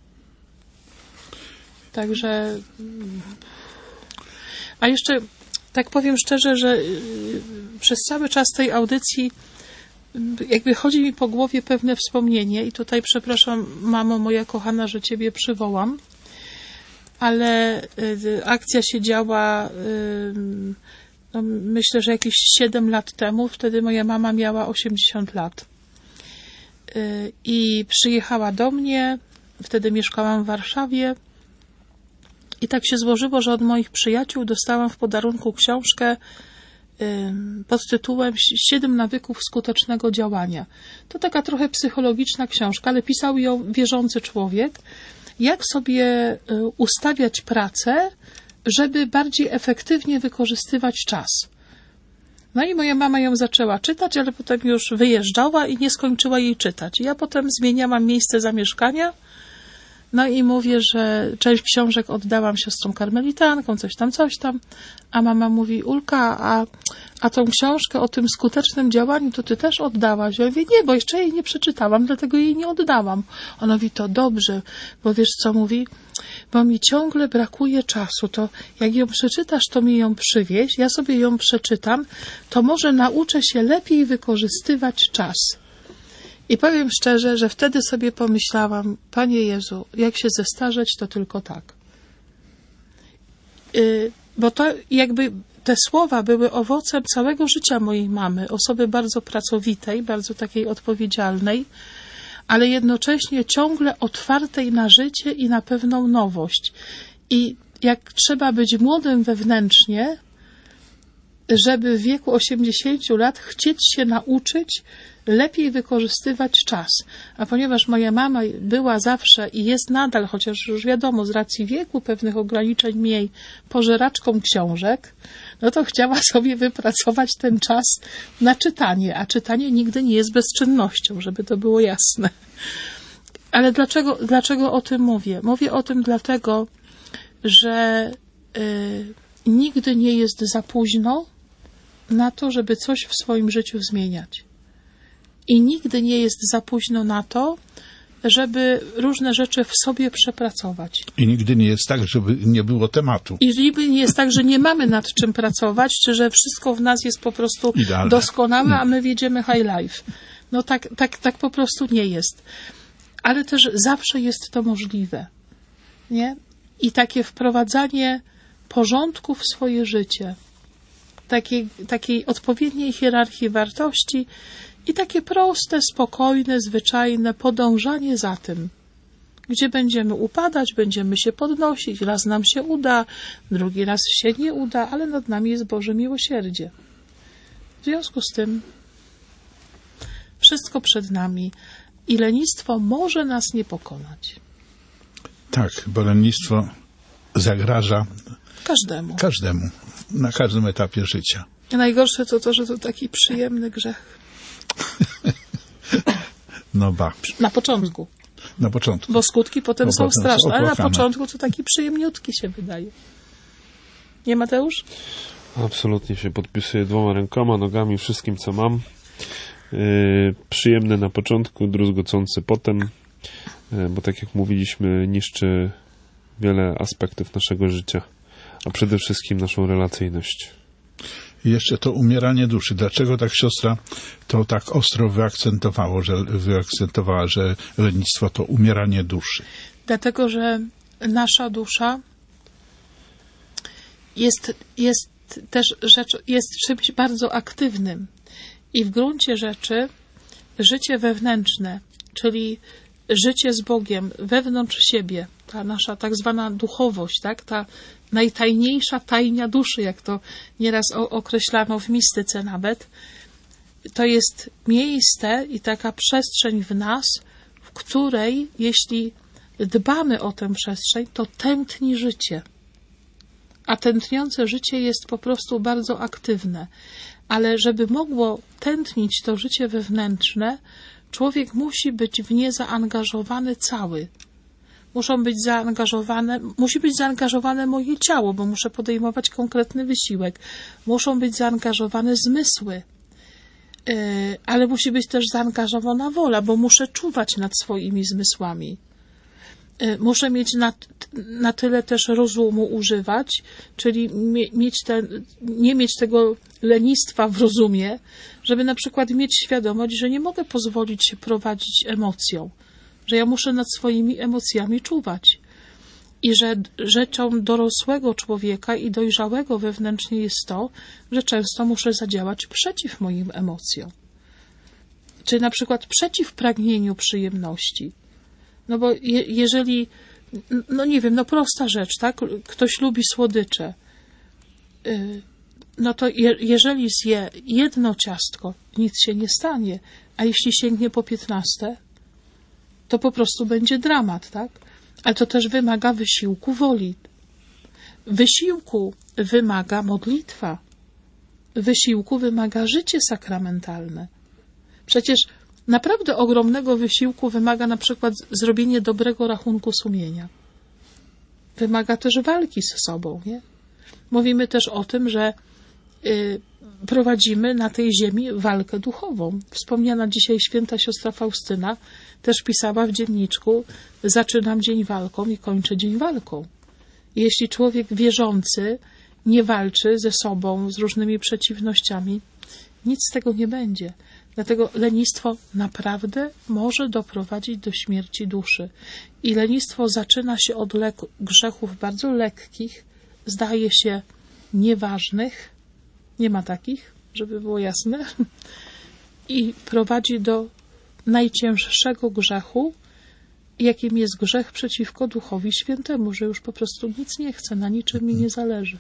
C: Także... A jeszcze tak powiem szczerze, że przez cały czas tej audycji jakby chodzi mi po głowie pewne wspomnienie i tutaj przepraszam, mamo moja kochana, że ciebie przywołam, ale akcja się działa no, myślę, że jakieś siedem lat temu. Wtedy moja mama miała osiemdziesiąt lat i przyjechała do mnie, wtedy mieszkałam w Warszawie i tak się złożyło, że od moich przyjaciół dostałam w podarunku książkę pod tytułem Siedem nawyków skutecznego działania. To taka trochę psychologiczna książka, ale pisał ją wierzący człowiek, jak sobie ustawiać pracę, żeby bardziej efektywnie wykorzystywać czas. No i moja mama ją zaczęła czytać, ale potem już wyjeżdżała i nie skończyła jej czytać. Ja potem zmieniałam miejsce zamieszkania, no i mówię, że część książek oddałam siostrom karmelitankom, coś tam, coś tam, a mama mówi, Ulka, a, a tą książkę o tym skutecznym działaniu to ty też oddałaś? Ja mówię, nie, bo jeszcze jej nie przeczytałam, dlatego jej nie oddałam. Ona mówi, to dobrze, bo wiesz co mówi, bo mi ciągle brakuje czasu, to jak ją przeczytasz, to mi ją przywieź, ja sobie ją przeczytam, to może nauczę się lepiej wykorzystywać czas. I powiem szczerze, że wtedy sobie pomyślałam, Panie Jezu, jak się zestarzeć, to tylko tak. Yy, bo to jakby te słowa były owocem całego życia mojej mamy, osoby bardzo pracowitej, bardzo takiej odpowiedzialnej, ale jednocześnie ciągle otwartej na życie i na pewną nowość. I jak trzeba być młodym wewnętrznie, żeby w wieku osiemdziesięciu lat chcieć się nauczyć lepiej wykorzystywać czas. A ponieważ moja mama była zawsze i jest nadal, chociaż już wiadomo, z racji wieku, pewnych ograniczeń jej, pożeraczką książek, no to chciała sobie wypracować ten czas na czytanie, a czytanie nigdy nie jest bezczynnością, żeby to było jasne. Ale dlaczego, dlaczego o tym mówię? Mówię o tym dlatego, że yy, nigdy nie jest za późno na to, żeby coś w swoim życiu zmieniać. I nigdy nie jest za późno na to, żeby różne rzeczy w sobie przepracować.
B: I nigdy nie jest tak, żeby nie było tematu.
C: I nigdy nie jest tak, że nie mamy nad czym pracować, czy że wszystko w nas jest po prostu idealne, doskonałe, a my wiedziemy high life. No tak, tak, tak po prostu nie jest. Ale też zawsze jest to możliwe. Nie? I takie wprowadzanie porządku w swoje życie, takiej, takiej odpowiedniej hierarchii wartości i takie proste, spokojne, zwyczajne podążanie za tym, gdzie będziemy upadać, będziemy się podnosić, raz nam się uda, drugi raz się nie uda, ale nad nami jest Boże miłosierdzie. W związku z tym wszystko przed nami i lenistwo może nas nie pokonać.
B: Tak, bo lenistwo zagraża
C: każdemu.
B: Każdemu, na każdym etapie życia.
C: Najgorsze to to, że to taki przyjemny grzech.
B: No ba.
C: Na początku.
B: Na początku.
C: Bo skutki potem
B: Bo
C: są
B: potem
C: straszne,
B: są
C: ale na
B: opłakane.
C: początku to taki przyjemniutki się wydaje. Nie, Mateusz?
E: Absolutnie się podpisuję dwoma rękoma, nogami, wszystkim co mam. Yy, przyjemne na początku, druzgocące potem, yy, bo tak jak mówiliśmy, niszczy wiele aspektów naszego życia, a przede wszystkim naszą relacyjność.
B: I jeszcze to umieranie duszy. Dlaczego tak siostra to tak ostro wyakcentowało, że, wyakcentowała, że lenistwo to umieranie duszy?
C: Dlatego, że nasza dusza jest, jest też rzecz, jest czymś bardzo aktywnym. I w gruncie rzeczy życie wewnętrzne, czyli życie z Bogiem wewnątrz siebie, ta nasza tak zwana duchowość, tak, ta najtajniejsza tajnia duszy, jak to nieraz określano w mistyce nawet, to jest miejsce i taka przestrzeń w nas, w której, jeśli dbamy o tę przestrzeń, to tętni życie. A tętniące życie jest po prostu bardzo aktywne. Ale żeby mogło tętnić to życie wewnętrzne, człowiek musi być w nie zaangażowany cały. Muszą być zaangażowane, musi być zaangażowane moje ciało, bo muszę podejmować konkretny wysiłek. Muszą być zaangażowane zmysły, yy, ale musi być też zaangażowana wola, bo muszę czuwać nad swoimi zmysłami. Muszę mieć na, na tyle też rozumu używać, czyli mie, mieć ten, nie mieć tego lenistwa w rozumie, żeby na przykład mieć świadomość, że nie mogę pozwolić się prowadzić emocją, że ja muszę nad swoimi emocjami czuwać i że rzeczą dorosłego człowieka i dojrzałego wewnętrznie jest to, że często muszę zadziałać przeciw moim emocjom, czy na przykład przeciw pragnieniu przyjemności. No bo je, jeżeli, no nie wiem, no prosta rzecz, tak? Ktoś lubi słodycze. Yy, no to je, jeżeli zje jedno ciastko, nic się nie stanie, a jeśli sięgnie po piętnaste, to po prostu będzie dramat, tak? Ale to też wymaga wysiłku woli. Wysiłku wymaga modlitwa. Wysiłku wymaga życie sakramentalne. Przecież naprawdę ogromnego wysiłku wymaga na przykład zrobienie dobrego rachunku sumienia. Wymaga też walki z sobą, nie? Mówimy też o tym, że y, prowadzimy na tej ziemi walkę duchową. Wspomniana dzisiaj święta siostra Faustyna też pisała w dzienniczku: zaczynam dzień walką i kończę dzień walką. Jeśli człowiek wierzący nie walczy ze sobą, z różnymi przeciwnościami, nic z tego nie będzie. Dlatego lenistwo naprawdę może doprowadzić do śmierci duszy. I lenistwo zaczyna się od lek- grzechów bardzo lekkich, zdaje się nieważnych, nie ma takich, żeby było jasne, i prowadzi do najcięższego grzechu, jakim jest grzech przeciwko Duchowi Świętemu, że już po prostu nic nie chce, na niczym mi nie zależy.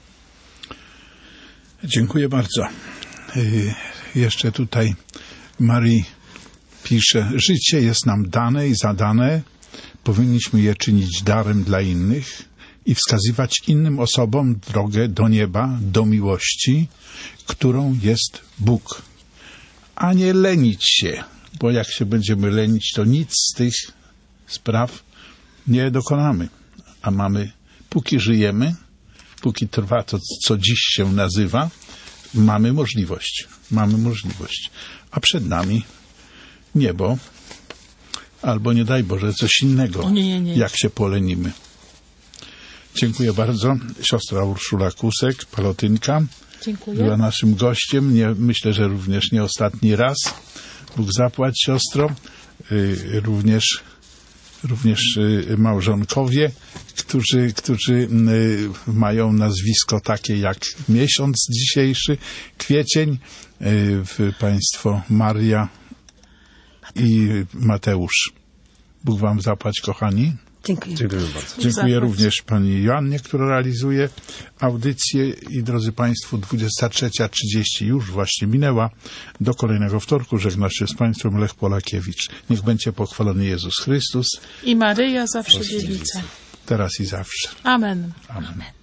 B: Dziękuję bardzo. Y- jeszcze tutaj Marii pisze: życie jest nam dane i zadane, powinniśmy je czynić darem dla innych i wskazywać innym osobom drogę do nieba, do miłości, którą jest Bóg, a nie lenić się, bo jak się będziemy lenić, to nic z tych spraw nie dokonamy. A mamy, póki żyjemy, póki trwa to, co dziś się nazywa, mamy możliwość. Mamy możliwość. A przed nami niebo, albo nie daj Boże, coś innego,
C: nie, nie, nie.
B: jak się polenimy. Dziękuję bardzo. Siostra Urszula Kusek, palotynka,
C: Dziękuję.
B: była naszym gościem. Nie, myślę, że również nie ostatni raz. Bóg zapłać, siostro. Y, również również y, małżonkowie, którzy, którzy y, mają nazwisko takie jak miesiąc dzisiejszy, kwiecień, y, państwo Maria i Mateusz. Bóg wam zapłać, kochani.
D: Dziękuję.
E: Dziękuję bardzo.
B: Dziękuję również pani Joannie, która realizuje audycję. I drodzy państwo, dwudziesta trzecia trzydzieści już właśnie minęła. Do kolejnego wtorku żegna się z państwem Lech Polakiewicz. Niech będzie pochwalony Jezus Chrystus.
C: I Maryja zawsze dziewica.
B: Teraz i zawsze.
C: Amen.
B: Amen.